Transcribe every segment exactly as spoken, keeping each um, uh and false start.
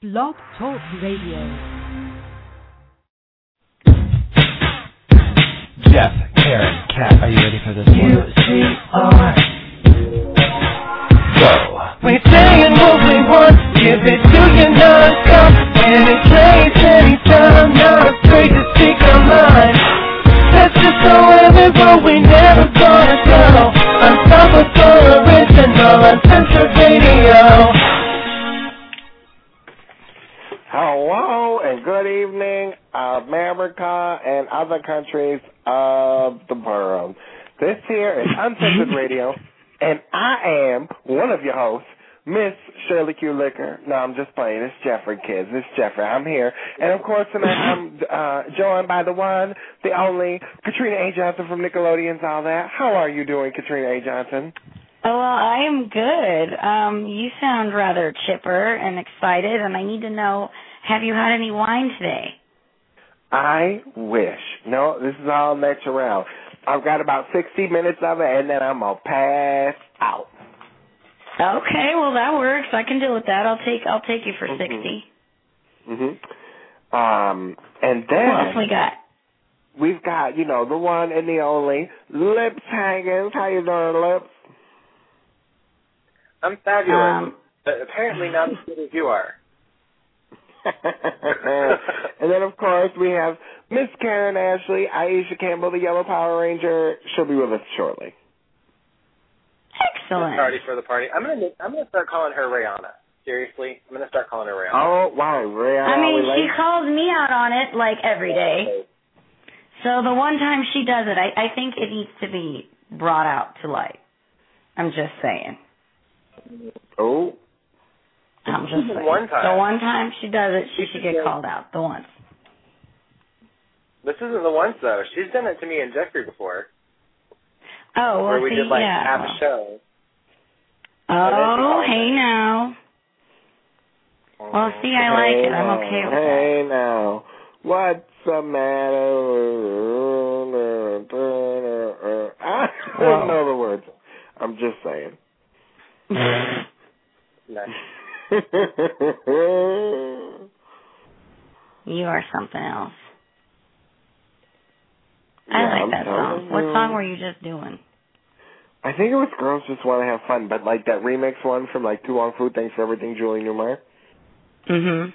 Blog Talk Radio. Jeff, Karen, Kat, are you ready for this one? U C R. Go. We're saying what we want, give it to you non-stop. Any place, anytime, not afraid to speak our mind. Let's just go everywhere we never gonna go. Unstoppable, original, uncensored radio. Hello and good evening, America and other countries of the world. This here is Uncensored Radio, and I am one of your hosts, Miss Shirley Q. Liquor. No, I'm just playing. It's Jeffrey, kids. It's Jeffrey. I'm here. And, of course, tonight I'm uh, joined by the one, the only, Katrina A. Johnson from Nickelodeon's All That. How are you doing, Katrina A. Johnson? Oh, well, I am good. Um, you sound rather chipper and excited, and I need to know, have you had any wine today? I wish. No, this is all natural. I've got about sixty minutes of it, and then I'm going to pass out. Okay, well, that works. I can deal with that. I'll take I'll take you for mm-hmm. sixty. Mm-hmm. Um, and then... What else we got? We've got, you know, the one and the only, Lips Haggins. How you doing, Lips? I'm fabulous, um, but apparently not as good as you are. And then, of course, we have Miss Karen Ashley, Aisha Campbell, the Yellow Power Ranger. She'll be with us shortly. Excellent. Party for the party. I'm gonna I'm gonna start calling her Rihanna. Seriously, I'm gonna start calling her Rihanna. Oh wow, Rihanna. I mean, she calls me out on it like every day. So the one time she does it, I, I think it needs to be brought out to light. I'm just saying. Oh. I'm just saying. One time. The one time she does it, she should get called out. The once. This isn't the once though. She's done it to me and Jeffrey before. Oh, well, where we see, did like yeah. half a show. Oh, hey now. Well, see, I hey like it. now. I'm okay with hey that. Hey now. What's the matter? I don't know the words. I'm just saying. Nice. You are something else. Yeah, I like I'm that song. What song were you just doing? I think it was Girls Just Want to Have Fun, but like that remix one from like Too Long Food, Thanks for Everything, Julie Newmar. Mm-hmm.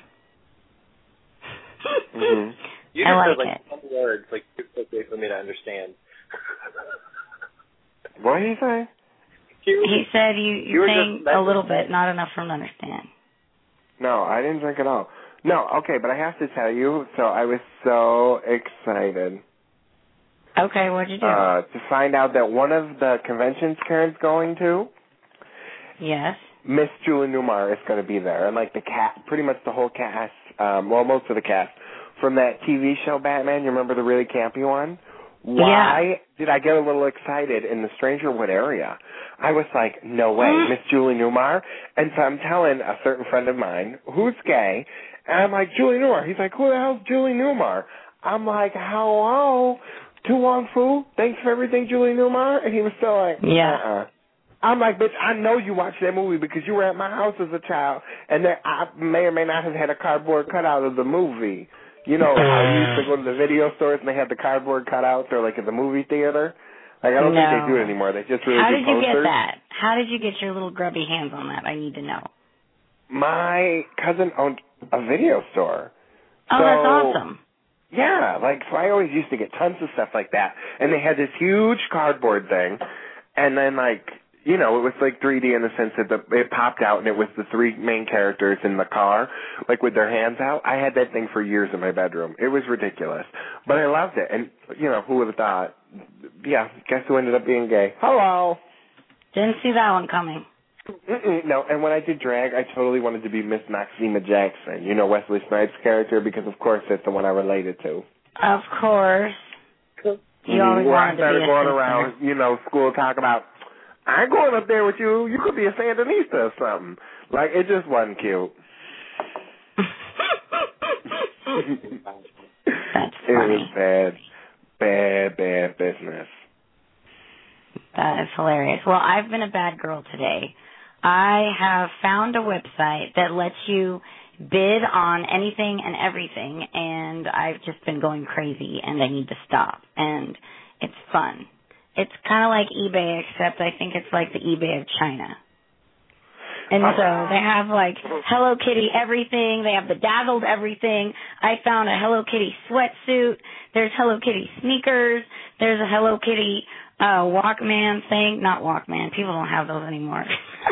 mm-hmm. You I just like said like it. some words like too quickly for me to understand. What did he say? He said you, you, you sang a little bit, not enough for him to understand. No, I didn't drink at all. No, okay, but I have to tell you, so I was so excited. Okay, what'd you do? Uh, to find out that one of the conventions Karen's going to, yes, Miss Julie Newmar is going to be there, and like the cast, pretty much the whole cast, um, well, most of the cast from that T V show Batman. You remember the really campy one? Why yeah. did I get a little excited in the Strangerwood area? I was like, no way, Mm. Miss Julie Newmar. And so I'm telling a certain friend of mine who's gay, and I'm like, Julie Newmar. He's like, who the hell's Julie Newmar? I'm like, hello, Too Long Fu, thanks for everything, Julie Newmar. And he was still like, yeah. uh-uh. I'm like, bitch, I know you watched that movie because you were at my house as a child, and there, I may or may not have had a cardboard cutout of the movie. You know how you used to go to the video stores and they had the cardboard cutouts, or like at the movie theater? Like, I don't no. think they do it anymore. They just really How do did you posters. get that? How did you get your little grubby hands on that? I need to know. My cousin owned a video store. Oh, so, that's awesome. Yeah, like, so I always used to get tons of stuff like that. And they had this huge cardboard thing, and then, like, you know, it was like three D in the sense that the, it popped out and it was the three main characters in the car, like with their hands out. I had that thing for years in my bedroom. It was ridiculous. But I loved it. And, you know, who would have thought? Yeah, guess who ended up being gay? Hello. Didn't see that one coming. Mm-mm, no, and when I did drag, I totally wanted to be Miss Maxima Jackson. You know, Wesley Snipes' character, because, of course, that's the one I related to. Of course. You mm-hmm. always Where wanted I started to be going a around, you know, school talking about, I ain't going up there with you. You could be a Sandinista or something. Like, it just wasn't cute. That's it funny. was bad, bad, bad business. That is hilarious. Well, I've been a bad girl today. I have found a website that lets you bid on anything and everything, and I've just been going crazy, and I need to stop. And it's fun. It's kind of like eBay, except I think it's like the eBay of China. And so they have like Hello Kitty everything. They have the dazzled everything. I found a Hello Kitty sweatsuit. There's Hello Kitty sneakers. There's a Hello Kitty uh Walkman thing. Not Walkman. People don't have those anymore.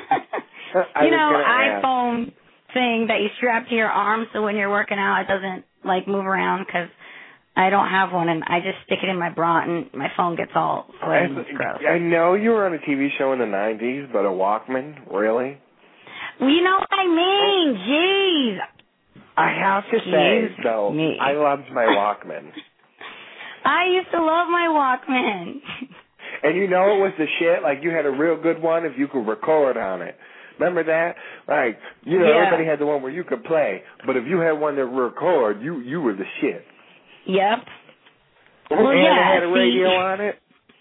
You know, iPhone thing that you strap to your arm so when you're working out it doesn't like move around because I don't have one, and I just stick it in my bra, and my phone gets all sweaty and it's gross. I know you were on a T V show in the nineties, but a Walkman? Really? Well, you know what I mean. Jeez. I have to say, though, me. I loved my Walkman. I used to love my Walkman. And you know it was the shit? Like, you had a real good one if you could record on it. Remember that? Like, you know, yeah. everybody had the one where you could play, but if you had one that record, you you were the shit. Yep. Well, and yeah, it had a see, radio on it?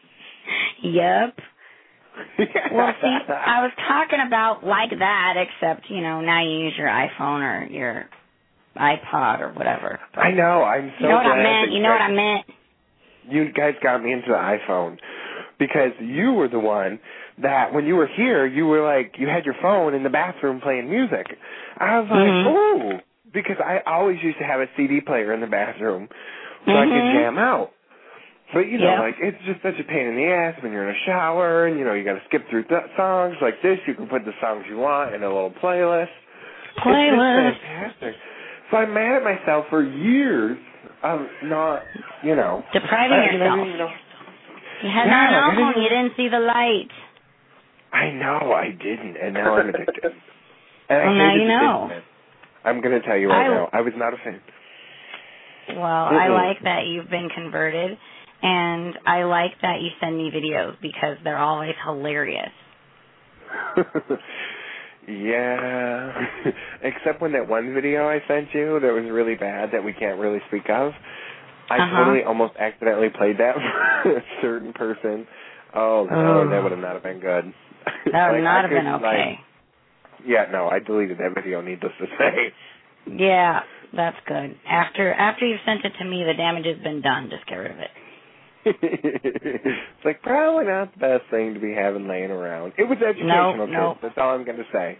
Yep. Well, see, I was talking about like that, except, you know, now you use your iPhone or your iPod or whatever. I know. I'm so You know what glad I meant? You know what I meant? You guys got me into the iPhone because you were the one that when you were here, you were like, you had your phone in the bathroom playing music. I was like, mm-hmm. ooh, because I always used to have a C D player in the bathroom so mm-hmm. I could jam out. But, you know, yep. like, it's just such a pain in the ass when you're in a shower and, you know, you got to skip through th- songs like this. You can put the songs you want in a little playlist. Playlist. It's just fantastic. So I'm mad at myself for years of not, you know. Depriving I, yourself. I didn't even know. You had yeah, that album, didn't, you didn't see the light. I know, I didn't, and now I'm addicted. And I well, now you know. Addiction. I'm going to tell you right I, now, I was not a fan. Well, Mm-mm. I like that you've been converted, and I like that you send me videos because they're always hilarious. Yeah, except when that one video I sent you that was really bad that we can't really speak of, I uh-huh. totally almost accidentally played that for a certain person. Oh, no, oh. that would have not have been good. That would like, not I have could, been okay. Like, yeah, no, I deleted that video, needless to say. Yeah, that's good. After after you've sent it to me, the damage has been done. Just get rid of it. It's like probably not the best thing to be having laying around. It was educational, nope, kids. nope. That's all I'm going to say.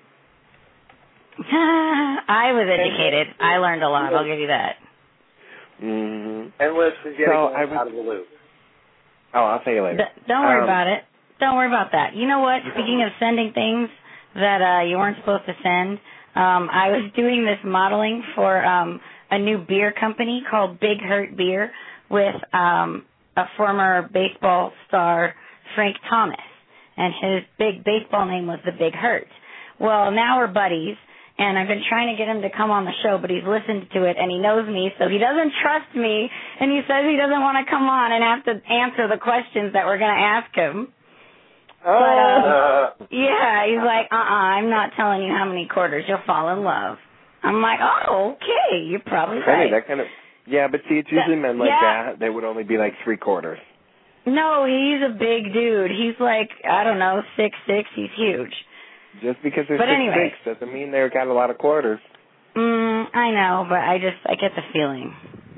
I was educated. I learned a lot. I'll give you that. Mm-hmm. And Liz is getting so I was, out of the loop. Oh, I'll tell you later. D- don't worry um, about it. Don't worry about that. You know what? Speaking of sending things that uh, you weren't supposed to send, um, I was doing this modeling for um, a new beer company called Big Hurt Beer with um, a former baseball star, Frank Thomas, and his big baseball name was the Big Hurt. Well, now we're buddies, and I've been trying to get him to come on the show, but he's listened to it, and he knows me, so he doesn't trust me, and he says he doesn't want to come on and have to answer the questions that we're going to ask him. Oh. But, um, yeah, he's like, uh-uh, I'm not telling you how many quarters. You'll fall in love. I'm like, oh, okay, you're probably right. Hey, that kind of, yeah, but see, it's usually men like yeah. that. They would only be like three quarters. No, he's a big dude. He's like, I don't know, six six. He's huge. Just because they're but six anyway, six doesn't mean they've got a lot of quarters. Mm, I know, but I just, I get the feeling.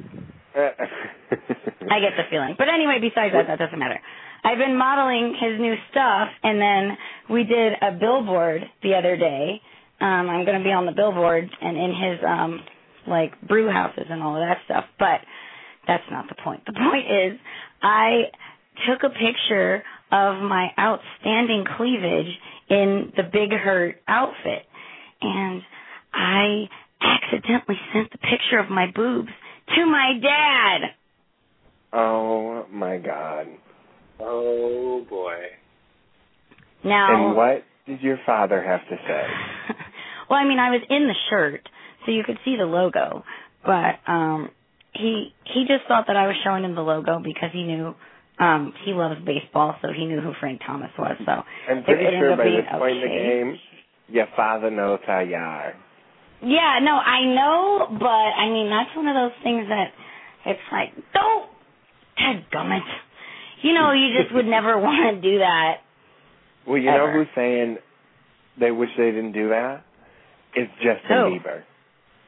I get the feeling. But anyway, besides that, that doesn't matter. I've been modeling his new stuff, and then we did a billboard the other day. Um, I'm going to be on the billboard and in his, um, like, brew houses and all of that stuff. But that's not the point. The point is I took a picture of my outstanding cleavage in the Big Hurt outfit, and I accidentally sent the picture of my boobs to my dad. Oh, my God. Oh, boy. Now, and what did your father have to say? Well, I mean, I was in the shirt, so you could see the logo, but um, he he just thought that I was showing him the logo because he knew um, he loves baseball, so he knew who Frank Thomas was. So I'm pretty it, it sure by being, this point okay. in the game, your father knows how you are. Yeah, no, I know, but I mean, that's one of those things that it's like, don't, dadgummit. You know, you just would never want to do that. Well, you ever. know who's saying they wish they didn't do that? It's Justin Who? Bieber.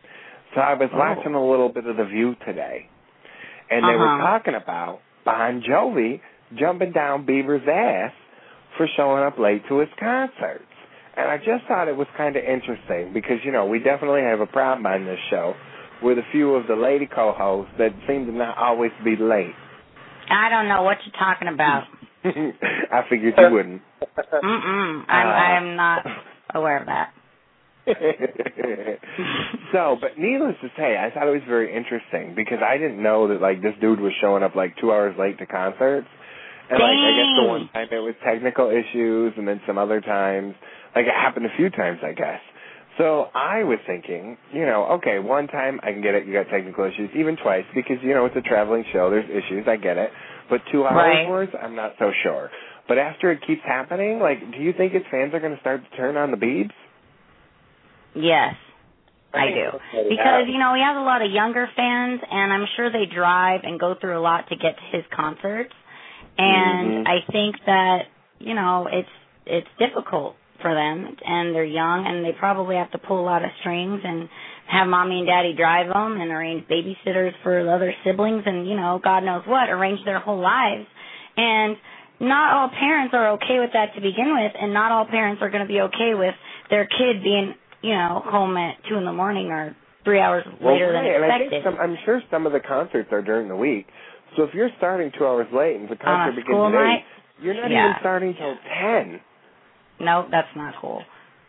So I was Oh. watching a little bit of The View today, and they Uh-huh. were talking about Bon Jovi jumping down Bieber's ass for showing up late to his concerts. And I just thought it was kind of interesting because, you know, we definitely have a problem on this show with a few of the lady co-hosts that seem to not always be late. I don't know what you're talking about. I figured you wouldn't. Mm-mm. I'm, Uh, I'm not aware of that. So, but needless to say, I thought it was very interesting because I didn't know that, like, this dude was showing up, like, two hours late to concerts. And, like, I guess the one time it was technical issues, and then some other times, like, it happened a few times, I guess. So I was thinking, you know, okay, one time I can get it, you got technical issues, even twice, because, you know, it's a traveling show, there's issues, I get it. But two hours Right. worth, I'm not so sure. But after it keeps happening, like, do you think his fans are going to start to turn on the Biebs? Yes, I do. Because, you know, he has a lot of younger fans, and I'm sure they drive and go through a lot to get to his concerts. And Mm-hmm. I think that, you know, it's it's difficult for them, and they're young, and they probably have to pull a lot of strings and have mommy and daddy drive them and arrange babysitters for the other siblings and, you know, God knows what, arrange their whole lives. And not all parents are okay with that to begin with, and not all parents are going to be okay with their kid being, you know, home at two in the morning or three hours Well, later right, than and I expected. think some, I'm sure some of the concerts are during the week. So if you're starting two hours late and the concert On a begins school at night? eight, you're not Yeah. even starting till ten. No, that's not cool.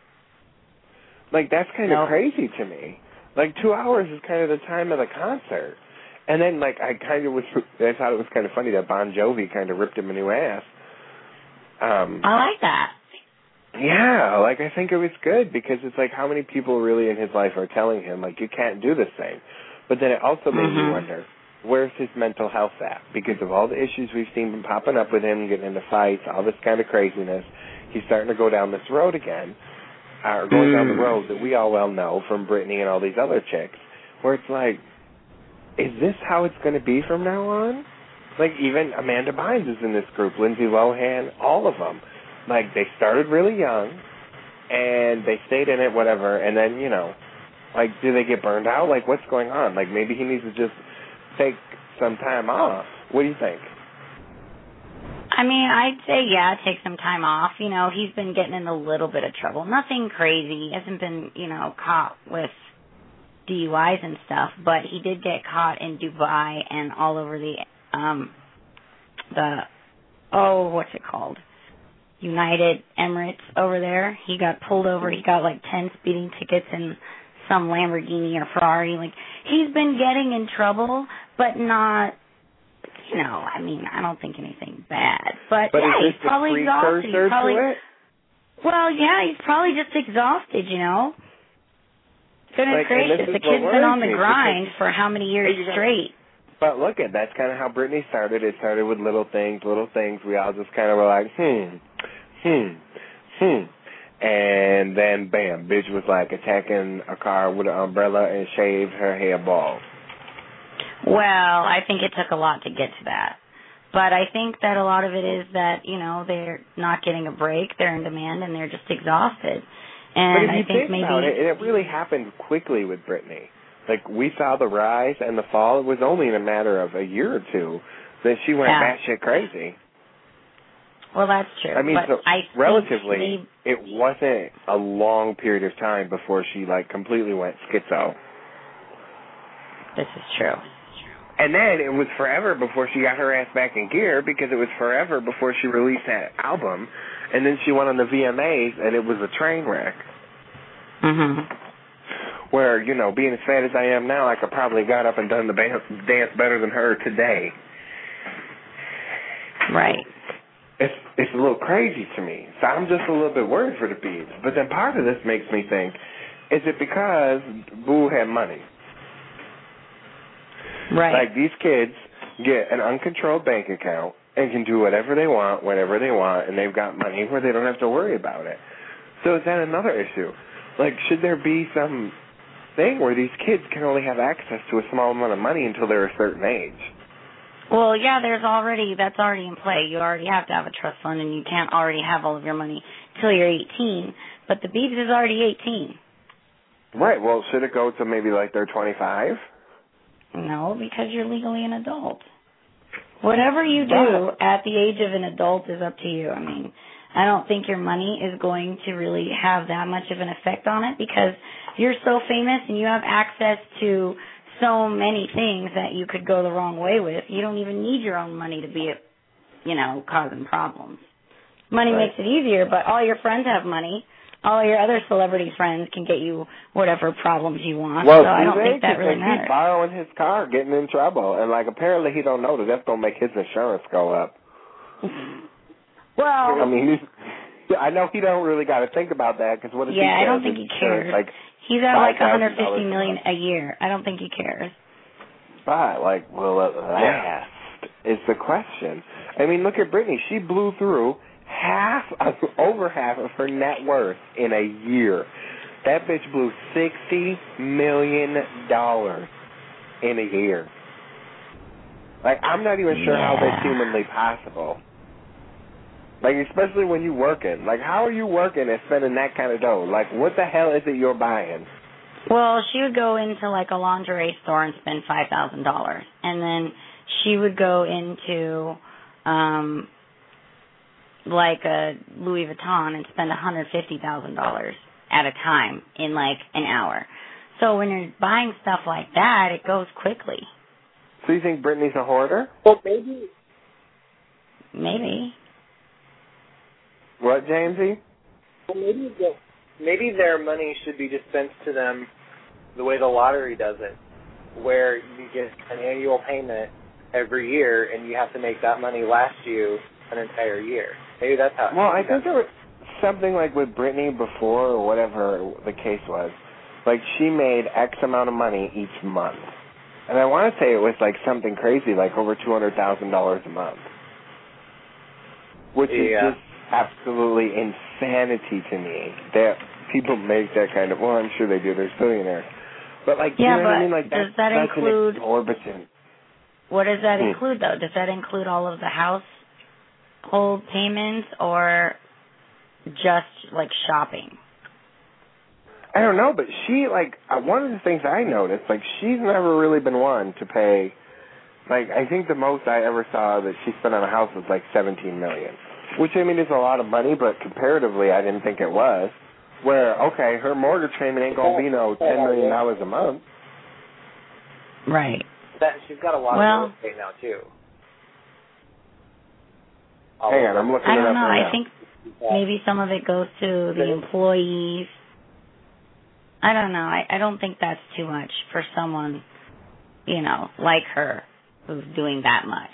Like, that's kind Nope. of crazy to me. Like, two hours is kind of the time of the concert. And then, like, I kind of was, I thought it was kind of funny that Bon Jovi kind of ripped him a new ass. Um, I like that. yeah, like, I think it was good because it's like how many people really in his life are telling him, like, you can't do this thing. But then it also made Mhm. me wonder, where's his mental health at? Because of all the issues we've seen him popping up with him, getting into fights, all this kind of craziness, he's starting to go down this road again, or going Mm. down the road that we all well know from Britney and all these other chicks, where it's like, is this how it's going to be from now on? Like, even Amanda Bynes is in this group, Lindsay Lohan, all of them. Like, they started really young, and they stayed in it, whatever, and then, you know, like, do they get burned out? Like, what's going on? Like, maybe he needs to just take some time off. What do you think? I mean, I'd say, yeah, take some time off. You know, he's been getting in a little bit of trouble. Nothing crazy. He hasn't been, you know, caught with D U Is and stuff, but he did get caught in Dubai and all over the, um, the, oh, what's it called? United Emirates over there. He got pulled over. He got like ten speeding tickets in some Lamborghini or Ferrari. Like, he's been getting in trouble, but not, you know, I mean, I don't think anything bad. But, But yeah, is he's this the probably exhausted. He's precursor probably, to it? well, yeah, he's probably just exhausted, you know. Goodness Like, and this gracious, is the what kid's been on worries the me, grind because- for how many years You know, straight? But look at, that's kind of how Britney started. It started with little things, little things. We all just kind of were like, hmm, hmm, hmm. And then, bam, bitch was like attacking a car with an umbrella and shaved her hair bald. Well, I think it took a lot to get to that. But I think that a lot of it is that, you know, they're not getting a break, they're in demand, and they're just exhausted. And But if I you think think maybe about it, it really happened quickly with Britney. Like, we saw the rise and the fall. It was only in a matter of a year or two that she went Yeah. batshit crazy. well, that's true. I mean, but so I relatively, think it wasn't a long period of time before she, like, completely went schizo. this is true. And then it was forever before she got her ass back in gear because it was forever before she released that album. And then she went on the V M As, and it was a train wreck. Mhm. Where, you know, being as fat as I am now, I could probably got up and done the ba- dance better than her today. Right. It's it's a little crazy to me. So I'm just a little bit worried for the Biebs. But then part of this makes me think, is it because Boo had money? Right. Like, these kids get an uncontrolled bank account and can do whatever they want, whenever they want, and they've got money where they don't have to worry about it. So is that another issue? Like, should there be some thing where these kids can only have access to a small amount of money until they're a certain age? Well, yeah, there's already, that's already in play. You already have to have a trust fund, and you can't already have all of your money till you're eighteen. But the Biebs is already eighteen. Right. Well, should it go to maybe like they're twenty-five? No, because you're legally an adult. Whatever you do at the age of an adult is up to you. I mean, I don't think your money is going to really have that much of an effect on it because you're so famous and you have access to so many things that you could go the wrong way with. You don't even need your own money to be, you know, causing problems. Money Right. makes it easier, but all your friends have money. All your other celebrity friends can get you whatever problems you want. Well, so I don't they think that really he's matters. borrowing his car, getting in trouble, and like apparently he don't know that that's gonna make his insurance go up. Well, I mean, he's, I know he don't really got to think about that because what if yeah, he I cares? don't think he His cares. insurance, Like He's at like one hundred fifty five thousand dollars million a a year. I don't think he cares. But like, will it last? Is the question. I mean, look at Britney. She blew through half, of, over half of her net worth in a year. That bitch blew sixty million dollars in a year. Like, I'm not even sure Yeah. how that's humanly possible. Like, especially when you working. Like, how are you working and spending that kind of dough? Like, what the hell is it you're buying? Well, she would go into like a lingerie store and spend five thousand dollars, and then she would go into um like a Louis Vuitton and spend one hundred fifty thousand dollars at a time in like an hour. So when you're buying stuff like that, it goes quickly. So you think Britney's a hoarder? Well, maybe. Maybe. What, Jamesy? Well, maybe the, maybe their money should be dispensed to them the way the lottery does it, where you get an annual payment every year, and you have to make that money last you an entire year. Maybe that's how. Well, I think there was something like with Britney before, or whatever the case was. Like, she made X amount of money each month. And I want to say it was like something crazy, like over two hundred thousand dollars a month. Which is Yeah. just absolutely insanity to me. That people make that kind of, well, I'm sure they do, they're billionaires. But, like, Yeah, you know what I but mean? Like, does that's, that that's include- an exorbitant. What does that Hmm. include, though? Does that include all of the household payments or just, like, shopping? I don't know, but she, like, uh, one of the things I noticed, like, she's never really been one to pay, like, I think the most I ever saw that she spent on a house was, like, seventeen million dollars, which, I mean, is a lot of money, but comparatively, I didn't think it was, where, okay, her mortgage payment ain't going to be no ten million dollars a month. Right. That she's got a lot Well- of real estate now too. Hang on, I'm looking I it don't up know. right I now. think maybe some of it goes to the employees. I don't know. I, I don't think that's too much for someone, you know, like her who's doing that much.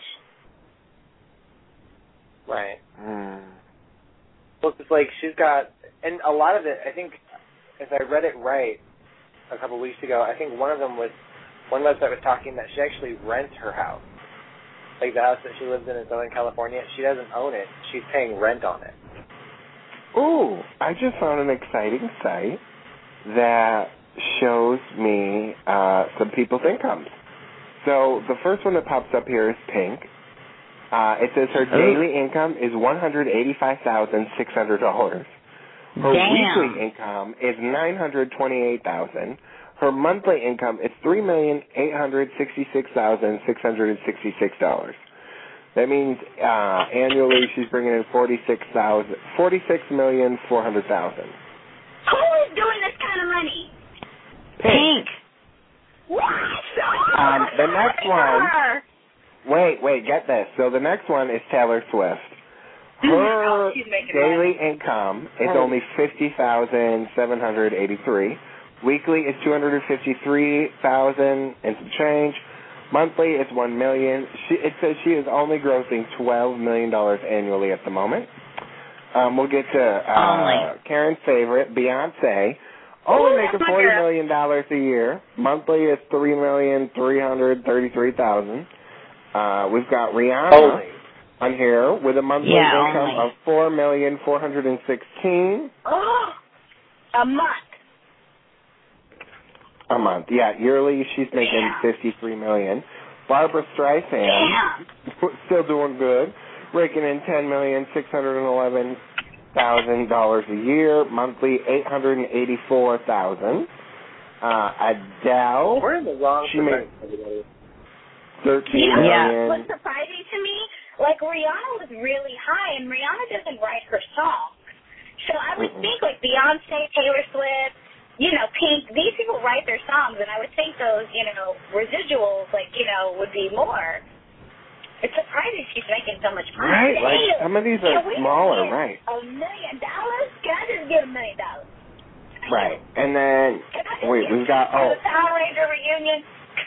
Right. Hmm. Well, it's like she's got, and a lot of it, I think, if I read it right a couple of weeks ago, I think one of them was, one website was talking that she actually rents her house. Like the house that she lives in in Southern California, she doesn't own it. She's paying rent on it. Ooh, I just found an exciting site that shows me uh, some people's incomes. So the first one that pops up here is Pink. Uh, it says her daily income is one hundred eighty-five thousand six hundred dollars. Her Damn. weekly income is nine hundred twenty-eight thousand dollars. Her monthly income is three million eight hundred sixty-six thousand six hundred sixty-six dollars. That means uh, annually she's bringing in forty-six thousand, forty-six million four hundred thousand. Who's doing this kind of money? Pink. What? Um, the next one. Her. Wait, wait, get this. So the next one is Taylor Swift. Her Oh, she's making daily money. income is only fifty thousand seven hundred eighty-three. Weekly is two hundred fifty-three thousand and some change. Monthly is one million. She, it says she is only grossing twelve million dollars annually at the moment. Um, we'll get to uh, Only. Karen's favorite, Beyonce. Only Ooh, making that's my forty girl. million dollars a year. Monthly is three million three hundred thirty-three thousand. Uh, we've got Rihanna Only. on here with a monthly Yeah, income only. of four million four hundred sixteen Oh, a month. a month. Yeah, yearly she's making Yeah. fifty-three million. Barbara Streisand, Damn. still doing good, raking in ten million six hundred eleven thousand dollars a year. Monthly eight hundred eighty-four thousand. Uh, Adele. We're in the wrong She made everybody. thirteen You know million. what's surprising to me? Like, Rihanna was really high, and Rihanna doesn't write her songs. So I would Mm-mm. think, like, Beyonce, Taylor Swift, you know, Pink, these people write their songs, and I would think those, you know, residuals, like, you know, would be more. It's surprising she's making so much money. Right, like Hey, some of these are can we smaller, get right? A million dollars? Can I just get a million dollars? Right. And then, Can I just wait, get we've got, for oh, the Power Ranger reunion?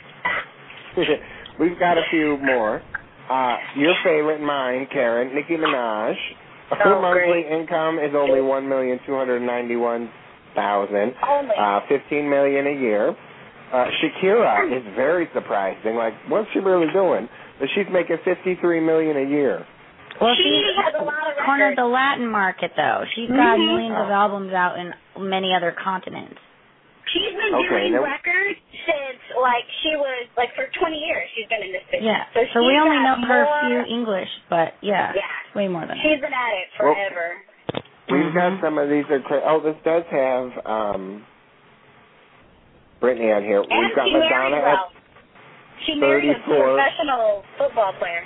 we've got a few more. Uh, your favorite, mine, Karen, Nicki Minaj. Her Oh, monthly great. income is only one million two hundred ninety-one thousand dollars, Only. uh, fifteen million dollars a year. Uh, Shakira is very surprising. Like, what's she really doing? But she's making fifty-three million dollars a year. Well, She she's has a lot of cornered records. the Latin market, though. She's got Mhm. millions of Oh. albums out in many other continents. She's been Okay, doing now- records since, like, she was, like, for twenty years she's been in this business. Yeah. So, So we she's only know got her more- few English, but yeah, Yeah. way more than She's been at it Well- forever. We've Mhm. got some of these are cra- oh, this does have um, Britney on here. And We've got she Madonna married at well. She married a thirty-four. professional football player.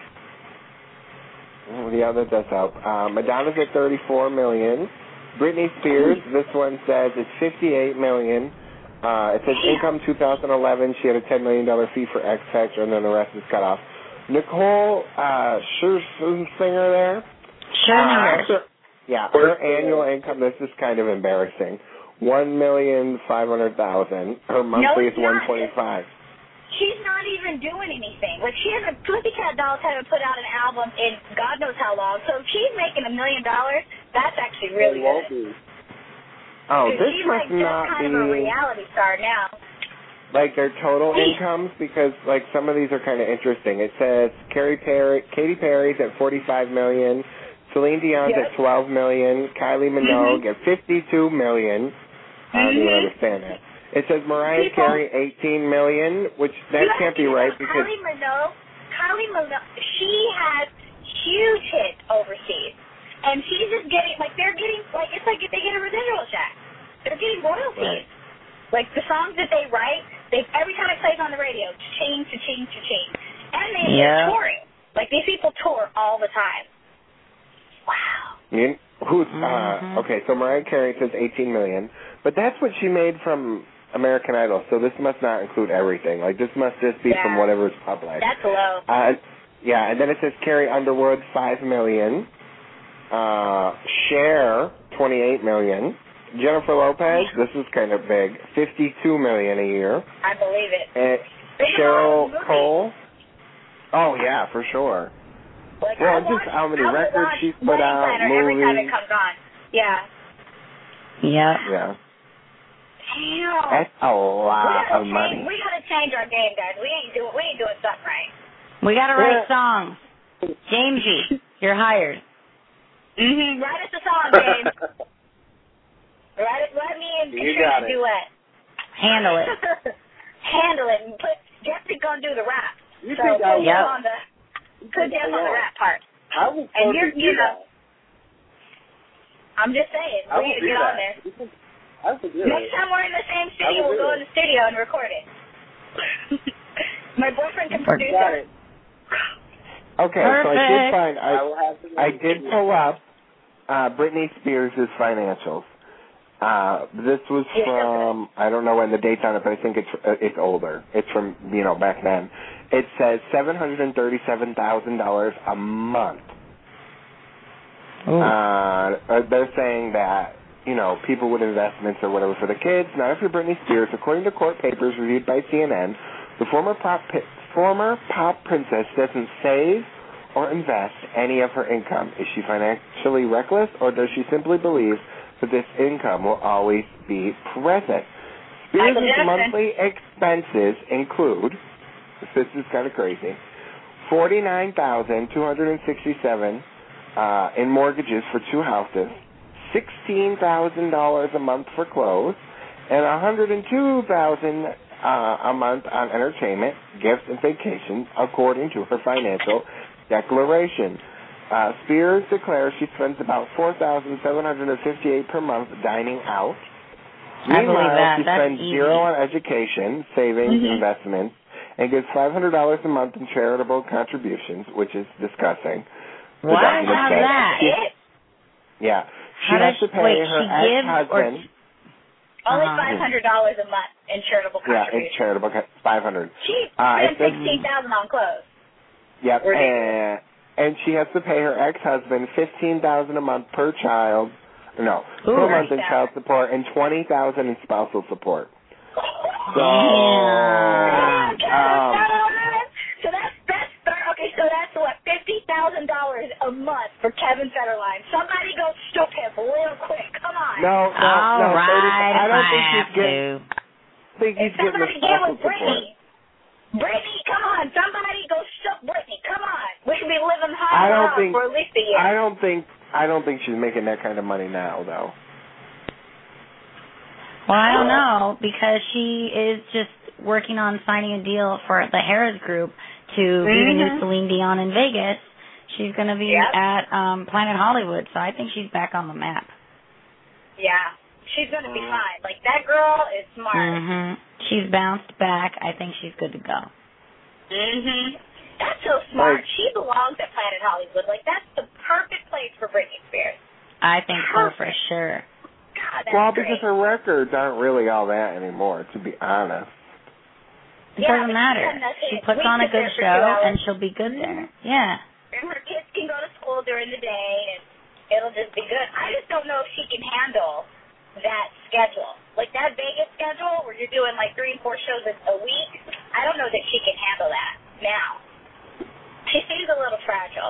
Oh, yeah, that does help. Uh, Madonna's at thirty-four million. Britney Spears, this one says it's fifty-eight million. Uh, it says income two thousand eleven. She had a ten million dollar fee for X Factor, and then the rest is cut off. Nicole uh, Scherzinger there. Sure. Uh, her- yeah, her annual income. This is kind of embarrassing. One million five hundred thousand. Her monthly it's is one not. twenty-five. She's not even doing anything. Like, she hasn't, Pussycat Dolls haven't put out an album in God knows how long. So if she's making a million dollars, that's actually really It won't good. be. Oh, 'Cause this she's must like not just kind be of a reality star now. like their total Yeah. incomes, because like some of these are kind of interesting. It says Katy Perry, Katy Perry's at forty-five million, Celine Dion's Yep. at twelve million, Kylie Minogue Mhm. at fifty-two million. I don't even Mhm. understand that. It says Mariah People- Carey eighteen million, which that You can't be have to right know, because Kylie Minogue, Kylie Minogue, she has huge hits overseas, and she's just getting like they're getting like it's like if they get a residual check, they're getting royalties. Right. Like the songs that they write, they every time it plays on the radio, change to change to change, and they, Yeah. they're touring. Like these people tour all the time. Wow. you, who's Mhm. uh, okay. So Mariah Carey says eighteen million, but that's what she made from American Idol. So this must not include everything. Like this must just be Yeah. from whatever's published. That's low. Uh, yeah, and then it says Carrie Underwood, five million. Uh, Cher, twenty-eight million. Jennifer Lopez, this is kind of big, fifty-two million a year. I believe it. And They have Cheryl all the movies. Cole. Oh yeah, for sure. Like, Well, I just watch, how many I will records watch she's put Wedding out, Planner every time it movies. comes on. Yeah. Yeah. Yeah, Damn. that's a we lot gotta of change, money. We gotta change our game, guys. We ain't doing we ain't doing something right. We gotta write Yeah. songs. Jamesy, you're hired. Mm-hmm. Write us a song, James. Write it. Let me and You Katrina got it. duet. Handle it. Handle it. And put Jeffrey's gonna do the rap. You so think I put will? Jeff on the put Jeff on the rap part. I will And totally you're- do you know, that. I'm just saying. I We will need to do get that. on there. You can- I will do Next it. time we're in the same I city, will we'll do go it. in the studio and record it. My boyfriend can Work. produce Got it. it. Okay, so I did Perfect. find I I will have to. I did pull up uh, Britney Spears' financials. Uh, this was Yeah, from I don't know when the date's on it, but I think it's uh, it's older. It's from you know back then. It says seven hundred and thirty-seven thousand dollars a month. Ooh. Uh, uh, they're saying that you know people with investments or whatever for the kids. Now, if you're Britney Spears, according to court papers reviewed by C N N, the former pop former pop princess doesn't save or invest any of her income. Is she financially reckless, or does she simply believe that this income will always be present? Spears' Michael Jackson. monthly expenses include, this is kind of crazy, forty-nine thousand two hundred sixty-seven dollars uh, in mortgages for two houses, sixteen thousand dollars a month for clothes, and one hundred two thousand dollars uh, a month on entertainment, gifts, and vacations, according to her financial declaration. Uh, Spears declares she spends about four thousand seven hundred fifty-eight dollars per month dining out. I believe Meanwhile, that. she That's spends easy. zero on education, savings, Mhm. investments, and gives five hundred dollars a month in charitable contributions, which is disgusting. The What? document How's says. that? It? Yeah. She How has does to pay wait, her she gives or ex-husband. Only Uh-huh. five hundred dollars a month in charitable Yeah, it's contributions. charitable, five hundred. She Uh, spent it says- sixteen thousand on clothes. Yep, Ridiculous. and, and she has to pay her ex-husband fifteen thousand dollars a month per child, no, Ooh. per month in child support and twenty thousand dollars in spousal support. So, Yeah. um, so that's that's thir- okay. So that's what fifty thousand dollars a month for Kevin Federline. Somebody go stoop him real quick. Come on. no, no, All no, right, thirty, I don't if think I he's have getting, to. I think he's If getting the somebody get spousal with support. Brittany. Brittany, come on. Somebody go stoop Brittany. Come on. We should be living I high don't house think, for at least a year. I don't think, I don't think she's making that kind of money now, though. Well, I don't know, because she is just working on signing a deal for the Harris Group to be the new Mhm. Celine Dion in Vegas. She's going to be Yep. at um Planet Hollywood, so I think she's back on the map. Yeah. She's going to be fine. Like, that girl is smart. hmm She's bounced back. I think she's good to go. Mhm. That's so smart. Like- She belongs at Planet Hollywood. Like, that's the perfect place for Britney Spears. I think so for Perfect. sure. God, that's Well, great. because her records aren't really all that anymore, to be honest. It Yeah, doesn't but matter. she had nothing. She puts We on a sit there good for two show, hours. and she'll be good there. Yeah. And her kids can go to school during the day, and it'll just be good. I just don't know if she can handle that schedule. Like, that Vegas schedule where you're doing, like, three and four shows a, a week, I don't know that she can handle that now. She seems a little fragile.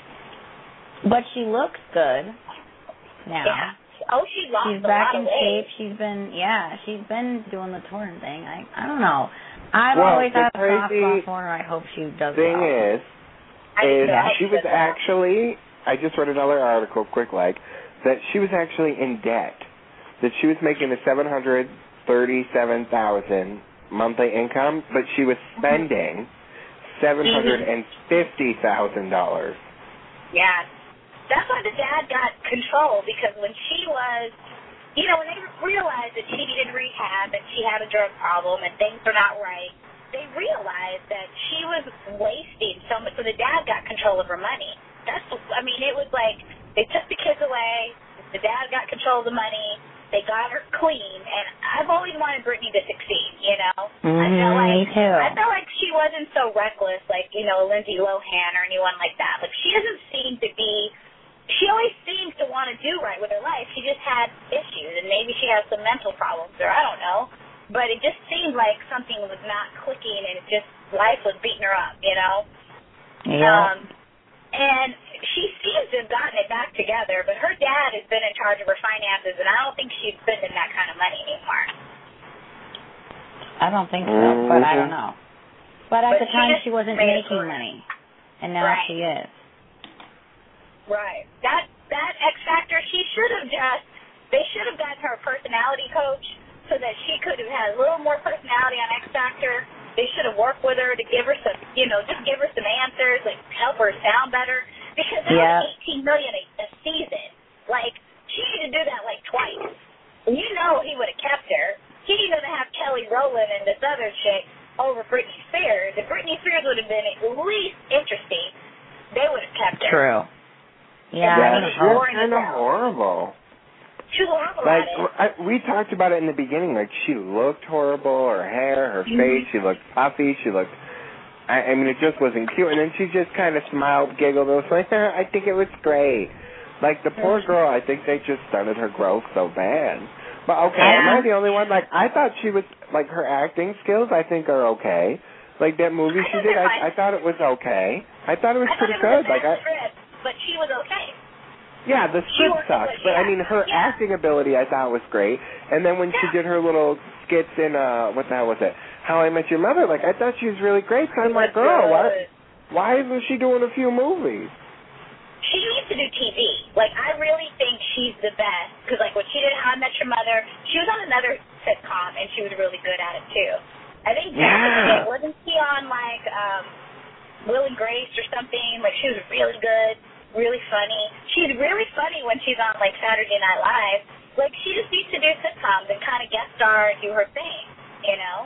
But she looks good now. Yeah. Oh, she lost She's a back lot in of weight. shape. She's been, yeah, she's been doing the touring thing. I, I don't know. I've Well, always the had a soft crazy spot for her. I hope she does Thing well. is, I is I she was said that. actually, I just read another article, quick like, that she was actually in debt. That she was making a seven hundred thirty-seven thousand monthly income, but she was spending seven hundred fifty thousand dollars. Yeah. That's why the dad got control, because when she was, you know, when they realized that she needed rehab and she had a drug problem and things were not right, they realized that she was wasting so much. So the dad got control of her money. That's, I mean, it was like they took the kids away, the dad got control of the money, they got her clean, and I've always wanted Britney to succeed, you know? Mm-hmm, I felt like, me too. I felt like she wasn't so reckless, like, you know, Lindsay Lohan or anyone like that. Like, she doesn't seem to be, she always seems to want to do right with her life. She just had issues, and maybe she has some mental problems, or I don't know. But it just seemed like something was not clicking, and it just, life was beating her up, you know? Yeah. Um, and she seems to have gotten it back together, but her dad has been in charge of her finances, and I don't think she's spending that kind of money anymore. I don't think so, but I don't know. But at But the she time, just she wasn't made it making work. money, and now Right. she is. Right. That that X Factor, she should have just, they should have gotten her a personality coach so that she could have had a little more personality on X Factor. They should have worked with her to give her some, you know, just give her some answers, like help her sound better. Because that Yeah. was eighteen million dollars a, a season. Like, she needed to do that like twice. And you know he would have kept her. He didn't even have Kelly Rowland and this other chick over Britney Spears. If Britney Spears would have been at least interesting, they would have kept her. True. Yeah, yeah, I mean, think she was boring kind of as hell. horrible. She was horrible Like, at it. I, we talked about it in the beginning, like, she looked horrible, her hair, her Mhm. face, she looked puffy, she looked, I, I mean, it just wasn't cute, and then she just kind of smiled, giggled, and was like, eh, I think it was great. Like, the poor girl, I think they just started her growth so bad. But, okay, am I the only one? Like, I thought she was, like, her acting skills, I think, are okay. Like, that movie I she thought did, they're I, I fine. thought it was okay. I thought it was I thought pretty it was good. a Like, bad I... script, but she was okay. Yeah, the She script worked sucks, with- but I yeah, mean, her yeah. acting ability I thought was great. And then when she Yeah. did her little skits in, uh, what the hell was it? How I Met Your Mother, like, I thought she was really great. So I'm like, girl, why, why isn't she doing a few movies? She needs to do T V. Like, I really think she's the best. Because, like, when she did How I Met Your Mother, she was on another sitcom, and she was really good at it, too. I think Yeah. Jessica, wasn't she on, like, um, Will and Grace or something? Like, she was really good, really funny. She's really funny when she's on, like, Saturday Night Live. Like, she just needs to do sitcoms and kind of guest star and do her thing, you know?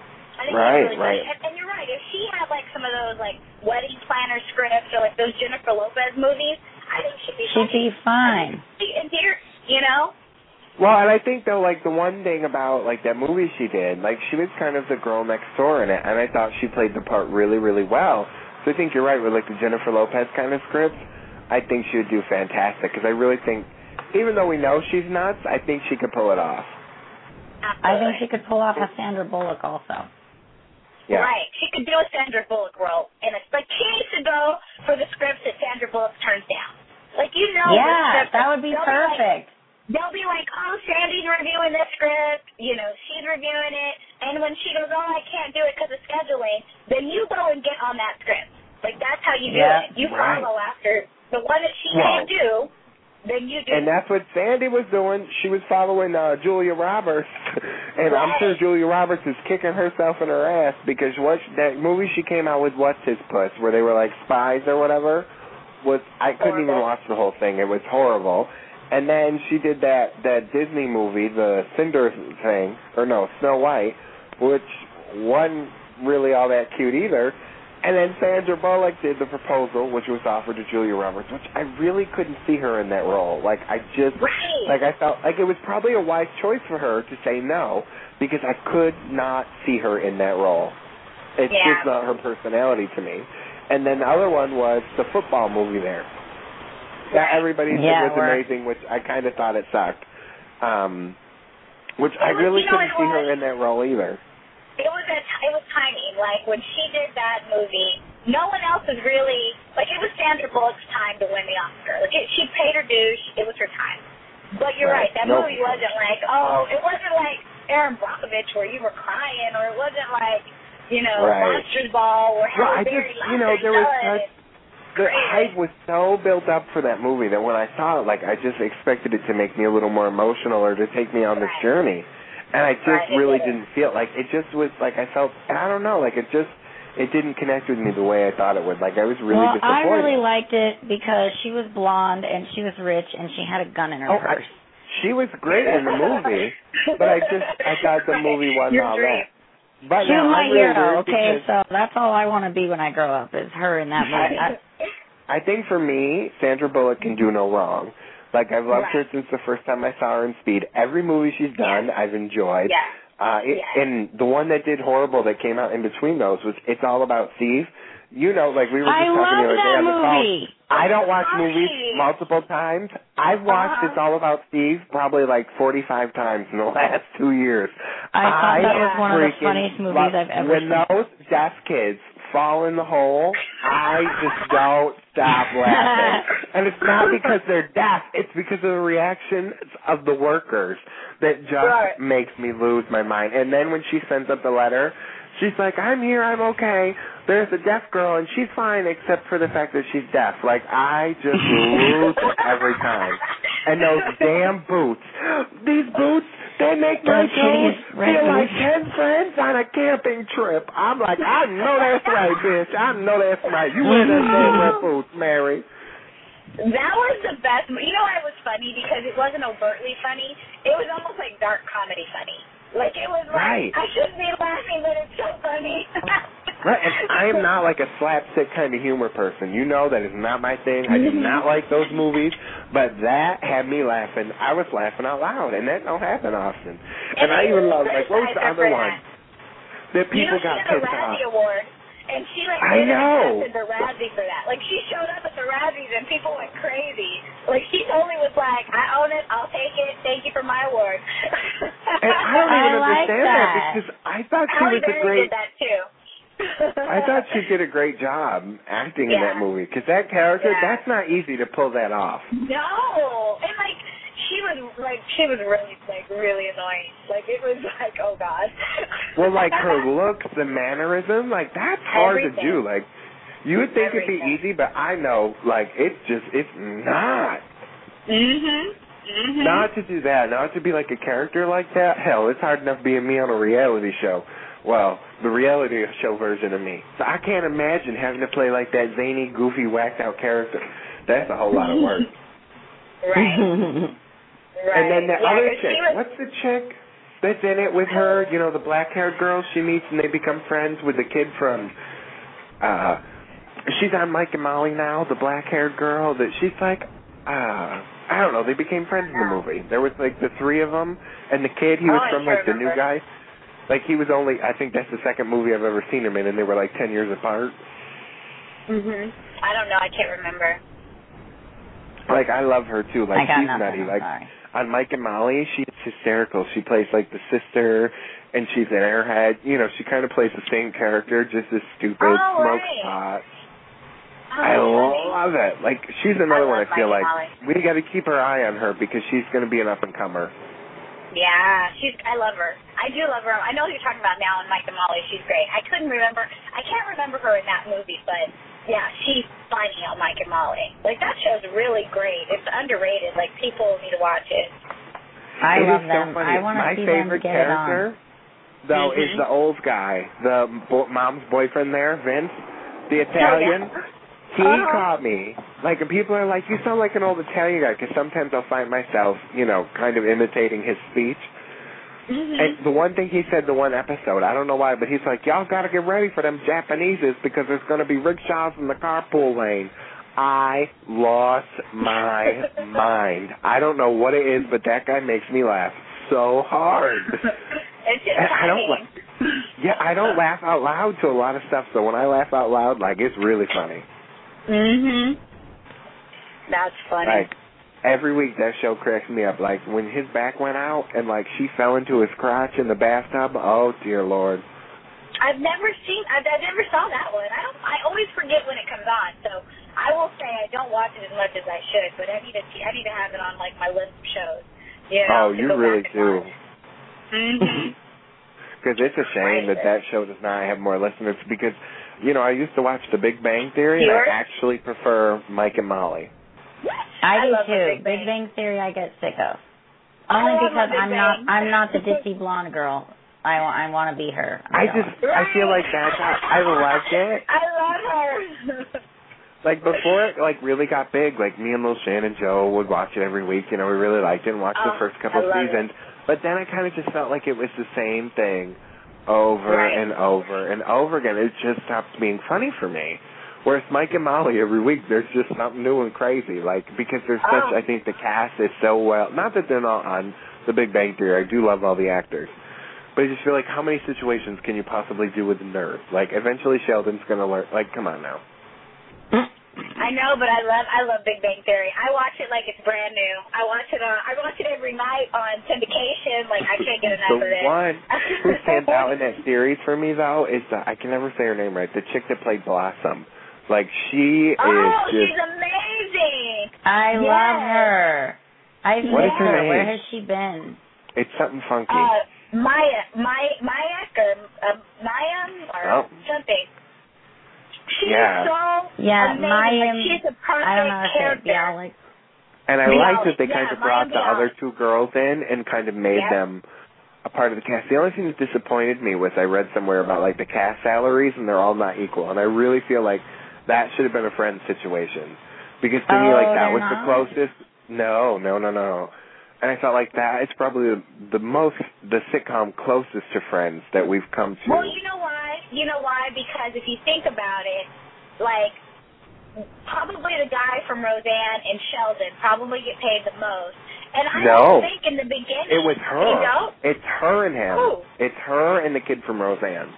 I think right, that's really right. funny. And, and you're right. If she had, like, some of those, like, wedding planner scripts or, like, those Jennifer Lopez movies, I think she'd be She'd be fine. And here, you know? Well, and I think, though, like, the one thing about, like, that movie she did, like, she was kind of the girl next door in it, and I thought she played the part really, really well. So I think you're right with, like, the Jennifer Lopez kind of script. I think she would do fantastic, because I really think, even though we know she's nuts, I think she could pull it off. Absolutely. I think she could pull off a Sandra Bullock also. Yeah. Right. She could do a Sandra Bullock role, and it's like she needs to go for the scripts that Sandra Bullock turns down. Like, you know, Yeah, the script, that would be perfect. Be like, they'll be like, oh, Sandy's reviewing this script, you know, she's reviewing it, and when she goes, oh, I can't do it because of scheduling, then you go and get on that script. Like, that's how you do Yeah, it. You right. follow after the one that she Well, can't do, then you do. And that's what Sandy was doing. She was following uh, Julia Roberts, and I'm sure Julia Roberts is kicking herself in her ass because what that movie she came out with, What's His Puss, where they were like spies or whatever, was I couldn't even watch the whole thing. It was horrible. And then she did that, that Disney movie, the Cinder thing, or no, Snow White, which wasn't really all that cute either. And then Sandra Bullock did The Proposal, which was offered to Julia Roberts, which I really couldn't see her in that role. Like, I just, Right. like, I felt like it was probably a wise choice for her to say no, because I could not see her in that role. It's Yeah. just not her personality to me. And then the other one was the football movie there. That everybody said Yeah, was we're- amazing, which I kind of thought it sucked. Um, which It I was- really you know, couldn't it see her was- in that role either. It was a, it was timing. Like, when she did that movie, no one else was really, like, it was Sandra Bullock's time to win the Oscar. Like, it, she paid her dues. It was her time. But you're Right. right. That Nope. movie wasn't like, oh, it wasn't like Aaron Brockovich where you were crying, or it wasn't like, you know, Right. Monsters Ball or Well, Halle I Berry just, you know, there was such, the Crazy. hype was so built up for that movie that when I saw it, like, I just expected it to make me a little more emotional or to take me on this Right. journey. And I just Right, it really didn't. didn't feel, like, it just was, like, I felt, I don't know, like, it just, it didn't connect with me the way I thought it would. Like, I was really well, disappointed. I really liked it because she was blonde and she was rich and she had a gun in her Oh, purse. I, she was great in the movie, but I just, I thought the movie wasn't Your all dream. that. But She's now my I'm really hero, worried okay? because So that's all I want to be when I grow up is her in that movie. I, I think for me, Sandra Bullock can do no wrong. Like, I've loved Right. her since the first time I saw her in Speed. Every movie she's done, Yes. I've enjoyed. Yes. Uh, it, Yes. And the one that did horrible that came out in between those was It's All About Steve. You know, like we were just I talking the love other day that on the phone. movie. I don't watch Right. movies multiple times. I've watched Uh-huh. It's All About Steve probably like forty-five times in the last two years. I thought that was one of the freaking funniest movies love- I've ever When seen. those deaf kids fall in the hole, I just don't stop laughing. And it's not because they're deaf. It's because of the reaction of the workers that just Right. makes me lose my mind. And then when she sends up the letter, she's like, I'm here, I'm okay. There's a deaf girl, and she's fine except for the fact that she's deaf. Like, I just lose it every time. And those damn boots. These boots, they make my Those toes hideous red feel like boots. ten friends on a camping trip. I'm like, I know that's right, bitch. I know that's right. You wear those damn red boots, Mary. That was the best. You know why it was funny? Because it wasn't overtly funny. It was almost like dark comedy funny. Like, it was like, Right. I shouldn't be laughing, but it's so funny. Right, and I am not like a slapstick kind of humor person. You know that is not my thing. I do not like those movies, but that had me laughing. I was laughing out loud, and that don't happen often. And, And I they even love, like, what was the criticized other her for one? that. That You people know, got she got a pissed off. Razzie Award, and she, like, I didn't know. accept the Razzie for that. Like, she showed up at the Razzies, and people went crazy. Like, she totally was like, I own it, I'll take it, thank you for my award. And I don't even I like understand that. that. because I thought she Halle was a Berry great. did that, too. I thought she did a great job acting in Yeah. that movie because that character, Yeah. that's not easy to pull that off. No, and like she was like she was really like really annoying. Like it was like oh god. Well, like her looks, the mannerism, like that's hard to Everything. do. Like you would think it'd be Everything. easy, but I know, like it's just, it's not. Mhm. Mhm. Not to do that, not to be like a character like that. Hell, it's hard enough being me on a reality show. Well, the reality show version of me. So I can't imagine having to play like that zany, goofy, whacked out character. That's a whole lot of work. Right. Right. And then the yeah, other 'cause chick, she was, what's the chick that's in it with her? You know, the black-haired girl she meets and they become friends with the kid from, uh, she's on Mike and Molly now, the black-haired girl that she's like, uh, I don't know, they became friends in the movie. There was like the three of them, and the kid, he was Oh, I from sure like the new remember. guy. Like he was only, I think that's the second movie I've ever seen him in, and they were like ten years apart. Mhm. I don't know. I can't remember. Like I love her too. Like I got she's nothing, nutty. I'm Like sorry. on Mike and Molly, she's hysterical. She plays like the sister, and she's an airhead. You know, she kind of plays the same character, just as stupid, Oh, smokes right. pot. Oh, I that's funny. love it. Like she's another I one. love I feel Mike like and we got to keep our eye on her because she's going to be an up and comer. Yeah, she's. I love her. I do love her. I know who you're talking about now in Mike and Molly. She's great. I couldn't remember. I can't remember her in that movie, but yeah, she's funny on Mike and Molly. Like that show's really great. It's underrated. Like people need to watch it. I It love is so them. funny. I want to My see them favorite get it character, on. though, Mhm. is the old guy, the bo- mom's boyfriend there, Vince, the Italian. Oh, yeah. He Uh-huh. caught me. Like, and people are like, you sound like an old Italian guy, because sometimes I'll find myself, you know, kind of imitating his speech. Mhm. And the one thing he said the one episode, I don't know why, but he's like, y'all got to get ready for them Japaneses because there's going to be rickshaws in the carpool lane. I lost my mind. I don't know what it is, but that guy makes me laugh so hard. It's just And funny. I don't la- yeah, I don't laugh out loud to a lot of stuff, so when I laugh out loud, like, it's really funny. Mhm. That's funny. Like, every week that show cracks me up. Like, when his back went out and, like, she fell into his crotch in the bathtub, oh, dear Lord. I've never seen. I've, I never saw that one. I don't. I always forget when it comes on. So I will say I don't watch it as much as I should. But I need to. I need to have it on like my list of shows. You know, Oh, to you go really back and do. watch. Mhm. Because it's a shame that that show does not have more listeners because, you know, I used to watch The Big Bang Theory, and Yours? I actually prefer Mike and Molly. I, I do love too. the Big Big Bang. Bang. Theory, I get sick of. I Only love because the Big I'm not. Bang. I'm not the ditzy blonde girl. I want. I want to be her. I don't just, I feel like that's how I like it. I love her. Like, before it, like, really got big, like, me and Lil Shan and Joe would watch it every week. You know, we really liked it and watched Oh, the first couple I love seasons. it. But then I kind of just felt like it was the same thing over Right. and over and over again. It just stopped being funny for me. Whereas Mike and Molly, every week, there's just something new and crazy. Like, because there's such, Oh. I think the cast is so well, not that they're not on The Big Bang Theory. I do love all the actors. But I just feel like how many situations can you possibly do with a nerd? Like, eventually Sheldon's going to learn, like, come on now. I know, but I love I love Big Bang Theory. I watch it like it's brand new. I watch it on I watch it every night on syndication. Like I can't get enough The of it. one who stands out in that series for me, though, is the, I can never say her name right, the chick that played Blossom. Like, she Oh, is just... she's amazing. I Yes. love her. I've What missed is her her. name? Where has she been? It's something funky. Uh, Maya, Maya, Maya, or uh, Maya, or Oh. something. She's Yeah. so Yeah, amazing. Maya. Like, she's a perfect I don't know if character. it Bialik. And I Bialik, like that they yeah, kind of Maya brought the Bialik. other two girls in and kind of made Yep. them a part of the cast. The only thing that disappointed me was I read somewhere about, like, the cast salaries, and they're all not equal. And I really feel like that should have been a Friends situation. Because to me, Oh, like, that they're was the not? closest. No, no, no, no. And I felt like that it's probably the, the most, the sitcom closest to Friends that we've come to. Well, you know why? You know why? Because if you think about it, like, probably the guy from Roseanne and Sheldon probably get paid the most. And I No. don't think in the beginning... It was her. You know? It's her and him. Who? It's her and the kid from Roseanne.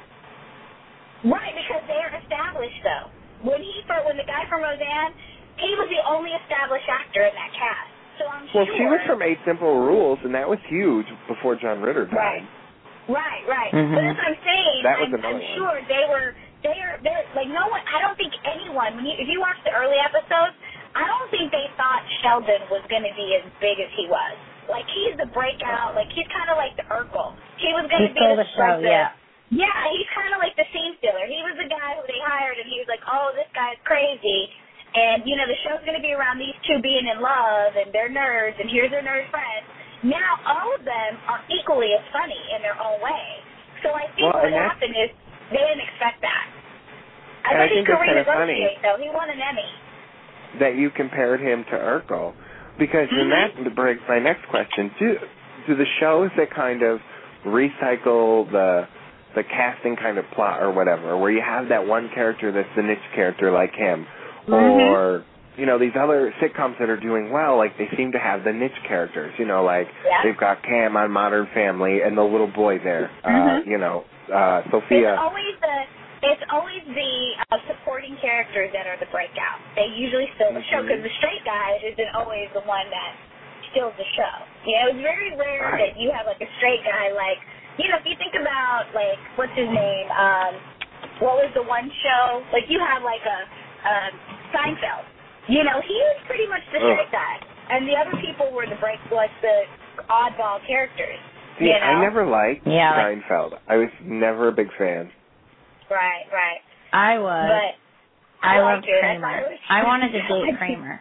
Right, because they're established, though. When he, for, when the guy from Roseanne, he was the only established actor in that cast. So I'm Well, sure... she was from Eight Simple Rules, and that was huge before John Ritter died. Right. Right, right. Mhm. But as I'm saying, That was I'm, another I'm one. sure they were, they're, they're, like, no one, I don't think anyone, when you, if you watch the early episodes, I don't think they thought Sheldon was going to be as big as he was. Like, he's the breakout, like, he's kind of like the Urkel. He was going He to be stole the, the show, like the, yeah. Yeah, he's kind of like the scene stealer. He was the guy who they hired, and he was like, oh, this guy's crazy. And, you know, the show's going to be around these two being in love, and they're nerds, and here's their nerd friends. Now, all of them are equally as funny in their own way. So I think Well, what and that's- happened is they didn't expect that. I And bet I he think could that's kinda funny. renegotiate, though. He won an Emmy. That you compared him to Urkel. Because Mm-hmm. then that breaks my next question. Do, do the shows that kind of recycle the the casting kind of plot or whatever, where you have that one character that's the niche character like him, Mm-hmm. or, you know, these other sitcoms that are doing well, like they seem to have the niche characters, you know, like Yeah. they've got Cam on Modern Family and the little boy there, Mhm. uh, you know, uh, Sophia. It's always the it's always the uh, supporting characters that are the breakout. They usually steal the show Mhm. because the straight guy isn't always the one that steals the show. You know, it's very rare Right. that you have like a straight guy like, you know, if you think about like what's his name, um, what was the one show? Like you have like a um, Seinfeld. You know, he was pretty much the Ugh. straight guy, and the other people were the break like the oddball characters. See, you know? I never liked Yeah, like- Seinfeld. I was never a big fan. Right, right. I was. But I, I loved liked it. I Kramer. thought it was- I wanted to date Kramer.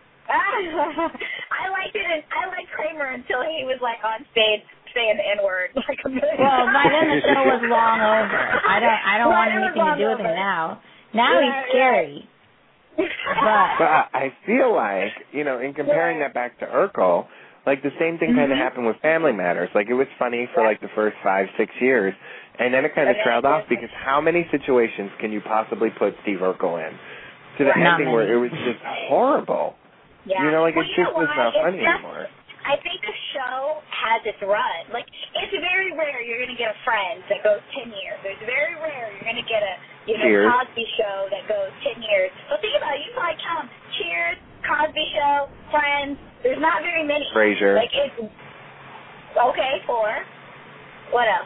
I liked it. And I liked Kramer until he was like on stage saying the N word like a million Well, by times. then the show was long over. I don't. I don't Right, want it was anything to long do with him over. now. Now Yeah, he's scary. But But I I feel like, you know, in comparing that back to Urkel, like the same thing kind of Mhm. happened with Family Matters. Like it was funny for Yeah. like the first five, six years, and then it kind of And then trailed it off just- because how many situations can you possibly put Steve Urkel in? To the Right. Not ending where many. it was just horrible. Yeah. You know, like well, it you just know was why? not It's funny just, anymore. I think a show has its run. Like, it's very rare you're going to get a Friends that goes ten years. It's very rare you're going to get a, you know, Cheers. Cosby Show that goes ten years. So think about it. You probably count Cheers, Cosby Show, Friends. There's not very many. Frasier. Like, it's, okay, four. What else?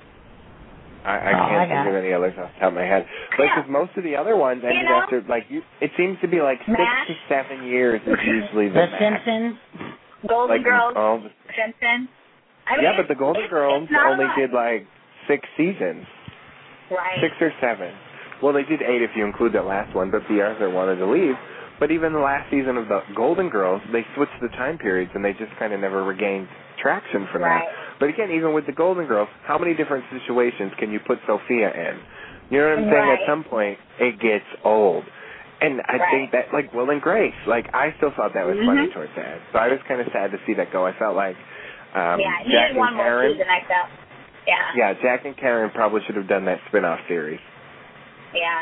I, I Oh, can't I think got of any others off the top of my head. Like, Yeah. because most of the other ones ended know? after, like, you, it seems to be like six Mash. to seven years is usually the The max. Simpsons. Golden Like, Girls, oh, the- Simpson. I mean, yeah, but it's- the Golden it's, Girls it's not only a lot. did like six seasons, Right. six or seven. Well, they did eight if you include that last one, but B. Arthur wanted to leave. But even the last season of the Golden Girls, they switched the time periods, and they just kind of never regained traction from Right. that. But again, even with the Golden Girls, how many different situations can you put Sophia in? You know what I'm saying? Right. At some point, it gets old. And I Right. think that, like, Will and Grace, like, I still thought that was Mhm. funny towards the end. So I was kind of sad to see that go. I felt like um, yeah, he Jack did one and more Karen, season, I felt. Yeah. yeah, Jack and Karen probably should have done that spin-off series. Yeah.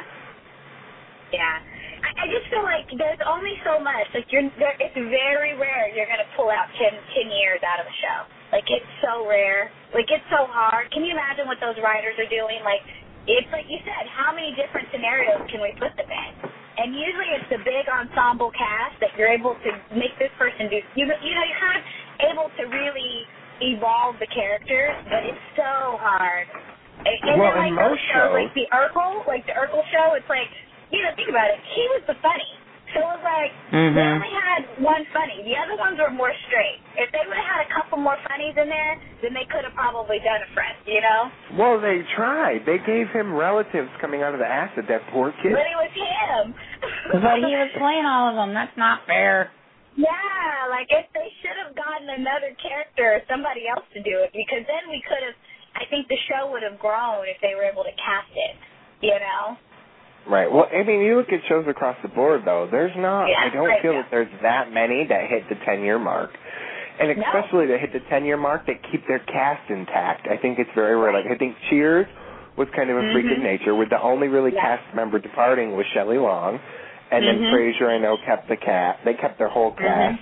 Yeah. I, I just feel like there's only so much. Like, you're, there, it's very rare you're going to pull out ten, ten years out of a show. Like, it's so rare. Like, it's so hard. Can you imagine what those writers are doing? Like, it's like you said, how many different scenarios can we put them in? And usually it's the big ensemble cast that you're able to make this person do. You, you know, you're kind of able to really evolve the characters, but it's so hard. And, and Well, then, like, in those most shows, shows- like the Urkel, like the Urkel show, it's like, you know, think about it. He was the funny. So it was like, Mhm. they only had one funny. The other ones were more straight. If they would have had a couple more funnies in there, then they could have probably done a friend, you know? Well, they tried. They gave him relatives coming out of the acid, that poor kid. But it was him. But he was playing all of them. That's not fair. Yeah, like if they should have gotten another character or somebody else to do it, because then we could have, I think the show would have grown if they were able to cast it, you know? Right. Well, I mean, you look at shows across the board, though. There's not, Yeah, I don't right, feel yeah. that there's that many that hit the ten-year mark. And No. especially that hit the ten-year mark that keep their cast intact. I think it's very rare. Like, I think Cheers was kind of a freak of Mhm. nature, with the only really Yeah. cast member departing was Shelley Long. And then Mhm. Frasier, I know, kept the cast. They kept their whole cast.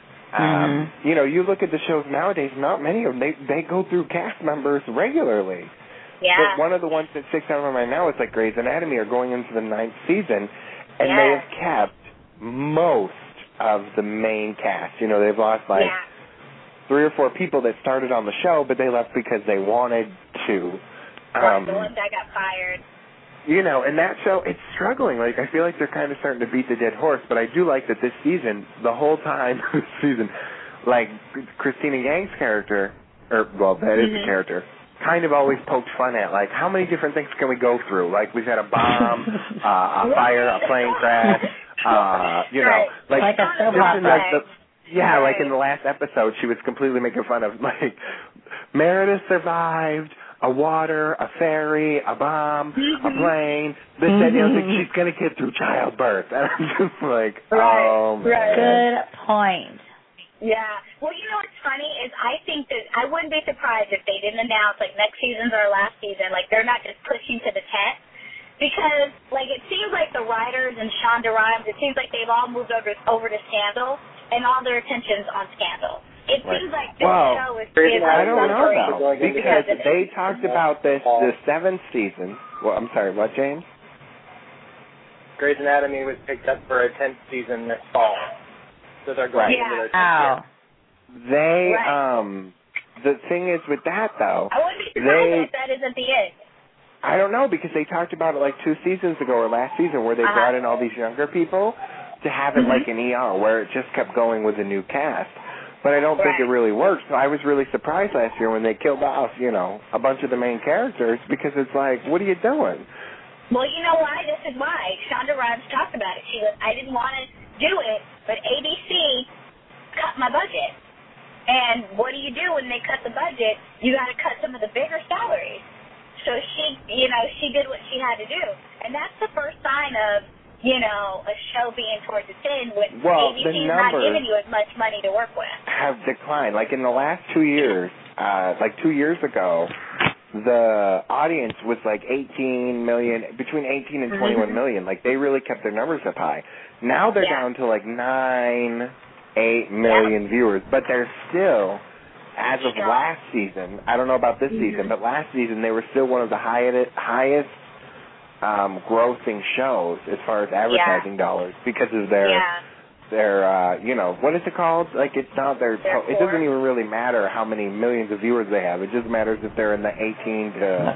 Um, you know, you look at the shows nowadays, not many of them, they, they go through cast members regularly. Yeah. But one of the ones that sticks out of my mind now is like Grey's Anatomy are going into the ninth season, and Yeah. they have kept most of the main cast. You know, they've lost like yeah. three or four people that started on the show, but they left because they wanted to. Like Um, the ones that got fired. you know, and that show, it's struggling. Like, I feel like they're kind of starting to beat the dead horse, but I do like that this season, the whole time this season, like, Christina Yang's character, or, well, that is Mhm. the character, kind of always poked fun at, like, how many different things can we go through? Like, we've had a bomb, uh, a fire, a plane crash, uh, you know, Right. like, Like a soap just in, like, opera. the, yeah, like in Right. the last episode, she was completely making fun of, like, Meredith survived, a water, a ferry, a bomb, a Mhm. plane. This, that, and the other thing. She's going to get through childbirth. And I'm just like, Right, oh, man. right. Good point. Yeah. Well, you know what's funny is I think that I wouldn't be surprised if they didn't announce, like, next season's our last season. Like, they're not just pushing to the tent. Because, like, it seems like the writers and Shonda Rhimes, it seems like they've all moved over, over to Scandal, and all their attention's on Scandal. It right. seems like this well, show is... is I don't know, though, because because they talked about this, the seventh season. Well, I'm sorry, what, James? Grey's Anatomy was picked up for a tenth season this fall. So they're going yeah. into their tenth Oh. year. They, right. um, the thing is with that, though, I wouldn't be surprised they, if that isn't the end. I don't know, because they talked about it like two seasons ago or last season where they uh-huh. brought in all these younger people to have it mm-hmm. like an E R where it just kept going with a new cast. But I don't right. think it really worked. So I was really surprised last year when they killed off, you know, a bunch of the main characters because it's like, what are you doing? Well, you know why? This is why. Shonda Rhimes talked about it. She goes, I didn't want to do it, but A B C cut my budget. And what do you do when they cut the budget? You got to cut some of the bigger salaries. So she, you know, she did what she had to do. And that's the first sign of, you know, a show being towards its end when well, A B C is the not numbers giving you as much money to work with. Have declined. Like in the last two years, uh, like two years ago, the audience was like eighteen million, between eighteen and twenty-one million. Like they really kept their numbers up high. Now they're yeah. down to like nine, eight million yeah. viewers, but they're still, as of Strong. last season, I don't know about this mm-hmm. season, but last season they were still one of the highest, highest um, grossing shows as far as advertising yeah. dollars because of their, yeah. their, uh, you know, what is it called? Like it's not their, their it doesn't even really matter how many millions of viewers they have. It just matters if they're in the eighteen to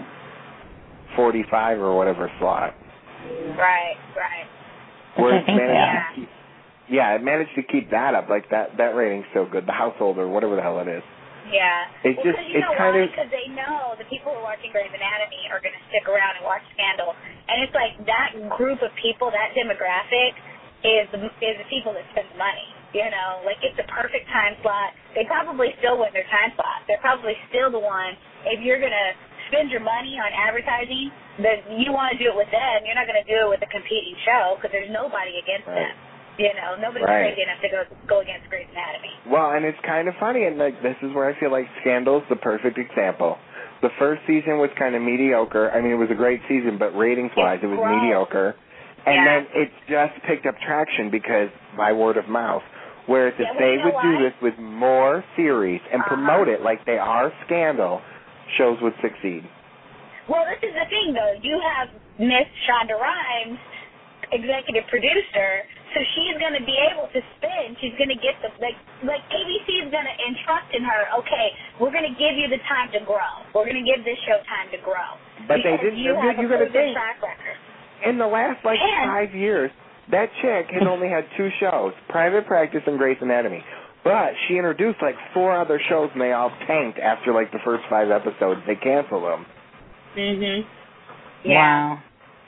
forty-five or whatever slot. Right, right. Where I think managed yeah. to keep, yeah, it managed to keep that up. Like that, that rating's so good. The Household or whatever the hell it is. Yeah. It's well, just, you it's know kind why? of. Because they know the people who are watching Grey's Anatomy are going to stick around and watch Scandal. And it's like that group of people, that demographic, is the, is the people that spend the money. You know, like it's the perfect time slot. They probably still win their time slot. They're probably still the one. If you're going to spend your money on advertising, then you want to do it with them. You're not going to do it with a competing show because there's nobody against Right. them. You know, nobody's Right. crazy enough to go go against Grey's Anatomy. Well, and it's kind of funny, and like this is where I feel like Scandal's the perfect example. The first season was kind of mediocre. I mean, it was a great season, but ratings-wise, it was gross. mediocre. And Yeah. then it's just picked up traction because by word of mouth. Whereas if Yeah, well, they you know would do why? this with more series and Uh-huh. promote it like they are Scandal, shows would succeed. Well, this is the thing, though. You have Miss Shonda Rhimes, executive producer, so she's going to be able to spend. She's going to get the, like, like A B C is going to entrust in her, okay, we're going to give you the time to grow. We're going to give this show time to grow. But they because didn't, you you, have you a got to proven think, track record. in the last, like, And- five years, that chick has only had two shows, Private Practice and Grey's Anatomy. But she introduced, like, four other shows, and they all tanked after, like, the first five episodes. They canceled them. Mm-hmm. Yeah. Wow.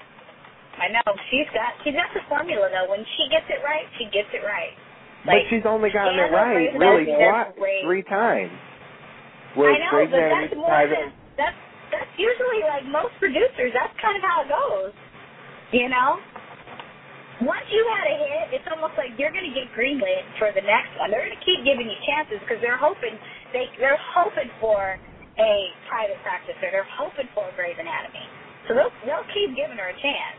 I know. She's got she's got the formula, though. When she gets it right, she gets it right. But Like, she's only gotten it Scandal, right, Grey's really, Anatomy, what, they're great. three times. I Whereas know, Grey's but Anatomy, that's more Private, than, that's, that's usually, like, most producers, that's kind of how it goes, you know? Once you had a hit, it's almost like you're going to get greenlit for the next one. They're going to keep giving you chances because they're hoping, they, they're hoping for a Private Practice, or they're hoping for a Grey's Anatomy. So they'll, they'll keep giving her a chance,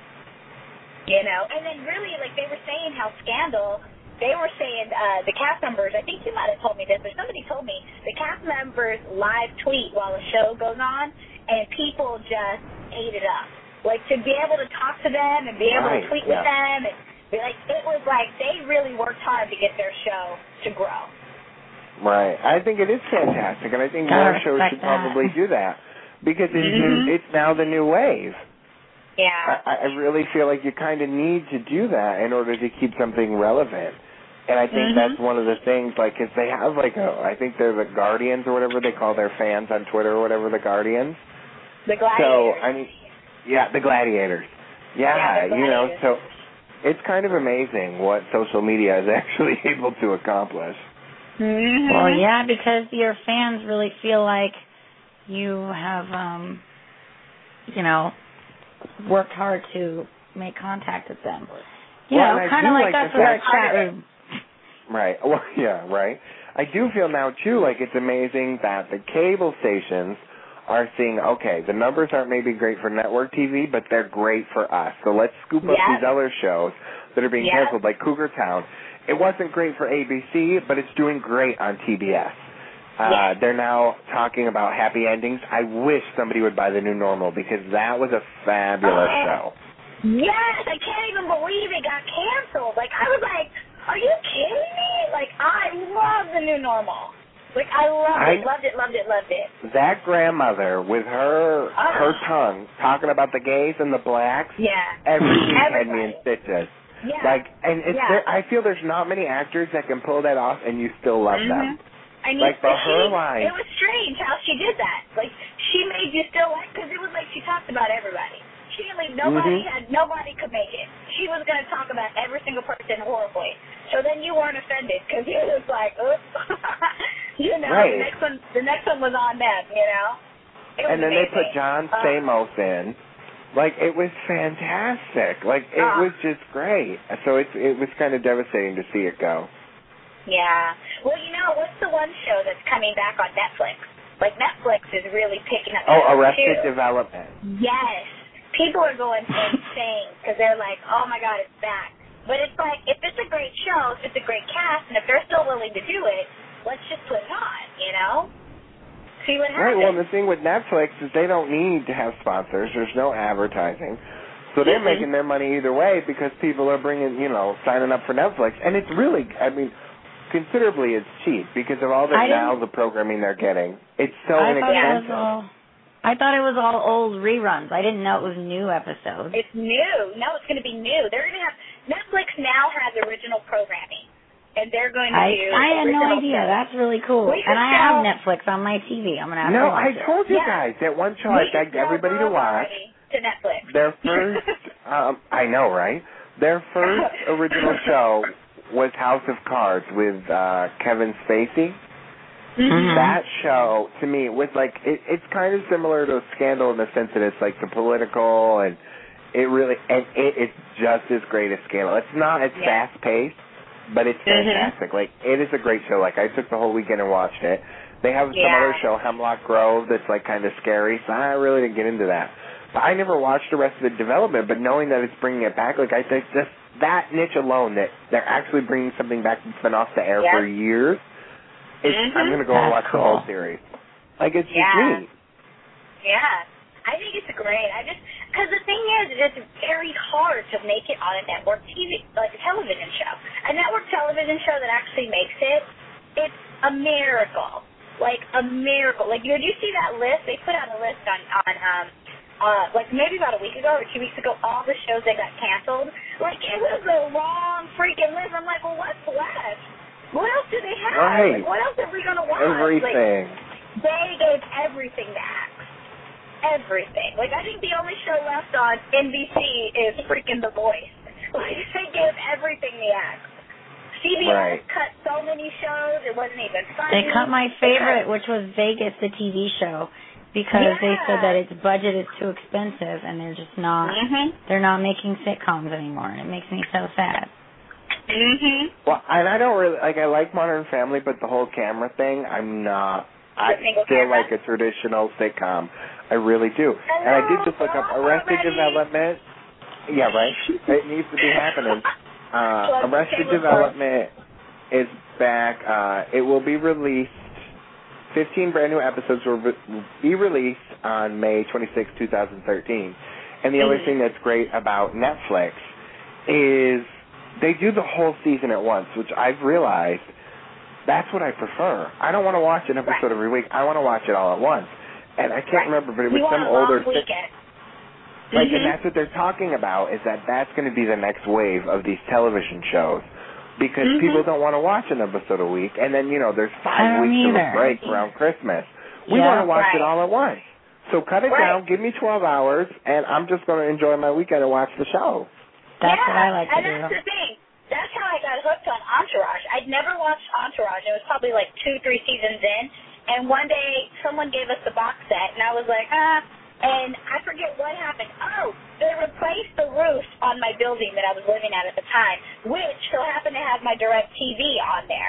you know? And then really, like, they were saying how Scandal, they were saying uh, the cast members, I think you might have told me this, or somebody told me, the cast members live tweet while the show goes on, and people just ate it up. Like, to be able to talk to them and be able Right, to tweet yeah. with them, and be like, it was like they really worked hard to get their show to grow. Right. I think it is fantastic, and I think Gotta more shows respect should probably that. do that because it's, Mhm. it's now the new wave. Yeah. I, I really feel like you kind of need to do that in order to keep something relevant. And I think Mhm. that's one of the things, like, if they have, like, a, I think they're the Guardians or whatever they call their fans on Twitter or whatever, the Guardians. The Gladiators. So, I mean, yeah, the Gladiators. Yeah, Yeah, the you know, Gladiators. so it's kind of amazing what social media is actually able to accomplish. Mhm. Well, yeah, because your fans really feel like you have, um, you know, worked hard to make contact with them. You Well, and know, I kind do of like like us the with our fact- chat room. Right. Well, yeah, right. I do feel now, too, like it's amazing that the cable stations are seeing, okay, the numbers aren't maybe great for network T V, but they're great for us. So let's scoop up Yep. these other shows that are being Yep. canceled, like Cougar Town. It wasn't great for A B C, but it's doing great on T B S. Uh, Yes. They're now talking about happy endings. I wish somebody would buy The New Normal because that was a fabulous Oh. show. Yes, I can't even believe it got canceled. Like, I was like, are you kidding me? Like, I love The New Normal. Like, I loved I- it, loved it, loved it, loved it. That grandmother with her Oh. her tongue talking about the gays and the blacks Yeah. every week had me Everybody. in stitches. Yeah. Like, and it's Yeah. there, I feel there's not many actors that can pull that off, and you still love them. I mean, Like, for she, her line- it was strange how she did that. Like, she made you still like, because it was like she talked about everybody. She didn't leave nobody Mhm. had nobody could make it. She was going to talk about every single person horribly. So then you weren't offended because you was like, oops, you know. Right. The next one, the next one was on them, you know. It was And then they amazing. put John Uh, Stamos in. Like, it was fantastic. Like, it Uh. was just great. So it, it was kind of devastating to see it go. Yeah. Well, you know, what's the one show that's coming back on Netflix? Like, Netflix is really picking up Oh, shows, Arrested too. Development. Yes. People are going insane because they're like, oh, my God, it's back. But it's like, if it's a great show, if it's a great cast, and if they're still willing to do it, let's just put it on, you know? See what Right, happens. well, the thing with Netflix is they don't need to have sponsors. There's no advertising. So they're Mhm. making their money either way because people are bringing, you know, signing up for Netflix. And it's really, I mean, considerably it's cheap because of all the I didn't- now the programming they're getting. It's so I thought it was inexpensive. all. I thought it was all old reruns. I didn't know it was new episodes. It's new. No, it's going to be new. They're going to have, Netflix now has original programming. And they're going to I do I had no original idea. shows. That's really cool. We And I could have sell- Netflix on my T V. I'm gonna have No, to watch I it. told you Yeah. guys that one show We I could begged sell everybody to Love watch. already to Netflix. Their first, um, I know, right? Their first original show was House of Cards with uh, Kevin Spacey. Mhm. That show, to me, was like, it, it's kind of similar to Scandal in the sense that it's like the political and it really, and it, it's just as great as Scandal. It's not as Yeah. fast-paced, but it's Mhm. fantastic. Like, it is a great show. Like, I took the whole weekend and watched it. They have some Yeah. other show, Hemlock Grove, that's like kind of scary, so I really didn't get into that. But I never watched the rest of the development, but knowing that it's bringing it back, like, I think just that niche alone, that they're actually bringing something back that's been off the air Yeah. for years, it's, Mhm. I'm going to go and That's watch the whole cool. series. Like, it's just Yeah. neat. Yeah. I think it's great. I just, because the thing is, it's very hard to make it on a network T V, like a television show. A network television show that actually makes it, it's a miracle. Like, a miracle. Like, did you see that list? They put out a list on, on um, uh, like maybe about a week ago or two weeks ago, all the shows that got canceled. Like, it was a long freaking list. I'm like, well, what's left? What else do they have? Right. Like, what else are we going to watch? Everything. Like, they gave everything back. Everything. Like, I think the only show left on N B C is freaking The Voice. Like, they gave everything the axe. C B S Right. cut so many shows, it wasn't even funny. They cut my favorite, which was Vegas, the T V show, because they Yeah. said that its budget is too expensive and they're just not. Mhm. They're not making sitcoms anymore. It makes me so sad. Mhm. Well, and I don't really, like, I like Modern Family, but the whole camera thing, I'm not. I The single still camera? like a traditional sitcom. I really do. And I did just look up Hello, Arrested already. Development. Yeah, right? It needs to be happening. Uh, Plug the Arrested cable Development is back. Uh, it will be released. fifteen brand new episodes will re- be released on May twenty-sixth, twenty thirteen. And the other Mhm. thing that's great about Netflix is they do the whole season at once, which I've realized that's what I prefer. I don't want to watch an episode Right. every week. I want to watch it all at once. And I can't Right. remember, but it was you some want a long older... weekend. Like, Mhm. and that's what they're talking about, is that that's going to be the next wave of these television shows. Because Mhm. people don't want to watch an episode a week, and then, you know, there's I five don't weeks of either. a break around Christmas. We Yeah. want to watch Right. it all at once. So cut it Right. down, give me twelve hours, and I'm just going to enjoy my weekend and watch the show. That's yeah, what I like to and do. that's the thing. That's how I got hooked on Entourage. I'd never watched Entourage. It was probably like two, three seasons in. And one day, someone gave us the box set, and I was like, ah. And I forget what happened. Oh, they replaced the roof on my building that I was living at at the time, which so happened to have my direct T V on there.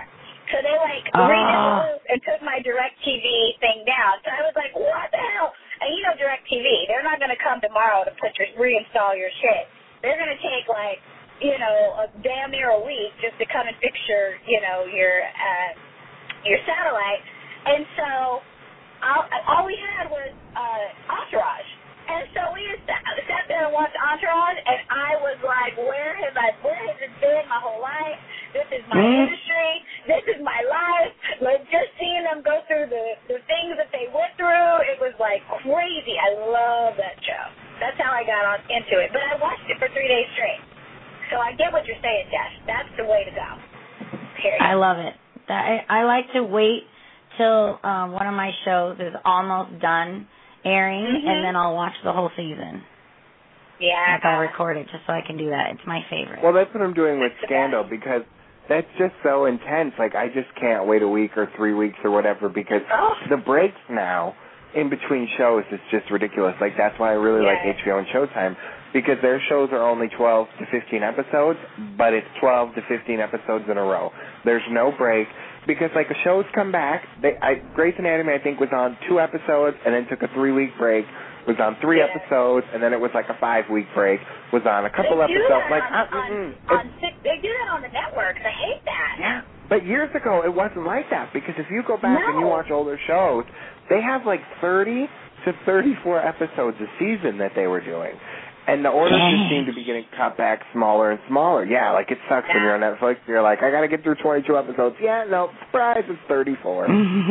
So they, like, Oh. redid the loop and took my DirecTV thing down. So I was like, what the hell? And you know DirecTV, they're not going to come tomorrow to put your, reinstall your shit. They're going to take, like, you know, a damn near a week just to come and fix your, you know, your, uh, your satellite. And so all, all we had was uh, Entourage. And so we just sat, sat there and watched Entourage, and I was like, where has I, where has it been my whole life? This is my Mm. industry. This is my life. Like, just seeing them go through the, the things that they went through, it was, like, crazy. I love that show. That's how I got on into it. But I watched it for three days straight. So I get what you're saying, Jess. That's the way to go. Period. I love it. That, I, I like to wait till um, one of my shows is almost done airing, Mhm. and then I'll watch the whole season. Yeah. Like I'll record it just so I can do that. It's my favorite. Well, that's what I'm doing with It's the Scandal best. because that's just so intense. Like, I just can't wait a week or three weeks or whatever because Oh. the breaks now in between shows is just ridiculous. Like, that's why I really like Yeah. H B O and Showtime because their shows are only twelve to fifteen episodes, but it's twelve to fifteen episodes in a row. There's no break because, like, the shows come back. They, I, Grey's Anatomy, I think, was on two episodes and then took a three-week break. Was on three Yeah. episodes, and then it was like a five-week break. Was on a couple they do episodes. that Like, on, uh, on, mm-mm. on six, they do that on the networks. I hate that. Yeah, but years ago it wasn't like that because if you go back and you No. watch older shows, they have like thirty to thirty-four episodes a season that they were doing. And the orders just Dang. seem to be getting cut back smaller and smaller. Yeah, like it sucks when you're on Netflix. You're like, I got to get through twenty-two episodes. Yeah, no, surprise, it's thirty-four.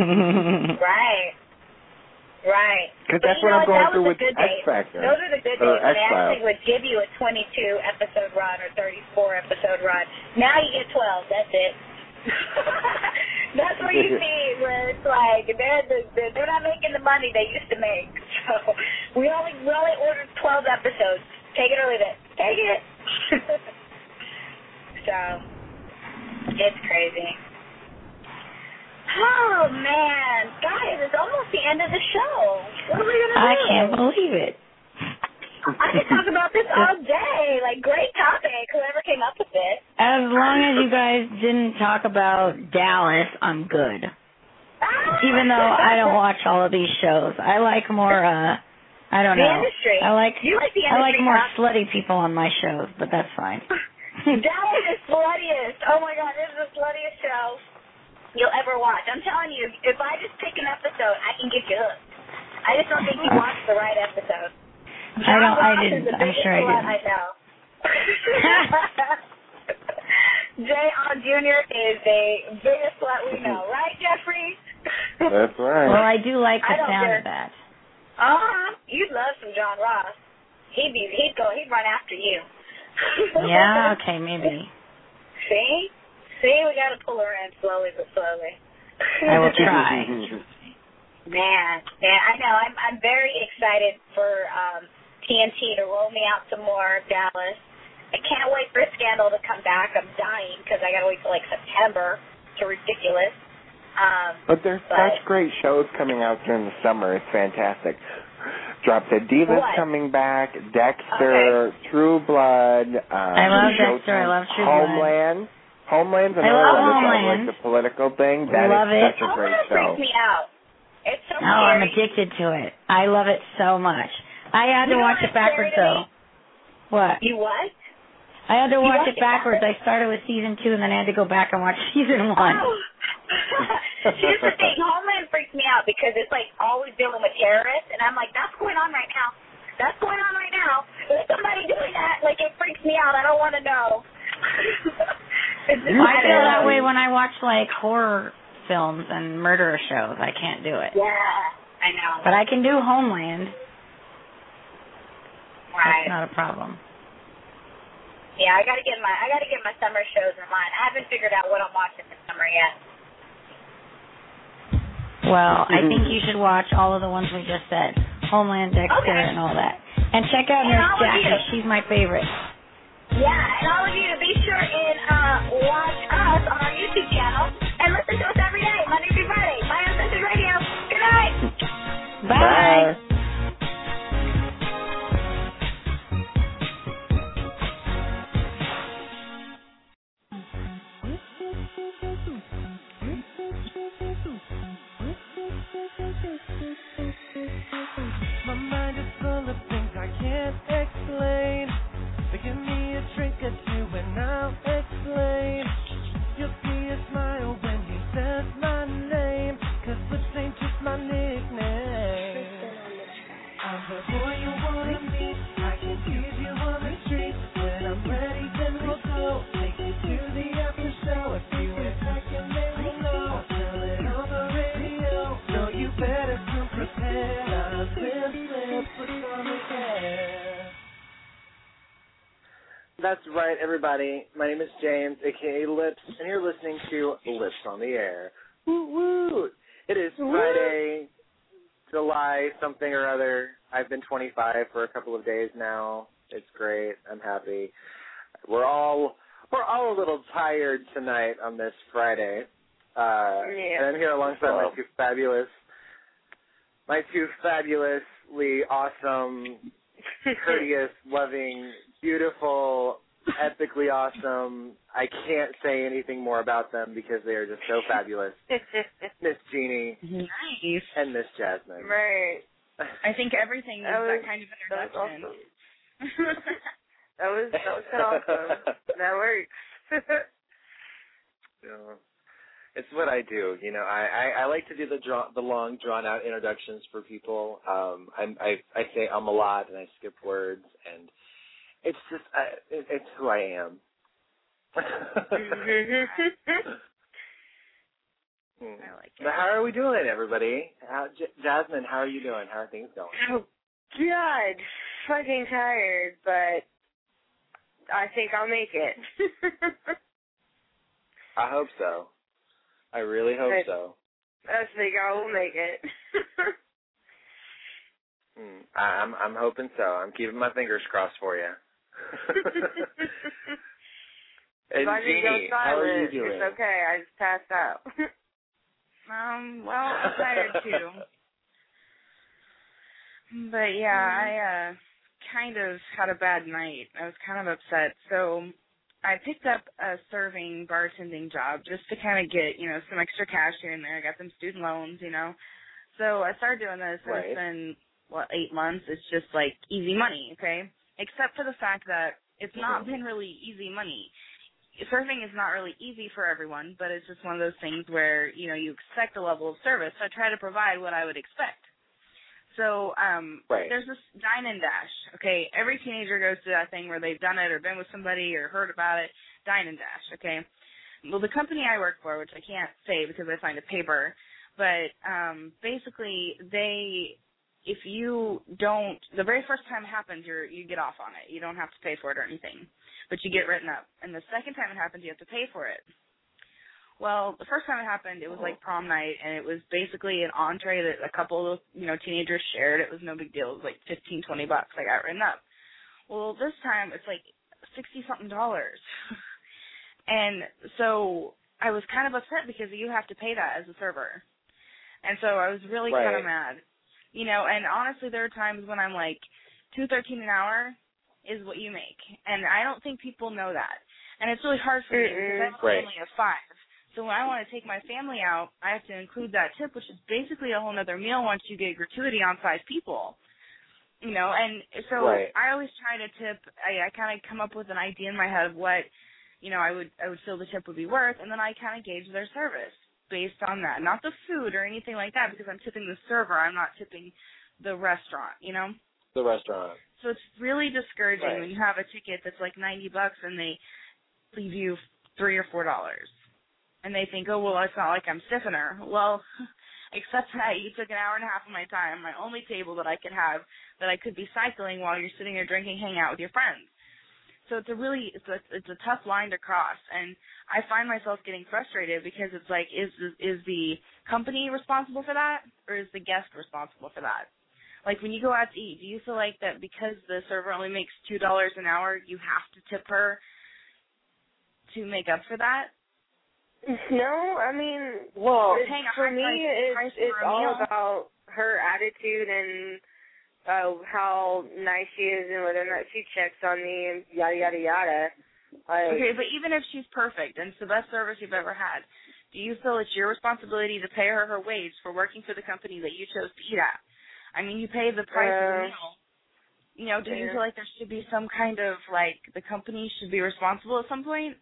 Right. Right. Because But that's you what know I'm going that through was with the good X days. Factor. Those are the good Or days when they X-Files. actually would give you a twenty-two episode run or thirty-four episode run. Now you get twelve. That's it. That's what you see where it's like they're the, they're not making the money they used to make. So we only we only ordered twelve episodes. Take it or leave it. Take it. So it's crazy. Oh man, guys, it's almost the end of the show. What are we gonna do? I can't believe it. I could talk about this all day. Like, great topic. Whoever came up with it. As long as you guys didn't talk about Dallas, I'm good. Even though I don't watch all of these shows, I like more. uh I don't The know. industry. I like. You like the I like industry, more huh? slutty people on my shows, but that's fine. Dallas is sluttiest. Oh my God, this is the sluttiest show you'll ever watch. I'm telling you, if I just pick an episode, I can get you hooked. I just don't think you watched the right episode. I don't. I Ross is didn't. the I'm biggest sure I slut didn't. I know. Jay On Junior is the biggest slut we know, right, Jeffrey? That's right. Well, I do like the I don't sound care. of that. Uh-huh. You'd love some John Ross. He'd be. He'd go. He'd run after you. Yeah. Okay. Maybe. See. See, we got to pull her in slowly but slowly. I will try. Man, man, I know. I'm I'm very excited for um, T N T to roll me out some more Dallas. I can't wait for Scandal to come back. I'm dying because I got to wait till like September. It's ridiculous. Um, But there's but, such great shows coming out during the summer. It's fantastic. Drop Dead Divas What? coming back, Dexter, True Blood. Um, I love Showtime, Dexter. I love True Blood. Homeland. Homeland's I another love one that's all Homeland. like the political thing. That Love is it. such a oh, great that show. freaks me out. It's so Oh, I'm scary. addicted to it. I love it so much. I had to You know watch what's it backwards scary to though. What? You what? I had to You watch watched it it backwards. backwards? I started with season two, and then I had to go back and watch season one. Oh. Here's the thing. Homeland freaks me out because it's like always dealing with terrorists, and I'm like, that's going on right now. That's going on right now. There's somebody doing that. Like, it freaks me out. I don't want to know. It's just, I feel don't that know. way when I watch like horror films and murder shows. I can't do it. Yeah, I know. But I can do Homeland. right. That's not a problem. Yeah, I gotta get my I gotta get my summer shows in line. I haven't figured out what I'm watching this summer yet. Well, I think you should watch all of the ones we just said. Homeland, Dexter, Okay. and all that. And check out And Nurse all of Jackie. you. She's my favorite. Yeah, and all of you to be sure and uh, watch us on our YouTube channel and listen to us every day, Monday through Friday. My Uncensored Radio. Good night. Bye. Bye. That's right, everybody. My name is James, a k a. Lips, and you're listening to Lips on the Air. Woo woo! It is Friday, July something or other. I've been twenty-five for a couple of days now. It's great. I'm happy. We're all we're all a little tired tonight on this Friday. Uh, yeah. And I'm here alongside my two fabulous, my two fabulously awesome, courteous, loving, beautiful, epically awesome. I can't say anything more about them because they are just so fabulous. Miss Jeannie. Nice. And Miss Jasmine. Right. I think everything that is was, that kind of that introduction. was awesome. that was that was kind of awesome. That works. Yeah. It's what I do, you know. I, I, I like to do the draw, the long, drawn-out introductions for people. Um, I, I I say um a lot, and I skip words, and it's just I, it, it's who I am. I like it. But how are we doing, everybody? How, J- Jasmine, how are you doing? How are things going? Oh God, fucking tired, but I think I'll make it. I hope so. I really hope I, so. I think I will make it. mm, I, I'm I'm hoping so. I'm keeping my fingers crossed for you. And if I just go Jeannie, how are you silent, doing? it's okay. I just passed out. Um, well, I'm tired too. But yeah, I uh kind of had a bad night. I was kind of upset. So I picked up a serving bartending job just to kind of get, you know, some extra cash here and there. I got some student loans, you know. So I started doing this, and right. It's been, what, eight months. It's just, like, easy money, okay? Except for the fact that it's not mm-hmm. been really easy money. Serving is not really easy for everyone, but it's just one of those things where, you know, you expect a level of service. So I try to provide what I would expect. So um, right. there's this dine and dash, okay? Every teenager goes to that thing where they've done it or been with somebody or heard about it, dine and dash, okay? Well, the company I work for, which I can't say because I signed a paper, but um, basically they, if you don't, the very first time it happens, you're, you get off on it. You don't have to pay for it or anything, but you get written up. And the second time it happens, you have to pay for it. Well, the first time it happened, it was like prom night, and it was basically an entree that a couple of, you know, teenagers shared. It was no big deal. It was like fifteen, twenty bucks. I got written up. Well, this time it's like sixty-something dollars. And so I was kind of upset because you have to pay that as a server. And so I was really right. kind of mad. You know, and honestly, there are times when I'm like, two thirteen an hour is what you make. And I don't think people know that. And it's really hard for me because I have a right. family of five. So when I want to take my family out, I have to include that tip, which is basically a whole other meal once you get gratuity on five people. You know, and so right. I always try to tip. I, I kind of come up with an idea in my head of what, you know, I would I would feel the tip would be worth, and then I kind of gauge their service based on that. Not the food or anything like that, because I'm tipping the server. I'm not tipping the restaurant, you know? The restaurant. So it's really discouraging right. when you have a ticket that's like ninety bucks and they leave you three or four dollars. And they think, oh, well, it's not like I'm stiffing her. Well, except that you took an hour and a half of my time, my only table that I could have, that I could be cycling while you're sitting there drinking, hanging out with your friends. So it's a really, it's a, it's a tough line to cross. And I find myself getting frustrated because it's like, is is the company responsible for that, or is the guest responsible for that? Like when you go out to eat, do you feel like that because the server only makes two dollars an hour, you have to tip her to make up for that? No, I mean, well, for me, it's, it's all about her attitude and uh, how nice she is and whether or not she checks on me and yada, yada, yada. Like, okay, but even if she's perfect and it's the best service you've ever had, do you feel it's your responsibility to pay her her wage for working for the company that you chose to eat at? I mean, you pay the price uh, of the meal. You know, do yeah. you feel like there should be some kind of, like, the company should be responsible at some point?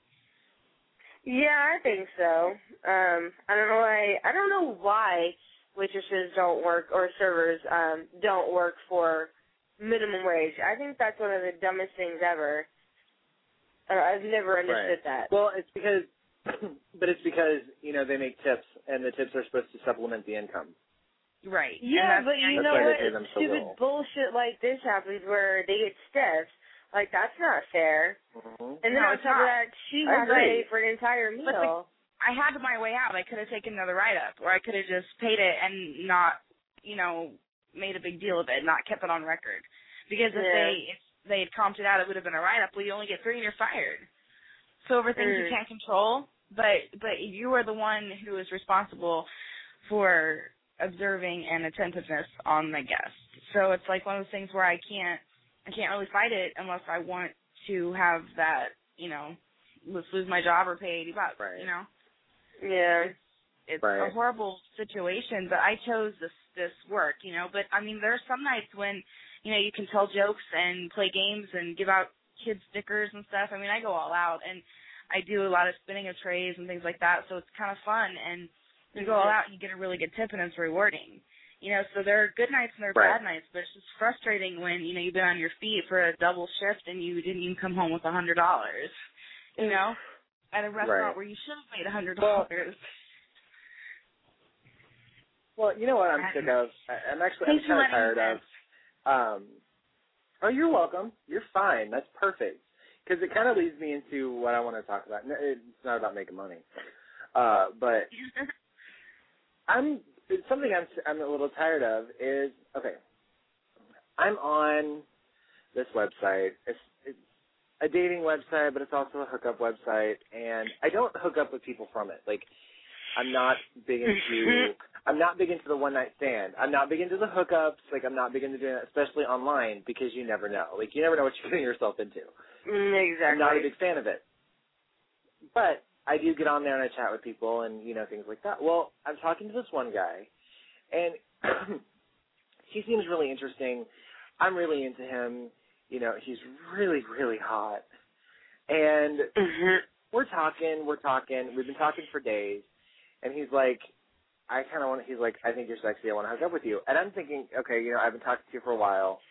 Yeah, I think so. Um, I don't know why. I don't know why waitresses don't work or servers um, don't work for minimum wage. I think that's one of the dumbest things ever. Uh, I've never understood right. that. Well, it's because, but it's because you know they make tips, and the tips are supposed to supplement the income. Right. Yeah, but you know what? So Stupid little. bullshit like this happens where they get stiffs Like, that's not fair. Mm-hmm. And then No, on it's top of not. that, she I had to agree. pay for an entire But the, meal. I had my way out. I could have taken another write-up, or I could have just paid it and not, you know, made a big deal of it, not kept it on record. Because if Yeah. they if they had comped it out, it would have been a write-up. Well, you only get three and you're fired. So over things Mm. you can't control, but but you are the one who is responsible for observing and attentiveness on the guest. So it's like one of those things where I can't I can't really fight it unless I want to have that, you know, let's lose my job or pay eighty bucks, Right. you know. Yeah. It's, it's Right. a horrible situation, but I chose this this work, you know. But I mean, there are some nights when, you know, you can tell jokes and play games and give out kids stickers and stuff. I mean, I go all out, and I do a lot of spinning of trays and things like that, so it's kind of fun. And you go all out, and you get a really good tip, and it's rewarding. You know, so there are good nights and there are Right. bad nights, but it's just frustrating when, you know, you've been on your feet for a double shift and you didn't even come home with a hundred dollars. You know, at a restaurant Right. where you should have made a hundred Well, dollars. Well, you know what I'm sick of? I- I'm actually Thanks I'm for kind of letting tired me of. Um, oh, you're welcome. You're fine. That's perfect. Because it kind of leads me into what I want to talk about. It's not about making money, uh, but I'm it's something I'm I'm a little tired of is okay. I'm on this website. It's, it's a dating website, but it's also a hookup website, and I don't hook up with people from it. Like, I'm not big into I'm not big into the one night stand. I'm not big into the hookups. Like, I'm not big into doing that, especially online, because you never know. Like, you never know what you're getting yourself into. Mm, exactly. I'm not a big fan of it. But I do get on there and I chat with people and, you know, things like that. Well, I'm talking to this one guy, and he seems really interesting. I'm really into him. You know, he's really, really hot. And Mm-hmm. we're talking, we're talking. We've been talking for days. And he's like, I kind of want to, he's like, I think you're sexy. I want to hook up with you. And I'm thinking, okay, you know, I've been talking to you for a while.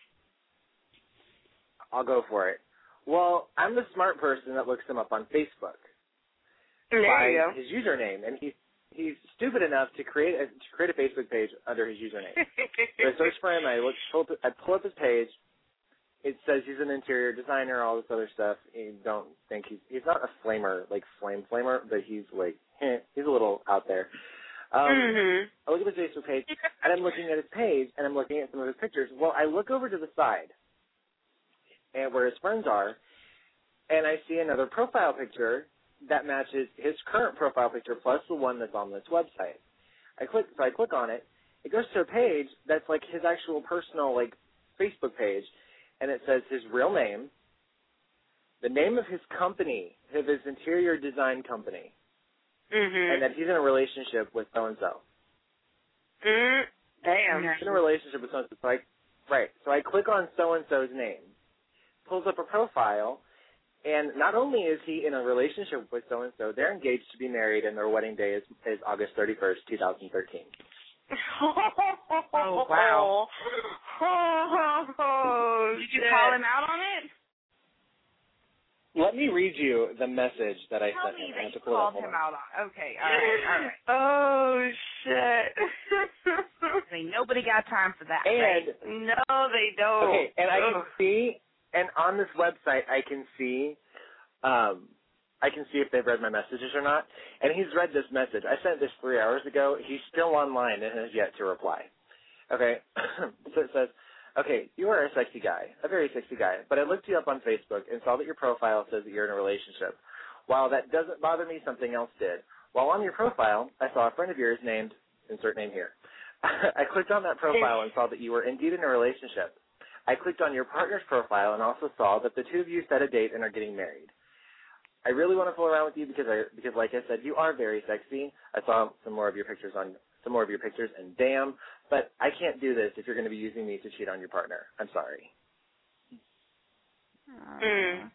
I'll go for it. Well, I'm the smart person that looks him up on Facebook. There by you go. his username, and he's he's stupid enough to create a, to create a Facebook page under his username. So I search for him. I look, pull up, I pull up his page. It says he's an interior designer, all this other stuff. You don't think he's he's not a flamer like flame flamer, but he's like eh, he's a little out there. Um, Mm-hmm. I look at his Facebook page, and I'm looking at his page, and I'm looking at some of his pictures. Well, I look over to the side, and where his friends are, and I see another profile picture that matches his current profile picture plus the one that's on this website. I click, so I click on it. It goes to a page that's like his actual personal like Facebook page, and it says his real name, the name of his company, of his interior design company, Mm-hmm. and that he's in a relationship with so and so. Mm, damn. He's in a relationship with so and so. So I, right. So I click on so and so's name, pulls up a profile. And not only is he in a relationship with so-and-so, they're engaged to be married, and their wedding day is, is August thirty-first, twenty thirteen. Oh, wow. Oh, Did you shit. call him out on it? Let me read you the message that I Tell sent me him. I that have you to pull it up. called Hold him on. out on. Okay, all right, all right. Oh, shit. Ain't nobody got time for that, And, right? No, they don't. okay, and I can Ugh. see, and on this website, I can see, um, I can see if they've read my messages or not. And he's read this message. I sent this three hours ago. He's still online and has yet to reply. Okay, so it says, okay, you are a sexy guy, a very sexy guy, but I looked you up on Facebook and saw that your profile says that you're in a relationship. While that doesn't bother me, something else did. While on your profile, I saw a friend of yours named, insert name here. I clicked on that profile and saw that you were indeed in a relationship. I clicked on your partner's profile and also saw that the two of you set a date and are getting married. I really want to fool around with you because, I, because like I said, you are very sexy. I saw some more of your pictures on some more of your pictures, and damn, but I can't do this if you're going to be using me to cheat on your partner. I'm sorry. Mm.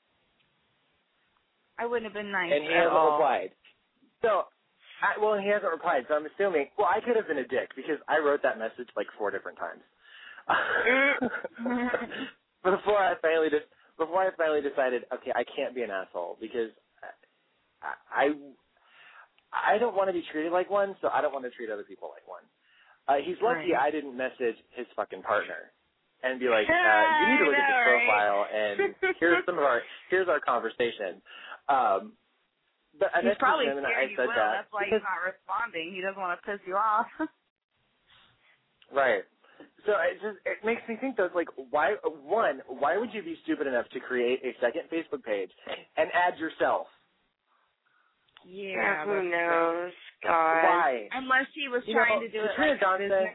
I wouldn't have been nice And he at hasn't all. replied. So, I, well, he hasn't replied, so I'm assuming, well, I could have been a dick because I wrote that message like four different times. before I finally just, before I finally decided, okay, I can't be an asshole because I, I, I don't want to be treated like one, so I don't want to treat other people like one. Uh, he's lucky Right. I didn't message his fucking partner. and be like, uh, you need to look at this profile, and here's some of our here's our conversation. Um, but I he's probably him and scared I you said will. that That's why he's not responding. He doesn't want to piss you off. Right. So it just it makes me think though, it's like why one why would you be stupid enough to create a second Facebook page and add yourself? Yeah, who knows? God. Why? Unless he was you trying know, to do it Katrina like Johnson.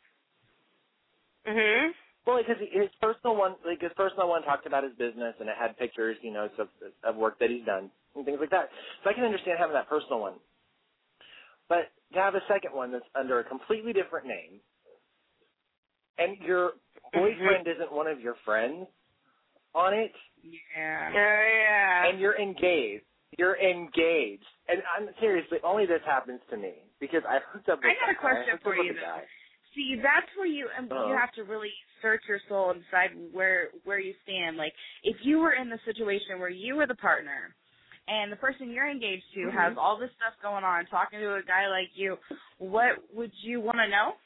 Mhm. Well, because his personal one, like his personal one, talked about his business and it had pictures, you know, of, of work that he's done and things like that. So I can understand having that personal one, but to have a second one that's under a completely different name, and your boyfriend mm-hmm. isn't one of your friends on it, yeah, oh yeah, and you're engaged. You're engaged, and I'm seriously. Only this happens to me because I hooked up. With I got a question for you. Guy. See, that's where you um, uh-huh. you have to really search your soul and decide where where you stand. Like, if you were in the situation where you were the partner, and the person you're engaged to mm-hmm. has all this stuff going on, talking to a guy like you, what would you want to know?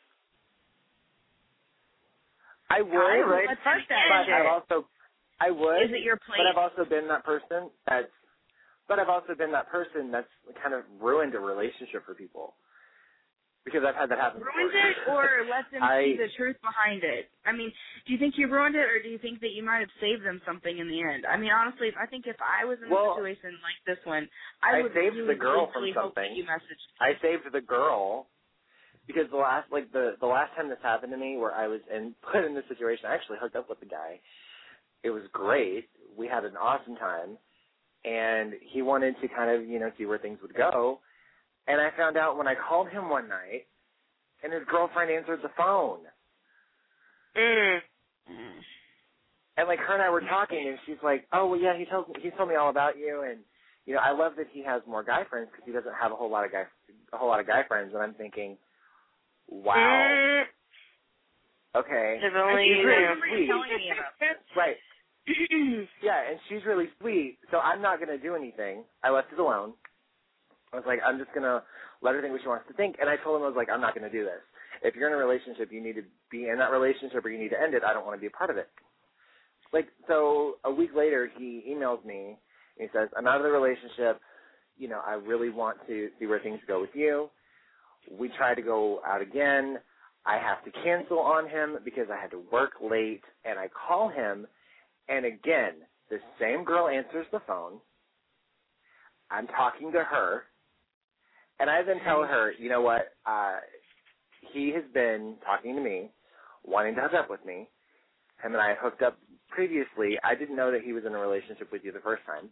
I would, I would but but I've also, I would. Is it your place? But I've also been that person that's, but I've also been that person that's kind of ruined a relationship for people. Because I've had that happen Ruined before. it or let them I, see the truth behind it? I mean, do you think you ruined it or do you think that you might have saved them something in the end? I mean, honestly, I think if I was in well, a situation like this one, I, I would saved really, the girl really from hope that something. you messaged. I saved the girl because the last, like the, the last time this happened to me where I was in, put in this situation, I actually hooked up with the guy. It was great. We had an awesome time. And he wanted to kind of, you know, see where things would go. And I found out when I called him one night, and his girlfriend answered the phone. Mm. And, like, her and I were talking, and she's like, oh, well, yeah, he tells me, he told me all about you, and, you know, I love that he has more guy friends because he doesn't have a whole lot of guy a whole lot of guy friends. And I'm thinking, wow. Mm. Okay. If only she's you really knew. sweet. Telling me about this. Right. Yeah, and she's really sweet, so I'm not going to do anything. I left it alone. I was like, I'm just going to let her think what she wants to think. And I told him, I was like, I'm not going to do this. If you're in a relationship, you need to be in that relationship or you need to end it. I don't want to be a part of it. Like, so a week later, he emails me, and he says, I'm out of the relationship. You know, I really want to see where things go with you. We tried to go out again. I have to cancel on him because I had to work late. And I call him, and again, the same girl answers the phone. I'm talking to her. And I then tell her, you know what, uh, he has been talking to me, wanting to hook up with me. Him and I hooked up previously. I didn't know that he was in a relationship with you the first time.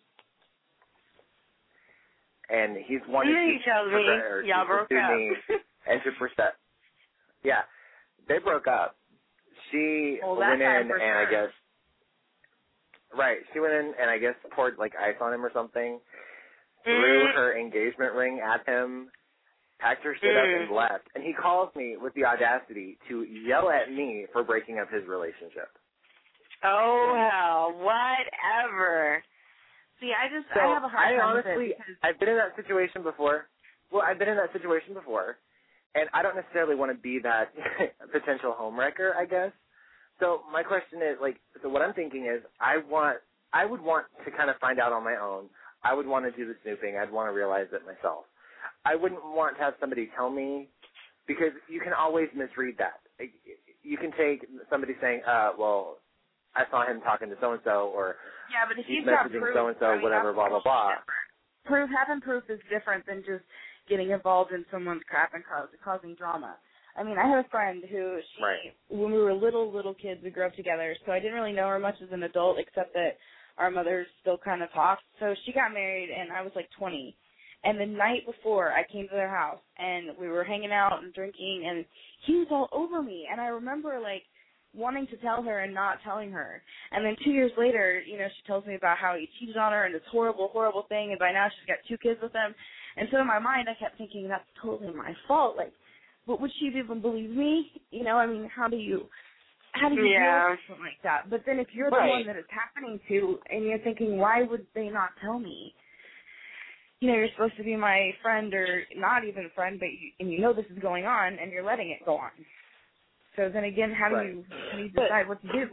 And he's wanted and then to, he tells me, y'all broke up. me and to percent. Yeah, they broke up. She well, went in and sure. I guess, right, she went in and I guess poured like ice on him or something. Threw her engagement ring at him, packed her shit mm. up and left. And he calls me with the audacity to yell at me for breaking up his relationship. Oh, hell, whatever. See, I just, so I have a hard I time honestly, with it because... I've been in that situation before. Well, I've been in that situation before, and I don't necessarily want to be that potential homewrecker, I guess. So my question is, like, so what I'm thinking is I want, I would want to kind of find out on my own. I would want to do the snooping. I'd want to realize it myself. I wouldn't want to have somebody tell me because you can always misread that. You can take somebody saying, uh, well, I saw him talking to so-and-so or yeah, but if he's you've got messaging proof, so-and-so, I mean, whatever, blah, blah, blah. Proof, having proof is different than just getting involved in someone's crap and cause, causing drama. I mean, I have a friend who, she, right. when we were little, little kids, we grew up together, so I didn't really know her much as an adult except that our mothers still kind of talked. So she got married, and I was like twenty. And the night before, I came to their house, and we were hanging out and drinking, and he was all over me. And I remember, like, wanting to tell her and not telling her. And then two years later, you know, she tells me about how he cheated on her and this horrible, horrible thing, and by now she's got two kids with him. And so in my mind, I kept thinking, that's totally my fault. Like, but would she even believe me? You know, I mean, how do you... How do you yeah. deal with something like that? But then if you're the right. one that it's happening to and you're thinking, why would they not tell me? You know, you're supposed to be my friend or not even friend, but you, and you know this is going on and you're letting it go on. So then again, how do Right. you how do you decide what to do?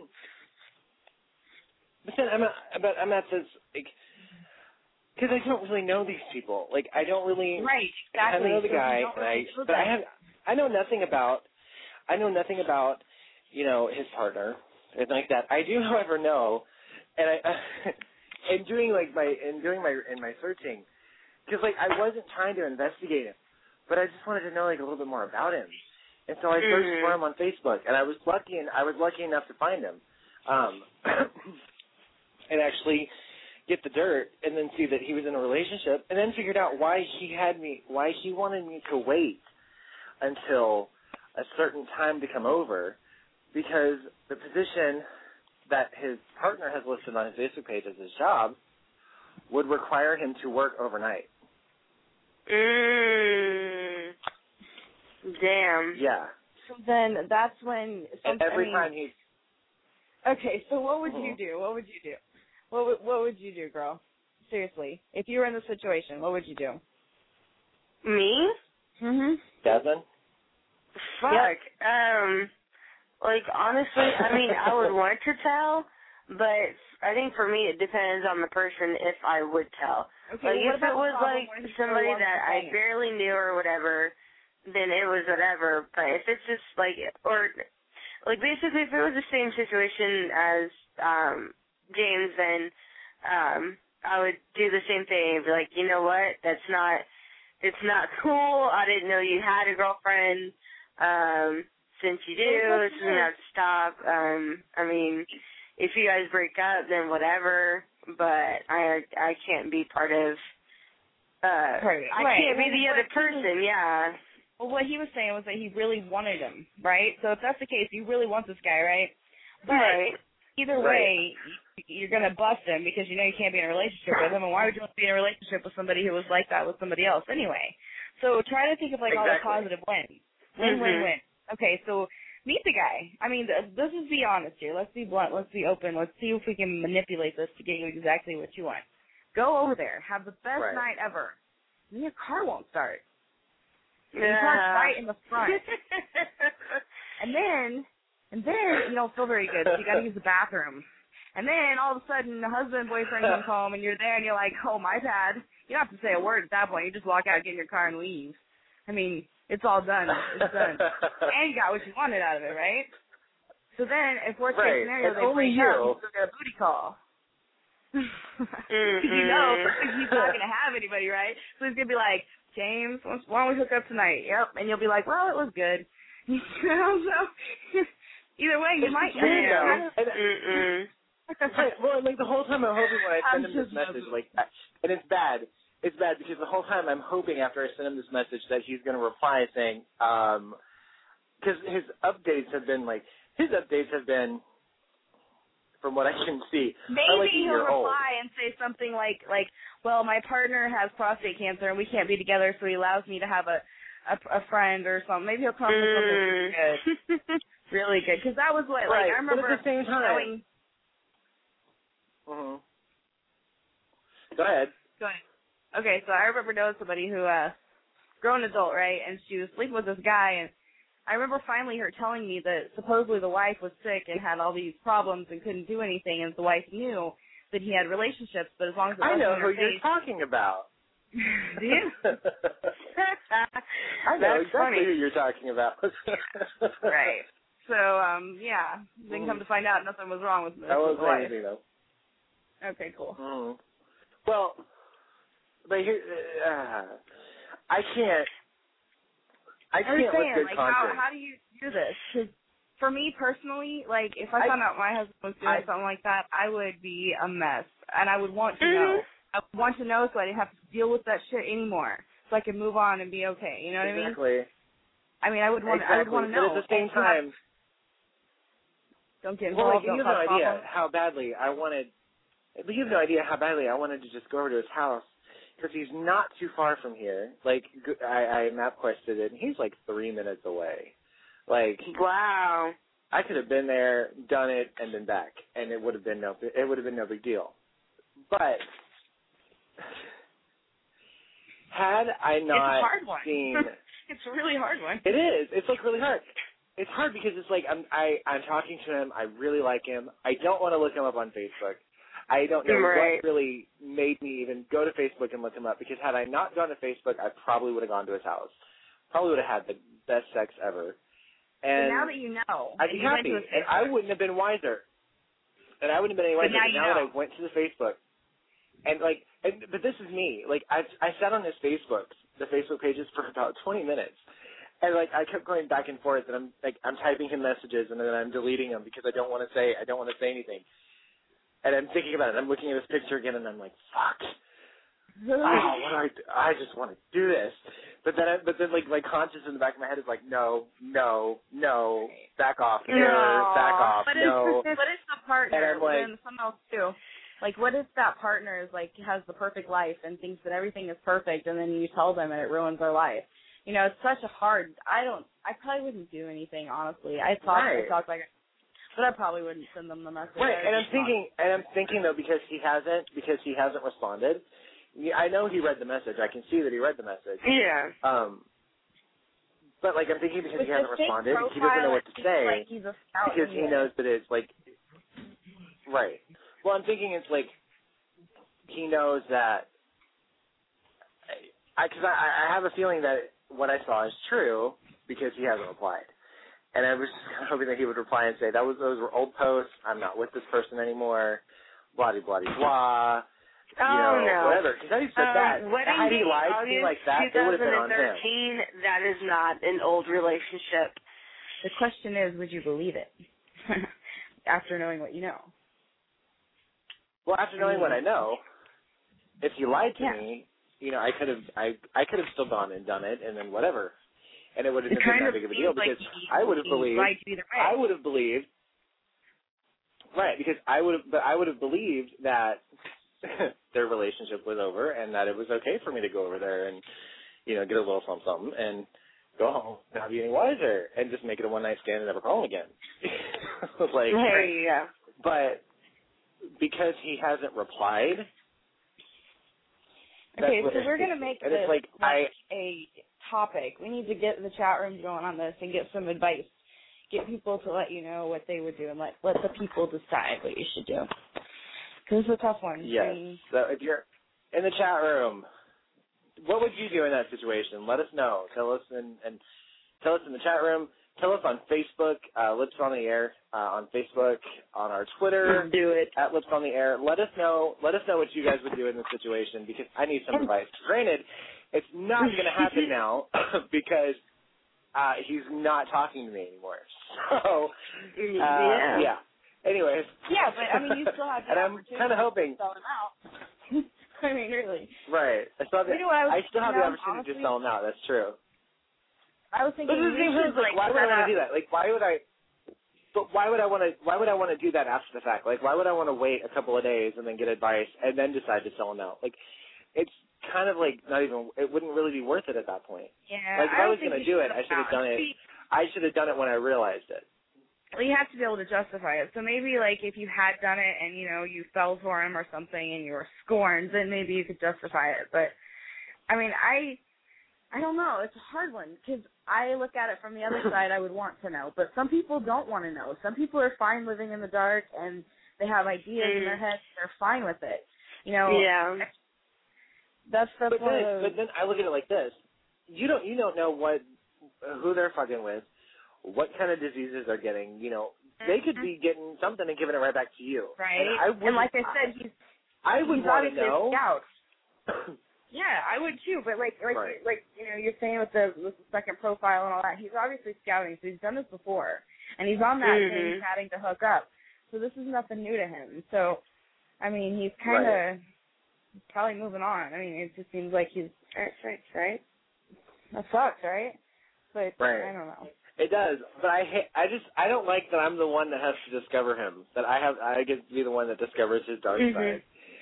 But then I'm at, but I'm at this like because I don't really know these people. Like I don't really Right, exactly. I kind of know the So you guy, don't and really I know but I them. have I know nothing about I know nothing about you know his partner and like that. I do, however, know, and I uh, in doing like my in doing my in my searching because like I wasn't trying to investigate him, but I just wanted to know like a little bit more about him. And so I searched Mhm. for him on Facebook, and I was lucky, and I was lucky enough to find him, um, and actually get the dirt, and then see that he was in a relationship, and then figured out why he had me, why he wanted me to wait until a certain time to come over, because the position that his partner has listed on his Facebook page as his job would require him to work overnight. Mm. Damn. Yeah. So then that's when And some, every I mean, time he okay, so what would Mhm. you do? What would you do? What would what would you do, girl? Seriously, if you were in the situation, what would you do? Me? Mhm. Desmond? Fuck. Um, like, honestly, I mean, I would want to tell, but I think for me it depends on the person if I would tell. Okay, Like, well, what if about it the was, problem like, when he somebody wants that to I bang it? barely knew or whatever, then it was whatever. But if it's just, like, or, like, basically, if it was the same situation as um James, then um I would do the same thing and be like, you know what, that's not, it's not cool. I didn't know you had a girlfriend. Um, since you do, it's going to have to stop. Um, I mean, if you guys break up, then whatever, but I I can't be part of, uh, Right. I Right. can't be the Well, other but- person, yeah. Well, what he was saying was that he really wanted him, right? So if that's the case, you really want this guy, right? But Right. either way, you're going to bust him because you know you can't be in a relationship with him, and why would you want to be in a relationship with somebody who was like that with somebody else anyway? So try to think of, like, all the Exactly. positive wins. Win, win, Mhm. win. Okay, so meet the guy. I mean, th- let's just be honest here. Let's be blunt. Let's be open. Let's see if we can manipulate this to get you exactly what you want. Go over there. Have the best Right. night ever. And your car won't start. And Yeah. you park right in the front. And then, and then you don't feel very good, so you got to use the bathroom. And then all of a sudden, the husband, boyfriend comes home, and you're there, and you're like, oh, my bad. You don't have to say a word at that point. You just walk out, get in your car, and leave. I mean, it's all done. It's done. And you got what you wanted out of it, right? So then, if worst Right. case scenario, And they only break you. up, you still get a booty call. Because you know he's not going to have anybody, right? So he's going to be like, James, why don't we hook up tonight? Yep. And you'll be like, well, it was good. You know, so either way, you It's might. just weird, Yeah. though. And- Mm-mm. Right, well, like the whole time I'm hoping when I send I'm him this just message, messing. like, and it's bad. It's bad because the whole time I'm hoping after I send him this message that he's going to reply saying, um, because his updates have been like, his updates have been, from what I can see, Maybe are like a he'll year old. reply and say something like, like, well, my partner has prostate cancer and we can't be together, so he allows me to have a a, a friend or something. Maybe he'll come up with something really good, really good. Because that was what, Right, like, I remember but at the same time, knowing. Mm-hmm. Go ahead. Go ahead. Okay, so I remember knowing somebody who, uh, grown adult, right, and she was sleeping with this guy, and I remember finally her telling me that supposedly the wife was sick and had all these problems and couldn't do anything, and the wife knew that he had relationships, but as long as it I wasn't know in who her you're face. talking about. Do you? I know That's exactly funny. who you're talking about. Right. So, um, yeah. Then come to find out nothing was wrong with, with That the wasn't wife. anything, though. Okay, cool. Mm. Well, but here, uh, I can't. I I was can't with saying, good like, how, conscience. how do you do this? 'Cause for me personally, like, if I, I- found out my husband was doing I- something like that, I would be a mess, and I would want to Mhm. know. I would want to know so I didn't have to deal with that shit anymore, so I could move on and be okay. You know what exactly. I mean? I mean, I would want. I would Exactly. want to know. But at the same And you have- time, don't get well, like, involved. you don't have no cause idea problems. how badly I wanted. But you have no idea how badly I wanted to just go over to his house because he's not too far from here. Like g- I, I MapQuested it, and he's like three minutes away. Like Wow. I could have been there, done it, and been back, and it would have been no. It would have been no big deal. But had I It's a not hard one. seen, It's a really hard one. it is. It's like really hard. it's hard because it's like I'm I I'm talking to him. I really like him. I don't want to look him up on Facebook. I don't know Right. what really made me even go to Facebook and look him up, because had I not gone to Facebook, I probably would have gone to his house. Probably would have had the best sex ever. And But now that you know, I'd be and you went happy, to his and I wouldn't have been wiser. And I wouldn't have been any But wiser. now But you now know. that I went to the Facebook, and like, and, but this is me. Like, I I sat on his Facebook, the Facebook pages for about twenty minutes, and like I kept going back and forth, and I'm like I'm typing him messages, and then I'm deleting them because I don't want to say I don't want to say anything. And I'm thinking about it. I'm looking at his picture again, and I'm like, fuck. Oh, what do I do? I just want to do this. But then, I, but then, like, my conscience in the back of my head is like, no, no, no, back off, No. error, back off, But no. it's, but it's the partner, And I'm like- and something else too. Like, what if that partner is like has the perfect life and thinks that everything is perfect, and then you tell them and it ruins their life? You know, it's such a hard. I don't. I probably wouldn't do anything, honestly. I talk. Right. I talk like. But I probably wouldn't send them the message. Right, I and would I'm just thinking, and I'm thinking though, because he hasn't, because he hasn't responded. Yeah, I know he read the message. I can see that he read the message. Yeah. Um, but like I'm thinking because With he hasn't the fake responded, he doesn't know what to profile, say Like he's a scout because he anyway. knows that it's like, right. Well, I'm thinking it's like he knows that. I because I, I have a feeling that what I saw is true because he hasn't replied. And I was just kind of hoping that he would reply and say, that was those were old posts, I'm not with this person anymore, blah, blah, blah, blah, you Oh, know, no. whatever. Because had he said Um, that, wedding had he date, lied to me like that, it would have been on him. twenty thirteen, that is not an old relationship. The question is, would you believe it after knowing what you know? Well, after knowing what I know, if he lied to Yeah. me, you know, I could have I I could have still gone and done it, and then whatever. And it would have It been kind that of big of a deal seems like because he- I would have he believed lied to you either way. I would have believed right because I would have but I would have believed that their relationship was over and that it was okay for me to go over there and you know get a little something something and go home, not be any wiser, and just make it a one night stand and never call him again. Like, There you go. but because he hasn't replied. Okay, That's so what we're it going to is. make and this it's like, like I, a topic. We need to get the chat rooms going on this and get some advice. Get people to let you know what they would do and let let the people decide what you should do. Because it's a tough one. yes. And So if you're in the chat room, what would you do in that situation? Let us know. Tell us in and tell us in the chat room. Tell us on Facebook, uh, Lips on the Air, uh, on Facebook, on our Twitter, Do it. at Lips on the Air. Let us know. Let us know what you guys would do in this situation because I need some advice. Granted, it's not going to happen now because uh, he's not talking to me anymore. So, uh, Yeah. yeah. Anyways. yeah, but I mean, you still have the and I'm opportunity kind of hoping. to sell them out. I mean, really. Right. I still have the, You know what I was I still have the thinking of, opportunity to honestly? sell them out. That's true. I was thinking But the we thing should is, like, why would I want to do that? Like, why would I? But why would I want to? Why would I want to do that after the fact? Like, why would I want to wait a couple of days and then get advice and then decide to sell them out? Like, it's kind of like not even. It wouldn't really be worth it at that point. Yeah, Like, if I, I was don't going to think do you it, I should have sell done them out. it. I should have done it when I realized it. Well, you have to be able to justify it. So maybe, like, if you had done it and, you know, you fell for him or something and you were scorned, then maybe you could justify it. But, I mean, I I don't know. It's a hard one because I look at it from the other side. I would want to know. But some people don't want to know. Some people are fine living in the dark and they have ideas Mm. in their heads. They're fine with it. You know, Yeah. that's, that's But one then, of those. but then I look at it like this: you don't you don't know what who they're fucking with, what kind of diseases they're getting. You know, they could be getting something and giving it right back to you. Right. And, I And like I said, he's I would he's want to obviously know. a scout. Yeah, I would too. But like, like, Right. like you know, you're saying with the, with the second profile and all that, he's obviously scouting, so he's done this before, and he's on that Mhm. thing chatting to hook up. So this is nothing new to him. So, I mean, he's kind of Right. probably moving on. I mean, it just seems like he's That's right, right? that sucks, right? But Right. I don't know. It does, but I ha- I just I don't like that I'm the one that has to discover him. That I have I get to be the one that discovers his dark Mhm. side.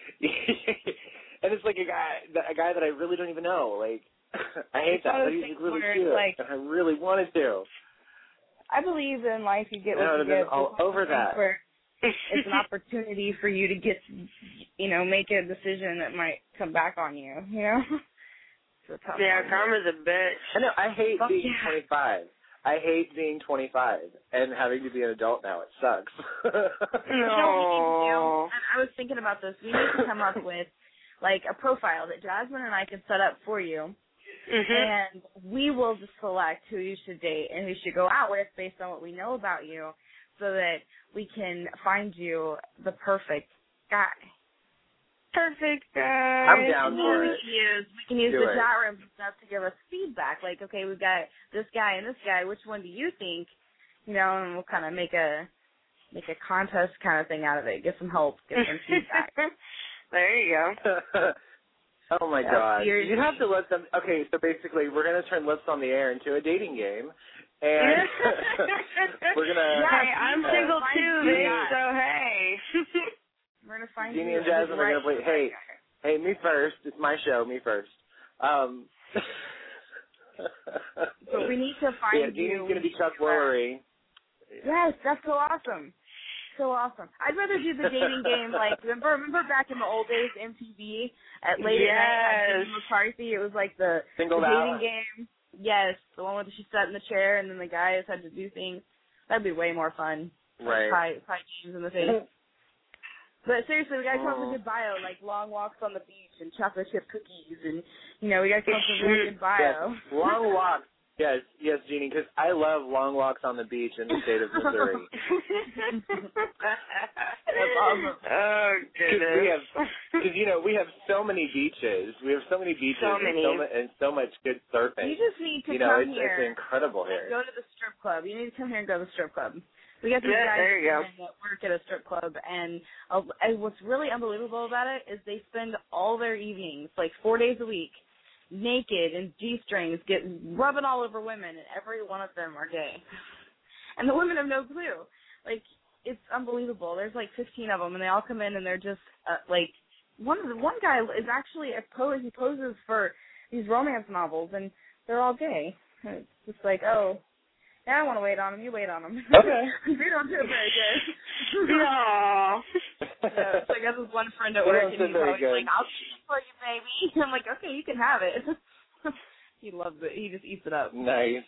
And it's like a guy a guy that I really don't even know. Like I hate It's one that, of but those he's things really where, cute, like- and I really wanted to. I believe in life you get And I what would you have get. been all It's one of over those things that. where it's an opportunity for you to get, you know, make a decision that might come back on you, you know? It's a tough Yeah, one. karma's a bitch. I know I hate Fuck being yeah. twenty-five. I hate being twenty-five and having to be an adult now. It sucks. No. You know what we need to do? And I was thinking about this. We need to come up with, like, a profile that Jasmine and I can set up for you. Mm-hmm. And we will just select who you should date and who you should go out with based on what we know about you so that we can find you the perfect guy. Perfect guy. I'm down for we it. Can use, we can use Do the it. chat room stuff to give us feedback. Like, okay, we've got this guy and this guy. Which one do you think? You know, and we'll kind of make a make a contest kind of thing out of it. Get some help. Get some feedback. There you go. Oh, my That's God. weird. You have to let them – okay, so basically we're going to turn Lips on the Air into a dating game. And we're going to – Hey, I'm single too, Jeannie. bitch, so hey. We're going to find Jeannie you and Jasmine right are going to play – hey, hey, me first. It's my show, me first. Um, But we need to find yeah, you. Jeannie's going to be Chuck Woolery. Yes, that's so awesome. So awesome. I'd rather do the dating game like remember remember back in the old days M T V at late Yes. at night at McCarthy. It was like the, the Singled dating out. game. Yes, the one where she sat in the chair and then the guys had to do things. That'd be way more fun. Right. Pie, pie games in the face. But seriously, we gotta come up with a good bio, like long walks on the beach and chocolate chip cookies, and you know we gotta come up with a really good bio. Yes. Long walks. Yes, yes, Jeannie, because I love long walks on the beach in the state of Missouri. That's awesome. Oh, goodness. We have, because you know, we have so many beaches. We have so many beaches So many. And, so, mu- and so much good surfing. You just need to you know, come it's, here. it's incredible and here. Go to the strip club. You need to come here and go to the strip club. We got these Yeah, guys there you go. that work at a strip club, and, uh, and what's really unbelievable about it is they spend all their evenings, like four days a week, naked in G-strings, get rubbing all over women, and every one of them are gay. And the women have no clue. Like, it's unbelievable. There's like fifteen of them, and they all come in, and they're just, uh, like, one of the, one guy is actually a pose, he poses for these romance novels, and they're all gay. And it's just like, oh, yeah, I want to wait on him. You wait on him. Okay. We don't do it very good. No. Yeah, so I got this one friend at We work, don't and do he's very always good. like, I'll shoot it for you, baby. I'm like, okay, you can have it. He loves it. He just eats it up. Nice.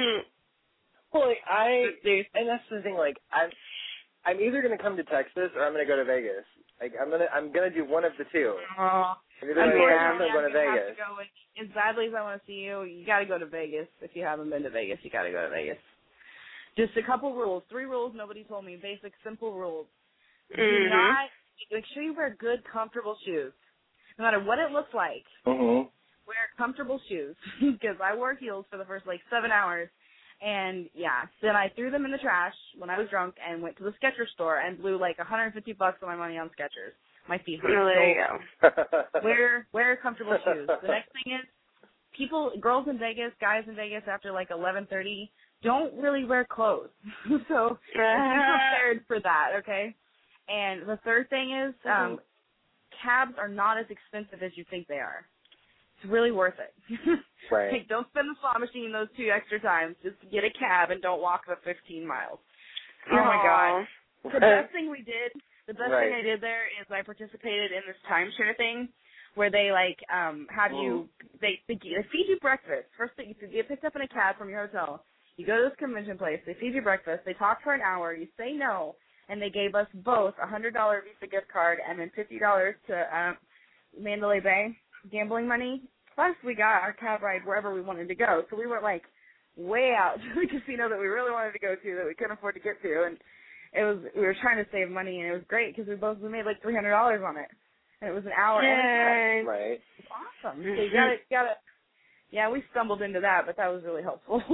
Well, like, I, and that's the thing, like, I'm, I'm either going to come to Texas or I'm going to go to Vegas. Like, I'm going to, I'm going to do one of the two. Oh, I'm either going to unfortunately, Texas or I'm go to gonna have Vegas. to go with, as badly as I want to see you, you got to go to Vegas. If you haven't been to Vegas, you got to go to Vegas. Just a couple rules. Three rules nobody told me. Basic, simple rules. Do Mhm. not, make sure you wear good, comfortable shoes. No matter what it looks like, Mm-hmm. wear comfortable shoes. Because I wore heels for the first, like, seven hours. And, yeah, then I threw them in the trash when I was drunk and went to the Skechers store and blew, like, one hundred fifty bucks of my money on Skechers. My feet hurt. Oh, there you so go. Wear, wear comfortable shoes. The next thing is, people, girls in Vegas, guys in Vegas after, like, eleven thirty, don't really wear clothes. So be prepared for that, okay? And the third thing is um, cabs are not as expensive as you think they are. It's really worth it. Right. Like, don't spend the slot machine those two extra times. Just get a cab and don't walk the fifteen miles. Oh, my God. The best thing we did, the best Right. thing I did there is I participated in this timeshare thing where they, like, um, have you, they, they, they feed you breakfast. First thing, you get picked up in a cab from your hotel. You go to this convention place. They feed you breakfast. They talk for an hour. You say no. And they gave us both a one hundred dollars Visa gift card and then fifty dollars to uh, Mandalay Bay gambling money. Plus, we got our cab ride wherever we wanted to go. So we were, like, way out to the casino that we really wanted to go to that we couldn't afford to get to. And it was we were trying to save money, and it was great because we both we made, like, three hundred dollars on it. And it was an hour. Yay. Right. It was awesome. So you got to, got to, yeah, we stumbled into that, but that was really helpful.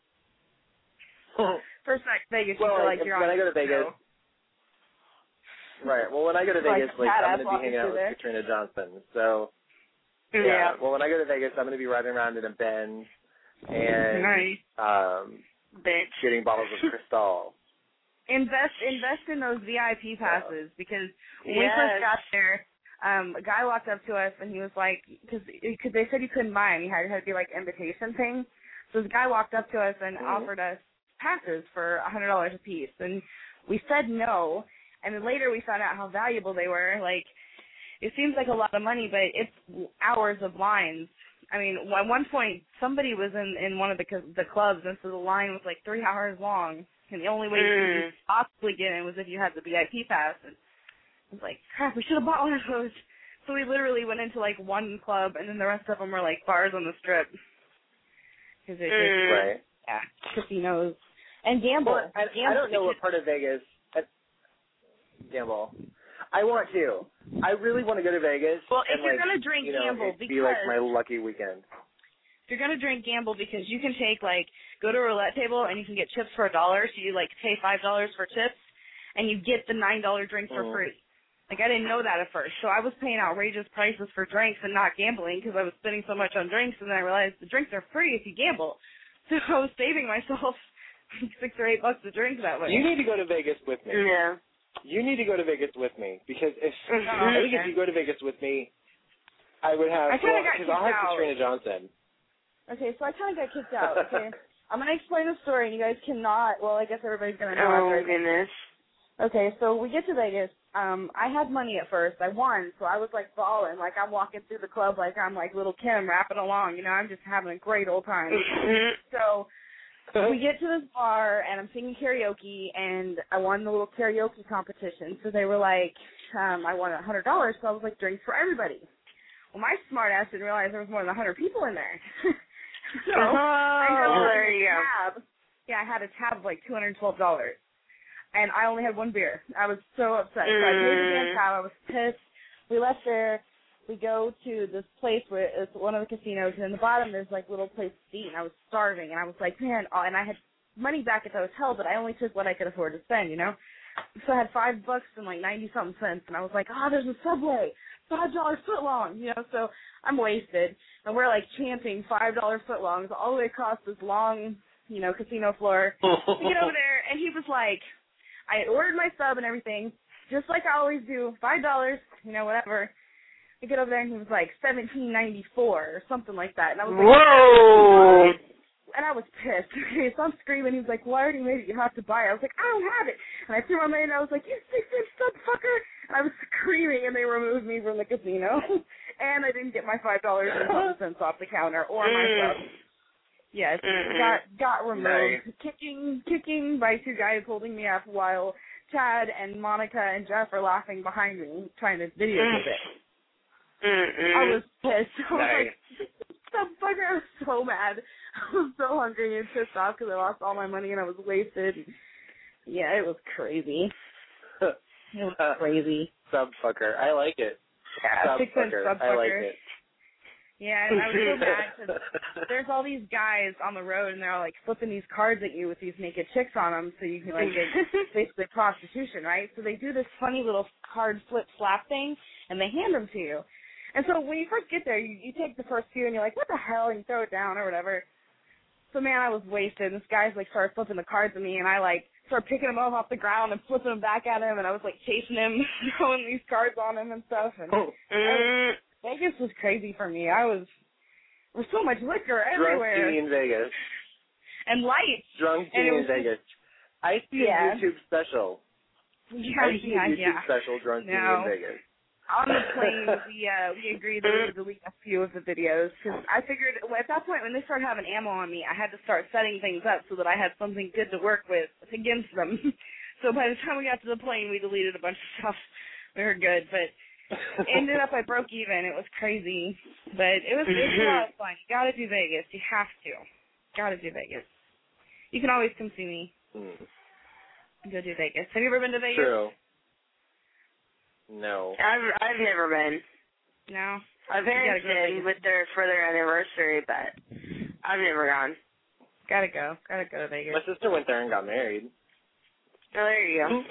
First night in Vegas, you Well, feel like, like you're when on I go to Vegas, show. right. Well, when I go to Like Vegas, like, badass I'm going to be walking hanging out through with there. Katrina Johnson. So, Yeah. yeah. Well, when I go to Vegas, I'm going to be riding around in a Benz and Nice. um, Bitch. shooting bottles of Cristal. Invest invest in those V I P passes because when we Yes. first got there, um, a guy walked up to us and he was like, because they said you couldn't buy them, you had, it had to be like invitation thing. So this guy walked up to us and Mm-hmm. offered us passes for a hundred dollars a piece, and we said no. And then later we found out how valuable they were. Like, it seems like a lot of money, but it's hours of lines I mean, at one point, somebody was in, in one of the the clubs, and so the line was like three hours long, and the only way mm. you could possibly get in was if you had the V I P pass. And I was like, crap, we should have bought one of those. So we literally went into like one club, and then the rest of them were like bars on the strip. Cause it mm. just, right. Yeah, casinos and gamble. Well, I, gamble. I don't know what part of Vegas. I, gamble. I want to. I really want to go to Vegas. Well, if and, you're like, gonna drink, you know, gamble it'd because be like my lucky weekend. if you're gonna drink, gamble because you can take like go to a roulette table and you can get chips for a dollar. So you like pay five dollars for chips, and you get the nine dollar drink for mm. free. Like I didn't know that at first, so I was paying outrageous prices for drinks and not gambling because I was spending so much on drinks, and then I realized the drinks are free if you gamble. So I was saving myself six or eight bucks a drink that way. You need to go to Vegas with me. Yeah. You need to go to Vegas with me because if Oh, I think okay. if you go to Vegas with me, I would have I kinda got because I'll have kicked out. Katrina Johnson. Okay, so I kind of got kicked out. Okay, I'm gonna explain the story, and you guys cannot. Well, I guess everybody's gonna know. Oh, after. my goodness. Okay, so we get to Vegas. Um, I had money at first. I won, so I was like balling. Like I'm walking through the club like I'm like little Kim rapping along. You know, I'm just having a great old time. So we get to this bar, and I'm singing karaoke, and I won the little karaoke competition. So they were like, um, I won a hundred dollars. So I was like, drinks for everybody. Well, my smart ass didn't realize there was more than a hundred people in there. so oh, I know there you go. tab. Yeah, I had a tab of like two hundred twelve dollars. And I only had one beer. I was so upset. So I paid the damn tab. I was pissed. We left there. We go to this place where it's one of the casinos, and in the bottom there's like little place to eat. And I was starving, and I was like, man, oh, and I had money back at the hotel, but I only took what I could afford to spend, you know. So I had five bucks and like ninety something cents, and I was like, oh, there's a Subway, five dollar footlong, you know. So I'm wasted, and we're like chanting five dollar footlongs all the way across this long, you know, casino floor. We get over there, and he was like, I had ordered my sub and everything, just like I always do, five dollars, you know, whatever. I get over there, and he was like seventeen ninety four or something like that, and I was like, whoa! And I was pissed. Okay, so I'm screaming. He was like, well, I already made it. You have to buy it. I was like, I don't have it. And I threw my money, and I was like, you six-inch sub fucker. And I was screaming, and they removed me from the casino. And I didn't get my five dollars and something cents off the counter or my sub. Yes, Mm-mm. got got removed. Nice. Kicking kicking by two guys holding me up while Chad and Monica and Jeff are laughing behind me, trying to videotape it. Mm-mm. I was pissed. I was Nice. like, the fucker, I was so mad. I was so hungry and pissed off because I lost all my money and I was wasted. Yeah, it was crazy. It was crazy. Sub fucker. I like it. Yeah, Sub six inch fucker. sub I like fucker. it. Yeah, and I was so mad because there's all these guys on the road and they're all like flipping these cards at you with these naked chicks on them so you can like get basically prostitution, right? So they do this funny little card flip slap thing and they hand them to you. And so when you first get there, you, you take the first few and you're like, what the hell? And you throw it down or whatever. So man, I was wasted. And this guy's like started flipping the cards at me and I like started picking them up off the ground and flipping them back at him and I was like chasing him, throwing these cards on him and stuff. And I was, Vegas was crazy for me. I was, there was so much liquor everywhere. Drunk Genie in Vegas. And lights. Drunk And it Genie was in Vegas. I see Yeah. a YouTube special. Yeah, I see yeah, a YouTube yeah. special, Drunk Genie No. in Vegas. On the plane, we uh, we agreed that we would delete a few of the videos because I figured well, at that point when they started having ammo on me, I had to start setting things up so that I had something good to work with against them. So by the time we got to the plane, we deleted a bunch of stuff. We were good, but ended up I broke even. It was crazy, but it was, it was a lot of fun. You got to do Vegas. You have to. Got to do Vegas. You can always come see me. Hmm. Go do Vegas. Have you ever been to Vegas? True. No. I've I've never been. No. My parents go to did Vegas. with their for their anniversary, but I've never gone. Gotta go. Gotta go to Vegas. My sister went there and got married. Oh, there you go.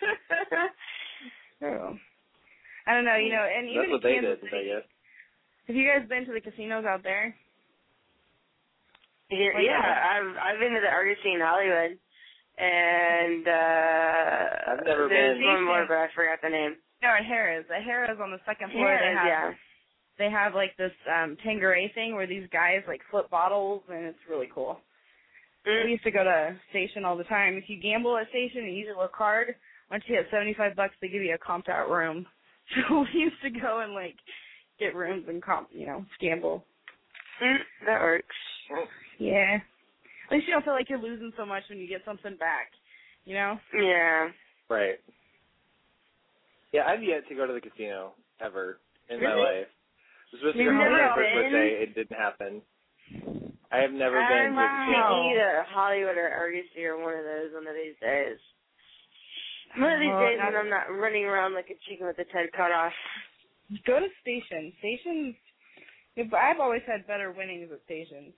True. I don't know, you know, and even That's what in they Kansas did, City, I guess. have you guys been to the casinos out there? Yeah, Like yeah, that? I've I've been to the Argosy in Hollywood, and uh I've never there's been. one more, but I forgot the name. No, at Harrah's. At Harrah's on the second floor, they Yeah, have yeah. they have like this um Tanqueray thing where these guys like flip bottles, and it's really cool. Mm. We used to go to Station all the time. If you gamble at Station and use a little card, once you hit seventy-five bucks, they give you a comped out room. So we used to go and like get rooms and comp, you know, gamble. Mm, that works. Yeah. At least you don't feel like you're losing so much when you get something back, you know? Yeah. Right. Yeah, I've yet to go to the casino ever in Really? my life. I was supposed to You've go never for my first been? birthday. It didn't happen. I have never I'm been to a casino. taking you to Hollywood or Argosy or one of those one of these days. One of these Oh, days not- when I'm not running around like a chicken with its head cut off. Go to Station. Stations, I've always had better winnings at Stations.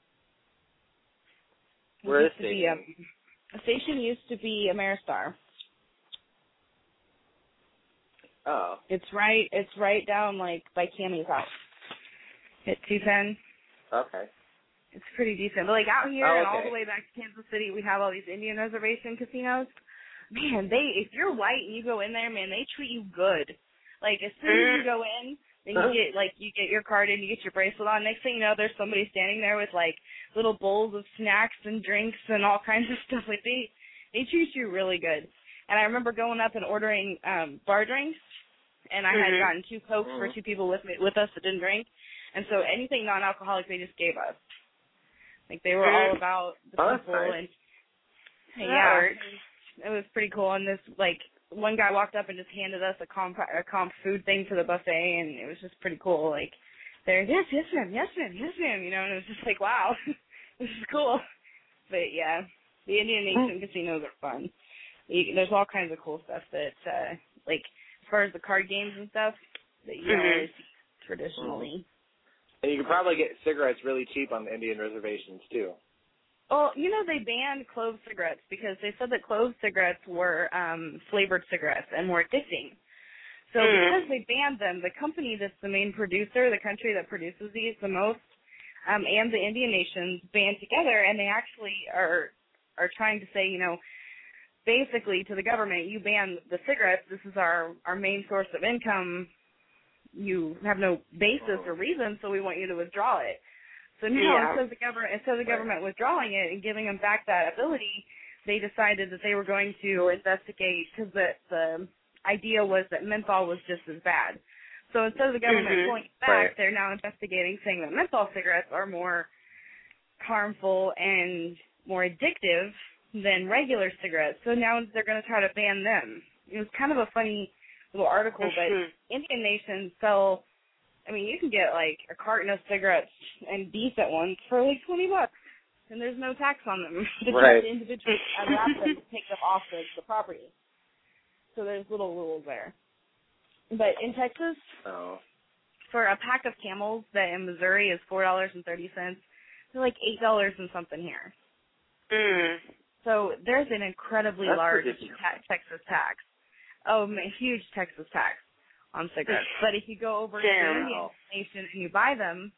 Where is It used to be, Station? um, a Station used to be Ameristar. Oh. It's right. It's right down like by Cammy's house. At two ten. Okay. It's pretty decent. But like out here Oh, and all okay. the way back to Kansas City, we have all these Indian reservation casinos. Man, they if you're white and you go in there, man, they treat you good. Like as soon as you go in, then you get like you get your card in, you get your bracelet on. Next thing you know, there's somebody standing there with like little bowls of snacks and drinks and all kinds of stuff. Like they they treat you really good. And I remember going up and ordering um bar drinks, and I had Mhm. gotten two Cokes for two people with me with us that didn't drink. And so anything non-alcoholic, they just gave us. Like they were all about the Oh, that's people, nice. and That yeah, works. it was pretty cool. And this like one guy walked up and just handed us a comp a comp food thing for the buffet, and it was just pretty cool. Like they're yes, yes, ma'am, yes, ma'am, yes, ma'am, you know, and it was just like wow, this is cool. But yeah, the Indian Nation casinos are fun. You, there's all kinds of cool stuff that uh, like as far as the card games and stuff that you Mhm. always see traditionally. And you can probably get cigarettes really cheap on the Indian reservations, too. Well, you know, they banned clove cigarettes because they said that clove cigarettes were um, flavored cigarettes and were addicting. So Mm. because they banned them, the company that's the main producer, the country that produces these the most, um, and the Indian nations band together, and they actually are are trying to say, you know, basically to the government, you ban the cigarettes. This is our, our main source of income. You have no basis or reason, so we want you to withdraw it. So now, Yeah. instead of the government, instead of the government withdrawing it and giving them back that ability, they decided that they were going to investigate because the the idea was that menthol was just as bad. So instead of the government Mhm. pulling it back, Right. they're now investigating, saying that menthol cigarettes are more harmful and more addictive than regular cigarettes. So now they're going to try to ban them. It was kind of a funny little article, but Mhm. Indian nations sell, I mean, you can get like a carton of cigarettes and decent ones for like twenty bucks, and there's no tax on them. But you Right. have to individually wrap them to take them off the, the property. So there's little rules there. But in Texas, Oh. for a pack of Camels that in Missouri is four dollars and thirty cents, they're like eight dollars and something here. Mm. So there's an incredibly That's large ridiculous. ta- Texas tax. Oh, a huge Texas tax on cigarettes. But if you go over to Damn. the Indian nation and you buy them,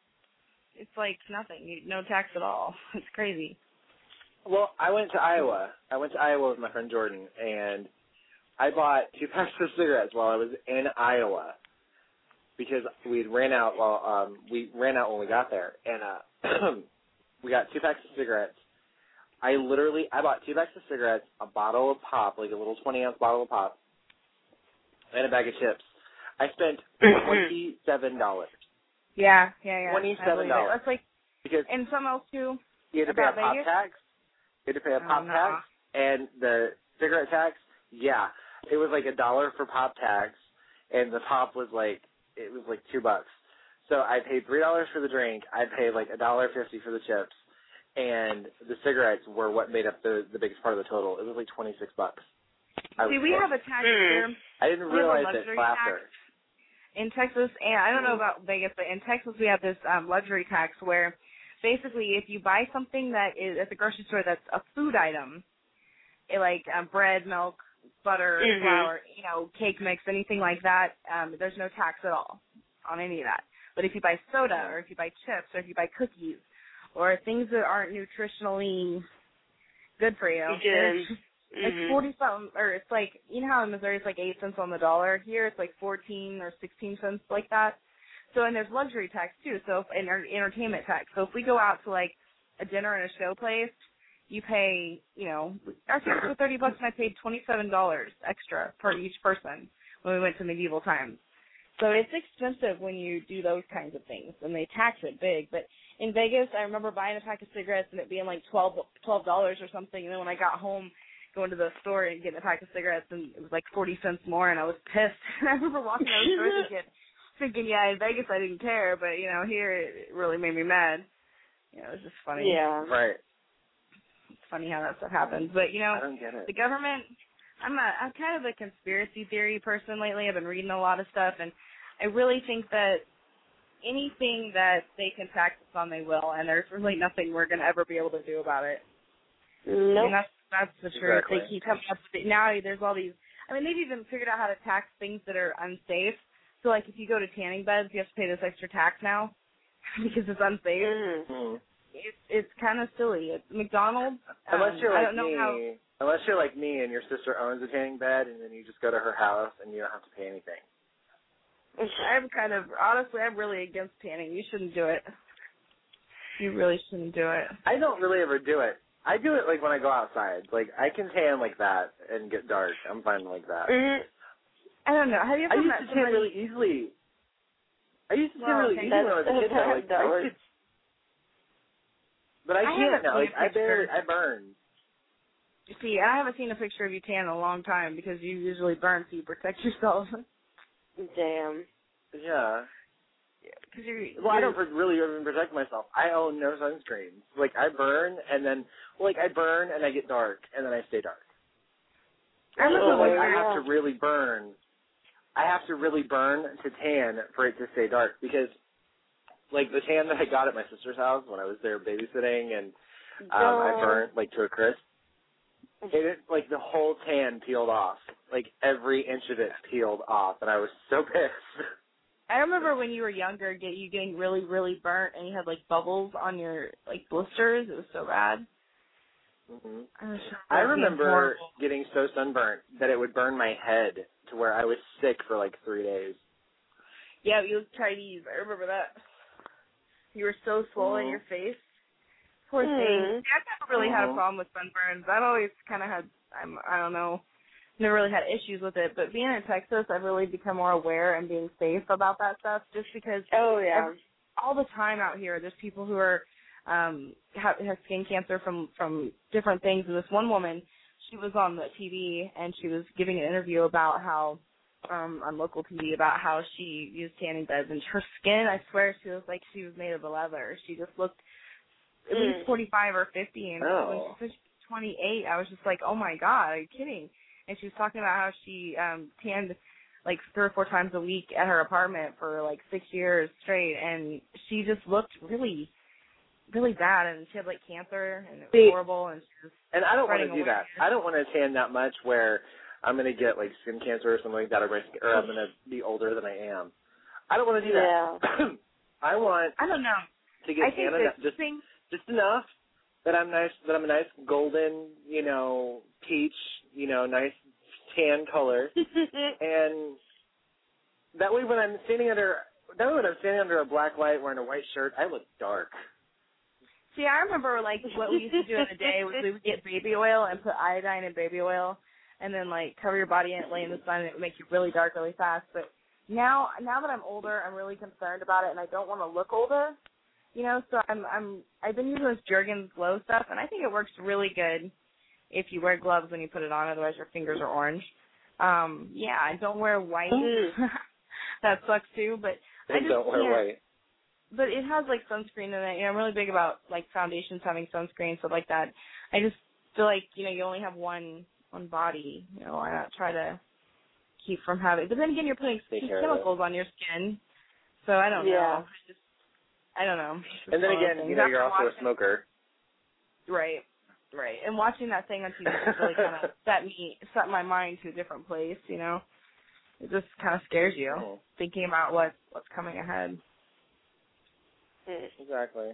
it's like nothing. You, no tax at all. It's crazy. Well, I went to Iowa. I went to Iowa with my friend Jordan, and I bought two packs of cigarettes while I was in Iowa because we ran out. Well, um, we ran out when we got there, and uh, we got two packs of cigarettes. I literally, I bought two packs of cigarettes, a bottle of pop, like a little twenty ounce bottle of pop, and a bag of chips. I spent twenty-seven dollars. Yeah, yeah, yeah. Twenty-seven dollars. That's like, Because and something else too. you had to pay a About pop Vegas? tax, you had to pay a Oh, pop no. tax, and the cigarette tax. Yeah, it was like a dollar for pop tax, and the pop was like it was like two bucks. So I paid three dollars for the drink. I paid like a dollar fifty for the chips, and the cigarettes were what made up the the biggest part of the total. It was like twenty six bucks. I See, was we pissed. have a tax Mm. here I didn't we have a realize that luxury till tax. after. In Texas, and I don't know about Vegas, but in Texas we have this um, luxury tax where basically if you buy something that is at the grocery store that's a food item, it, like um, bread, milk, butter, Mhm. flour, you know, cake mix, anything like that, um, there's no tax at all on any of that. But if you buy soda or if you buy chips or if you buy cookies or things that aren't nutritionally good for you, You did. it's, it's Mhm. forty something, or it's like, you know how in Missouri it's like eight cents on the dollar. Here it's like fourteen or sixteen cents, like that. So, and there's luxury tax too. So, if, and entertainment tax. So, if we go out to like a dinner and a show place, you pay, you know, our tickets were thirty bucks, and I paid twenty-seven dollars extra per each person when we went to medieval times. So it's expensive when you do those kinds of things, and they tax it big. But in Vegas, I remember buying a pack of cigarettes and it being like twelve dollars or something, and then when I got home, going to the store and getting a pack of cigarettes, and it was like forty cents more, and I was pissed. And I remember walking out of the store thinking, thinking, yeah, in Vegas I didn't care, but, you know, here it really made me mad. You know, it was just funny. Yeah. Right. It's funny how that stuff happens. But, you know, I don't get it. the government, I'm a, I'm kind of a conspiracy theory person lately. I've been reading a lot of stuff, and I really think that anything that they can tax us on, they will, and there's really nothing we're going to ever be able to do about it. Nope. I mean, that's, that's the truth. Exactly. They keep coming up with it. Now there's all these, I mean, they've even figured out how to tax things that are unsafe. So, like, if you go to tanning beds, you have to pay this extra tax now because it's unsafe. Mm-hmm. It's it's kind of silly. It's McDonald's. Unless um, you're I like don't know me, how, unless you're like me and your sister owns a tanning bed, and then you just go to her house and you don't have to pay anything. I'm kind of, honestly, I'm really against tanning. You shouldn't do it. You really shouldn't do it. I don't really ever do it. I do it like when I go outside. Like I can tan like that and get dark. I'm fine like that. Mm-hmm. I don't know. Have you I ever used met to tan somebody? really easily. I used to tan Well, really okay, easy when I was a kid. Though. Like, that I works. could, but I, I can't haven't now. seen Like a I picture. bear, I burn. You see, I haven't seen a picture of you tan in a long time because you usually burn so you protect yourself. Damn. Yeah. Because you're, Well, I you're- don't really even protect myself. I own no sunscreens. Like I burn and then, well, like I burn and I get dark and then I stay dark. I remember So when like we I were- have to really burn. I have to really burn to tan for it to stay dark because, like the tan that I got at my sister's house when I was there babysitting and um, I burned like to a crisp. It like the whole tan peeled off. Like every inch of it peeled off, and I was so pissed. I remember when you were younger, get you getting really, really burnt, and you had like bubbles on your like blisters. It was so bad. Mm-hmm. I, was I being remember horrible. getting so sunburnt that it would burn my head to where I was sick for like three days. Yeah, you looked Chinese. I remember that. You were so swollen in Mhm. your face. Poor Mm. thing. Yeah, I've never really had a Mhm. problem with sunburns. I've always kind of had, I'm, I don't know, never really had issues with it. But being in Texas, I've really become more aware and being safe about that stuff just because Oh, yeah. every, all the time out here, there's people who are um have, have skin cancer from, from different things. And this one woman, she was on the T V and she was giving an interview about how, um, on local T V, about how she used tanning beds. And her skin, I swear, she was like she was made of leather. She just looked at Mm. least forty-five or fifty, and Oh. when she said she was twenty-eight, I was just like, oh my god, are you kidding? And she was talking about how she um tanned like three or four times a week at her apartment for like six years straight, and she just looked really, really bad, and she had like cancer, and it was See, horrible, and she was And I don't want to spreading do that. awareness. I don't want to tan that much where I'm going to get like skin cancer or something like that, or, my, or I'm going to be older than I am. I don't want to do Yeah. that. I want I don't know. to get I think tan enough, that just thing. just enough that I'm nice, that I'm a nice golden, you know, peach, you know, nice tan color, and that way when I'm standing under, that way when I'm standing under a black light wearing a white shirt, I look dark. See, I remember like what we used to do in the day was we would get baby oil and put iodine in baby oil, and then like cover your body in it, lay in the sun, and it would make you really dark really fast. But now, now that I'm older, I'm really concerned about it, and I don't want to look older. You know, so I'm I'm I've been using this Jergens Glow stuff, and I think it works really good if you wear gloves when you put it on. Otherwise, your fingers are orange. Um, yeah, I don't wear white. That sucks too. But I And just don't wear can't. white. But it has like sunscreen in it. You know, I'm really big about like foundations having sunscreen, stuff like that. I just feel like you know you only have one one body. You know, why not try to keep from having? But then again, you're putting Take care of chemicals on your skin, so I don't Yeah. know. I just I don't know. It's just And then one of those again, things. you know, After you're also a watching- smoker. Right, right. And watching that thing on T V just really kind of set me set my mind to a different place. You know, it just kind of scares you Mhm. thinking about what what's coming ahead. Exactly.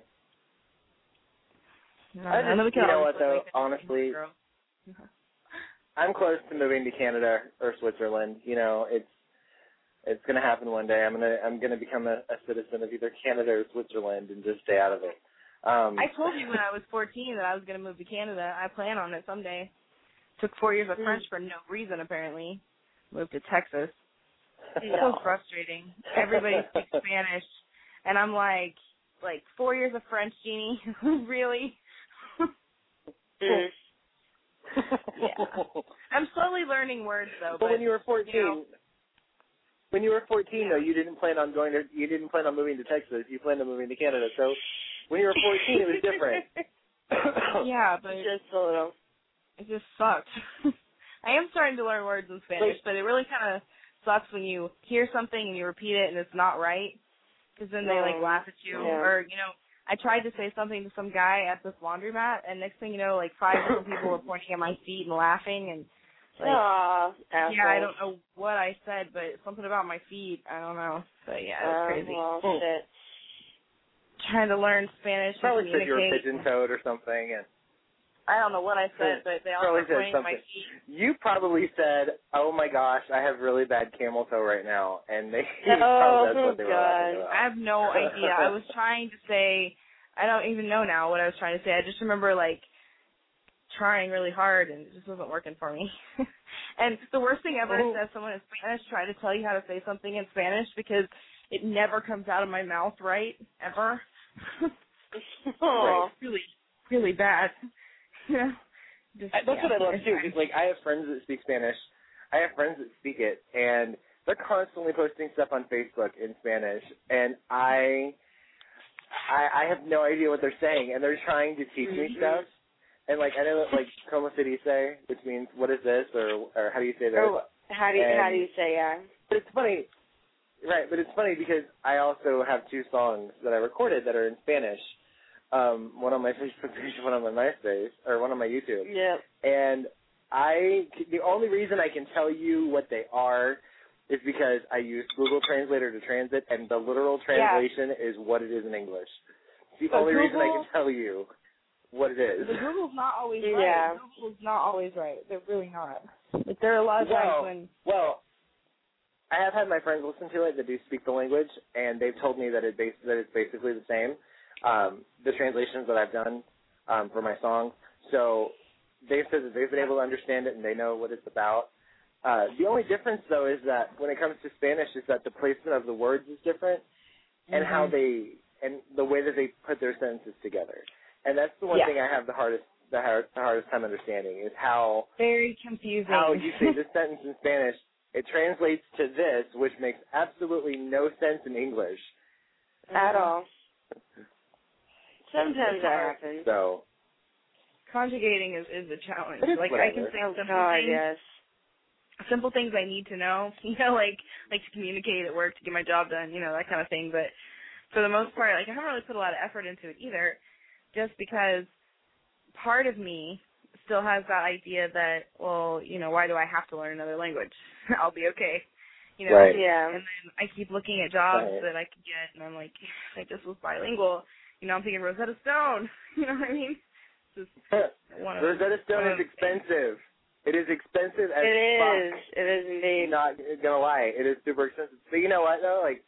I, I know just, we you can know always what, though, relate to honestly, girls. I'm close to moving to Canada or Switzerland. You know, it's it's going to happen one day. I'm gonna I'm gonna become a, a citizen of either Canada or Switzerland and just stay out of it. Um, I told you when I was fourteen that I was going to move to Canada. I plan on it someday. Took four years of French for no reason, apparently. Moved to Texas. It's so frustrating. Everybody speaks Spanish, and I'm like, like four years of French, Jeannie. Really? Mm. Yeah. I'm slowly learning words though. But, But when you were fourteen, you know, when you were fourteen though, you didn't plan on going to, you didn't plan on moving to Texas. You planned on moving to Canada. So when you were fourteen, it was different. yeah, but Just a little. it just sucks. I am starting to learn words in Spanish, but it really kind of sucks when you hear something and you repeat it and it's not right, because then they like laugh at you. Yeah. Or you know, I tried to say something to some guy at this laundromat, and next thing you know, like five different people were pointing at my feet and laughing, and like, Aw, yeah, I don't know what I said, but something about my feet. I don't know. But yeah, it was Uh, crazy. well, shit. Trying to learn Spanish Probably and said you were communicate. pigeon-toed or something, and I don't know what I said, but they all probably were said pointing at my something. feet. You probably said, "Oh my gosh, I have really bad camel toe right now," and they Oh, probably that's what they were God. laughing about. I have no idea. I was trying to say, I don't even know now what I was trying to say. I just remember, like, trying really hard, and it just wasn't working for me. And the worst thing ever is that someone in Spanish try to tell you how to say something in Spanish, because it never comes out of my mouth right, ever. Aw. It's really, really bad. Yeah. Just, I, that's yeah, what I love it's too. fine. Because like I have friends that speak Spanish. I have friends that speak it, and they're constantly posting stuff on Facebook in Spanish, and I, I, I have no idea what they're saying, and they're trying to teach me Mhm. stuff. And like I know that like como se dice, which means what is this, or or how do you say this? Or how do you, And- how do you say yeah? But it's funny, right? But it's funny because I also have two songs that I recorded that are in Spanish. Um, one on my Facebook page, one on my MySpace, or one on my YouTube. Yep. And I, the only reason I can tell you what they are is because I use Google Translator to translate, and the literal translation yeah. is what it is in English. It's the but only Google, reason I can tell you what it is. The Google's not always right. Yeah. Google's not always right. They're really not. Like, there are a lot of well, times when... Well, I have had my friends listen to it that do speak the language, and they've told me that, it bas- that it's basically the same. Um, the translations that I've done um, for my songs. So they've said that they've been able to understand it and they know what it's about. Uh, the only difference, though, is that when it comes to Spanish, is that the placement of the words is different, and mm-hmm. how they and the way that they put their sentences together. And that's the one yeah. thing I have the hardest the, hard, the hardest time understanding is how very confusing. How you say this sentence in Spanish, it translates to this, which makes absolutely no sense in English at all. Sometimes that happens. So conjugating is, is a challenge. Like whatever. I can say oh, simple God, things, yes. simple things I need to know. You know, like like to communicate at work to get my job done. You know, that kind of thing. But for the most part, like I haven't really put a lot of effort into it either, just because part of me still has that idea that, well, you know, why do I have to learn another language? I'll be okay. You know, right. yeah. And then I keep looking at jobs right. that I could get, and I'm like, if I just was bilingual, you know, I'm thinking Rosetta Stone. You know what I mean? Just one of Rosetta Stone one is expensive. It is expensive as It fuck. is. It is indeed. Not gonna lie, it is super expensive. But you know what though? Like,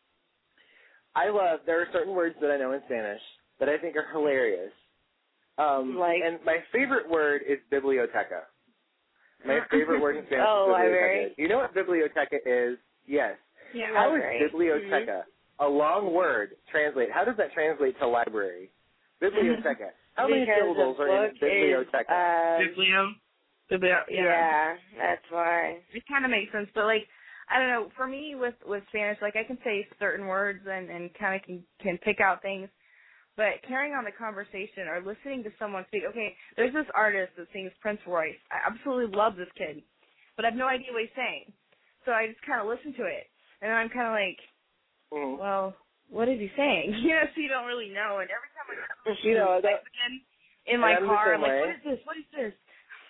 I love. There are certain words that I know in Spanish that I think are hilarious. Um, like, and my favorite word is biblioteca. My favorite word in Spanish oh, is library. biblioteca. You know what biblioteca is? Yes. Yeah, How library. is biblioteca, mm-hmm. a long word, translate? How does that translate to library? Biblioteca. How many because syllables the are in book biblioteca? Is, uh, Biblio. Biblio. Yeah. yeah, that's why. It kind of makes sense, but like, I don't know. For me, with with Spanish, like I can say certain words and and kind of can can pick out things. But carrying on the conversation or listening to someone speak, okay, there's this artist that sings Prince Royce. I absolutely love this kid, but I have no idea what he's saying. So I just kind of listen to it, and I'm kind of like, mm-hmm. well, what is he saying? You know, so you don't really know. And every time I listen you know, that, again in my I'm car, I'm like, way. what is this? What is this?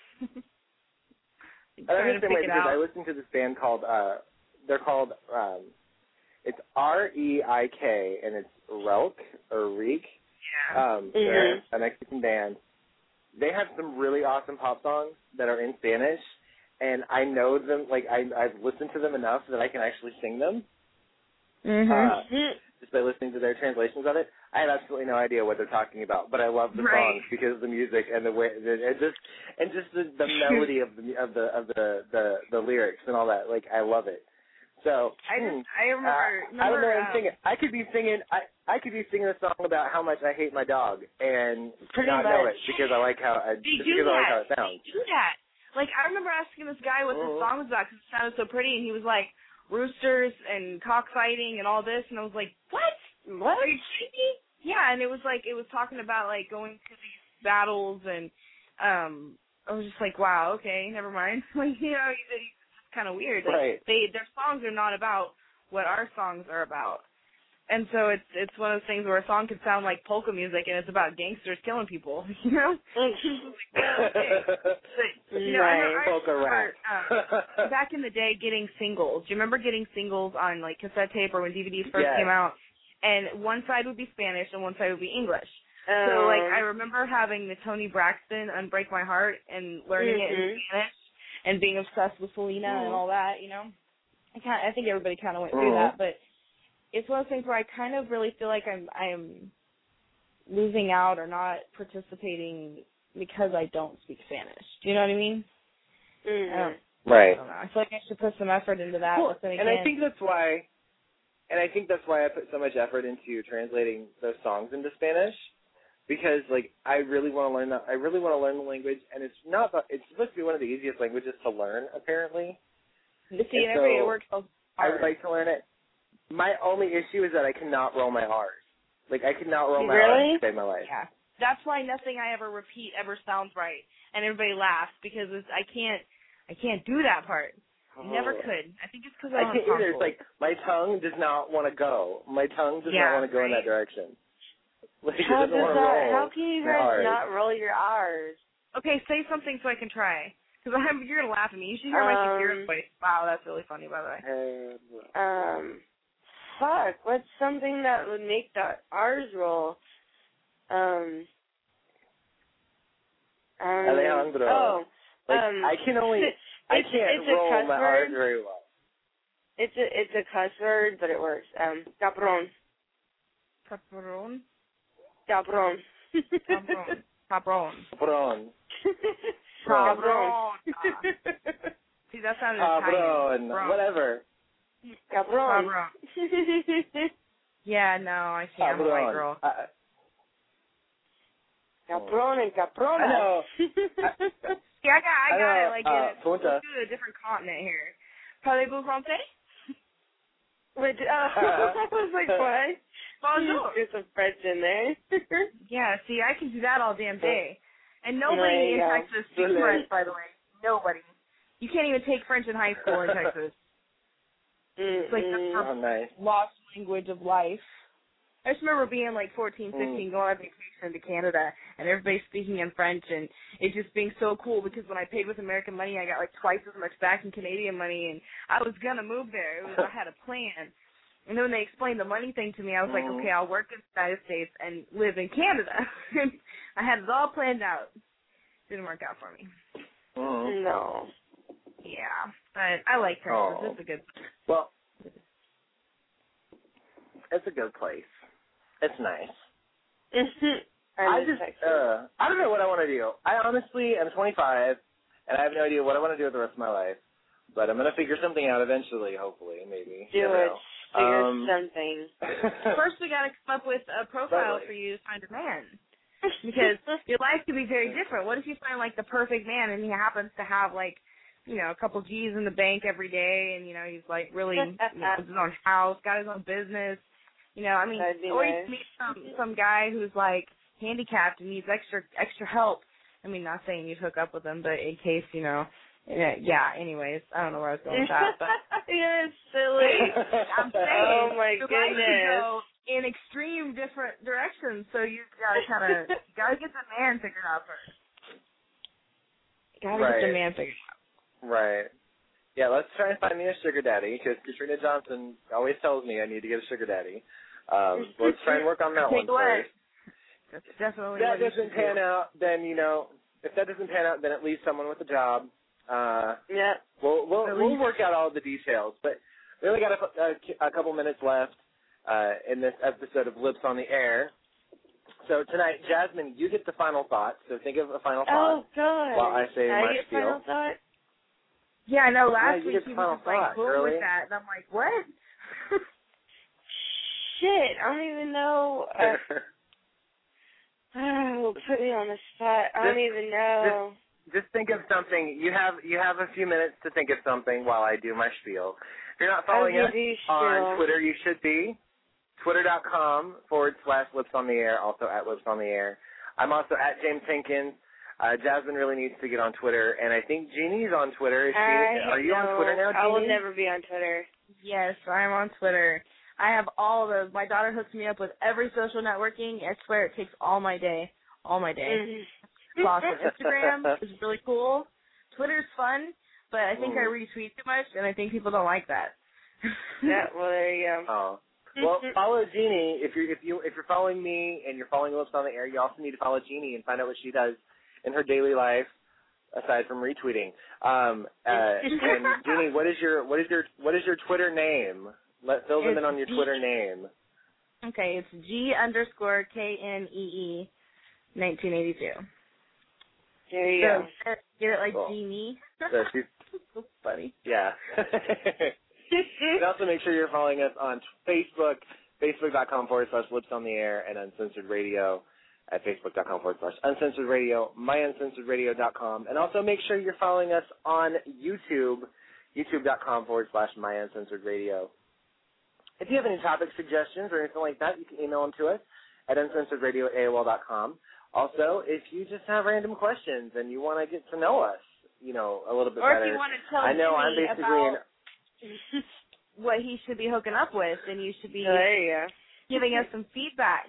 I'm trying the to same way pick it because out. I listen to this band called, uh, they're called, um, it's R E I K, and it's Relk, or Reek. Yeah. Um, mm-hmm. They're a Mexican band. They have some really awesome pop songs that are in Spanish, and I know them, like, I, I've listened to them enough that I can actually sing them. Mm-hmm. Uh, just by listening to their translations of it. I have absolutely no idea what they're talking about, but I love the right. songs because of the music and the way, the, and just and just the, the melody of the of the of the, the the lyrics and all that. Like, I love it. So I hmm, just, I remember, uh, remember I don't know what I'm um, singing. I could be singing. I I could be singing a song about how much I hate my dog and Pretty not much. know it because I like how I They just do because I like that. how it sounds. They do that. Like, I remember asking this guy what Mhm. the song was about because it sounded so pretty, and he was like, roosters and cockfighting and all this, and I was like, what? What? Are you kidding me? Yeah, and it was like, it was talking about, like, going to these battles, and um, I was just like, wow, okay, never mind. Like, you know, it's just kind of weird. Like, Right. they, their songs are not about what our songs are about. And so it's it's one of those things where a song could sound like polka music and it's about gangsters killing people, you know? okay. But, you know, I, Right. I Polka remember, rap. um, back in the day getting singles. Do you remember getting singles on, like, cassette tape or when D V Ds first Yes. came out? And one side would be Spanish and one side would be English. Um, So, like, I remember having the Toni Braxton Unbreak My Heart and learning it in Mhm. Spanish and being obsessed with Selena Mhm. and all that, you know? I, kinda, I think everybody kind of went Mhm. through that, but it's one of those things where I kind of really feel like I'm I'm losing out or not participating because I don't speak Spanish. Do you know what I mean? Mhm. I, don't, Right. I don't know. I feel like I should put some effort into that. Well, but then and I again, think that's why, and I think that's why I put so much effort into translating those songs into Spanish, because like I really want to learn that. I really want to learn the language, and it's not. The, it's supposed to be one of the easiest languages to learn, apparently. you see, and and everybody so works so I hard. would like to learn it. My only issue is that I cannot roll my R's. Like I cannot roll my Really? R's to save my life. Yeah, that's why nothing I ever repeat ever sounds right, and everybody laughs because it's, I can't I can't do that part. I never Oh. could. I think it's because I I don't can't have either. It's tonsils. like my tongue does not want to go. My tongue does Yeah, not want to go in right? that direction. Like, How it doesn't does want to that? roll. How can you my guys R's. not roll your R's? Okay, say something so I can try. Because you're gonna laugh at me. You should hear my Um, computer voice. Wow, that's really funny, by the way. Uh, Um, fuck. What's something that would make the R's roll? Um. um Alejandro. Oh. Like, um, I can only, it's, I it's, can't it's a roll cuss my word. R's very well. It's a it's a cuss word, but it works. Um, cabron. Cabron? Cabron. Cabron. Cabron. Cabron. Cabron. See, that sounded Italian. Cabron. Whatever. Cabron. Cabron. Yeah, no, I can't. I'm a white Cabron. girl. Uh, Cabron and caprona. I know. See, I got, I I got know, it. Like, uh, it's punta. to a different continent here. Parlez-vous français? Which, uh, I was like, what? Bonjour. There's some French in there. Yeah, see, I can do that all damn day. And There nobody you in go. Texas speaks Really? French, by the way. Nobody. You can't even take French in high school in Texas. It's like the Mm-mm. Oh, nice. lost language of life. I just remember being like fourteen, fifteen, Mm. going on vacation to Canada, and everybody speaking in French, and it just being so cool because when I paid with American money, I got like twice as much back in Canadian money, and I was gonna move there. It was, I had a plan. And then when they explained the money thing to me, I was like, Mhm. okay, I'll work in the United States and live in Canada. I had it all planned out. Didn't work out for me. Mhm. No. Yeah, but I like Texas. Oh. It's a good. Well, it's a good place. It's nice. I just, uh, I don't know what I want to do. I honestly am twenty-five, and I have no idea what I want to do with the rest of my life. But I'm going to figure something out eventually, hopefully, maybe. Do I don't it. know. Figure Um, something. First, we got to come up with a profile Totally. for you to find a man. Because your life could be very different. What if you find, like, the perfect man and he happens to have, like, you know, a couple G's in the bank every day and, you know, he's, like, really, you know, has his own house, got his own business. You know, I mean, That'd be or nice. you meet some, some guy who's, like, handicapped and needs extra extra help. I mean, not saying you'd hook up with him, but in case, you know, yeah, yeah, anyways, I don't know where I was going with that, but You're silly. I'm saying, Oh my your life could goodness. go in extreme different directions, so you gotta kind of gotta get the man figured out first. Gotta Right. get the man figured out. Right. Yeah, let's try and find me a sugar daddy, because Katrina Johnson always tells me I need to get a sugar daddy. Um, let's try and work on that Take one away. first. That's definitely If that what you doesn't should pan do. out, then, you know, if that doesn't pan out, then at least someone with a job. Uh, Yeah. we'll we'll, At we'll least. work out all the details. But we only got a, a, a couple minutes left uh, in this episode of Lips on the Air. So tonight, Jasmine, you get the final thought. So think of a final Oh, thought God. while I say I my get spiel. final thought? Yeah, I know. Last yeah, week he was just thought, like cool really? with that, and I'm like, what? Shit, I don't even know. Uh, oh, put me on the spot. I don't Just- even know. Just think of something. You have you have a few minutes to think of something while I do my spiel. If you're not following I'll us give you on spiel. Twitter, you should be. Twitter.com forward slash Lips on the Air, also at Lips on the Air. I'm also at James Hinkins. Uh, Jasmine really needs to get on Twitter, and I think Jeannie's on Twitter. Is she, I, are you no, on Twitter now, Jeannie? I will never be on Twitter. Yes, I'm on Twitter. I have all of those. My daughter hooks me up with every social networking. I swear it takes all my day. All my day. Mm-hmm. It's awesome. Instagram is really cool. Twitter's fun, but I think Mm. I retweet too much, and I think people don't like that. Yeah, well, there you go. Oh. Well, follow Jeannie. If you're if you if you're following me and you're following Lips on the Air, you also need to follow Jeannie and find out what she does in her daily life, aside from retweeting. Um, uh, and Jeannie, what is your what is your what is your Twitter name? Let fill them It's in on your G- Twitter name. Okay, it's G underscore K N E E nineteen eighty-two. There you So go. get, get it like Cool. Jeannie. So she's, So funny. yeah. And also make sure you're following us on Facebook, facebook.com forward slash Lips on the Air, and Uncensored Radio at facebook.com forward slash Uncensored Radio, my uncensored radio dot com. And also make sure you're following us on YouTube, youtube.com forward slash my uncensored radio. If you have any topic suggestions or anything like that, you can email them to us at uncensored radio at A O L dot com. Also, if you just have random questions and you want to get to know us, you know, a little bit Or better. if you want to tell I know I'm Jimmy basically about an what he should be hooking up with, then you should be So there you go. giving us some feedback.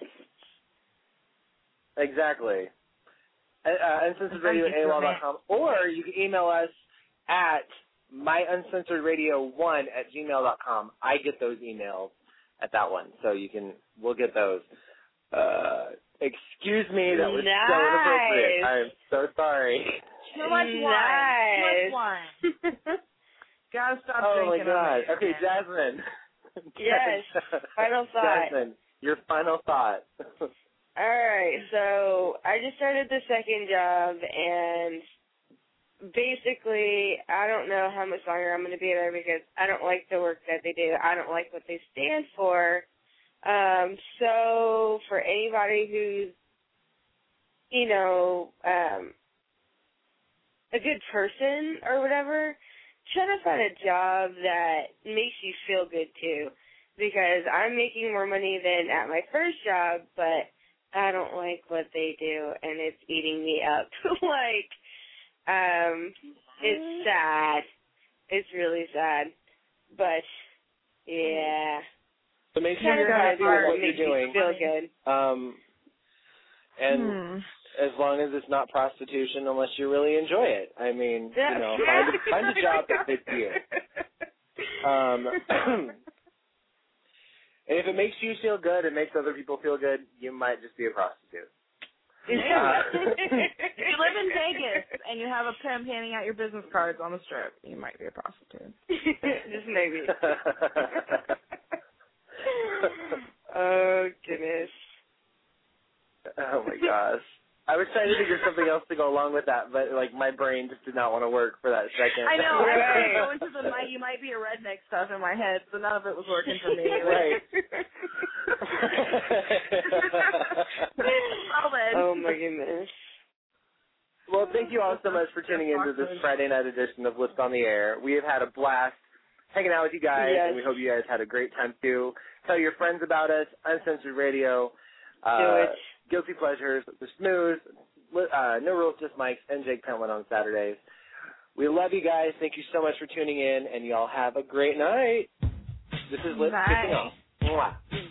Exactly. Uh, uncensored radio at A O L dot com. Or you can email us at my uncensored radio one at gmail dot com. I get those emails at that one, so you can, we'll get those. Uh, excuse me, that was Nice. so inappropriate. I'm so sorry. Too much Nice. wine. Too much wine. Gotta stop Oh my drinking. God. on the Okay, air. Jasmine. Yes. Final thought. Jasmine, your final thought. All right, so I just started the second job, and basically I don't know how much longer I'm going to be there because I don't like the work that they do. I don't like what they stand for. Um, so for anybody who's, you know, um, a good person or whatever, try to find a job that makes you feel good too, because I'm making more money than at my first job, but I don't like what they do, and it's eating me up. Like, um, it's sad. It's really sad. But, yeah. So make sure Try to you're find a happy job with that what makes you're doing. you feel good. Um, and Hmm. as long as it's not prostitution, unless you really enjoy it. I mean, Yeah. you know, find, find a job that fits you. Um, and if it makes you feel good and makes other people feel good, you might just be a prostitute. Yeah. If you live in Vegas and you have a pimp handing out your business cards on the strip, you might be a prostitute. Just maybe. Oh, goodness. Oh, my gosh. I was trying to think of something else to go along with that, but, like, my brain just did not want to work for that second. I know. I Right. was going to the might, you might be a redneck stuff in my head, so none of it was working for me. Right. Well, then. Oh, my goodness. Well, thank you all so much for tuning into this Friday night edition of Lips on the Air. We have had a blast hanging out with you guys, Yes. and we hope you guys had a great time, too. Tell your friends about us, Uncensored Radio. Uh, Do it. Guilty Pleasures, The Snooze, uh, No Rules, Just Mics, and Jake Pentland on Saturdays. We love you guys. Thank you so much for tuning in, and y'all have a great night. This is Lips Bye. kicking off. Mwah.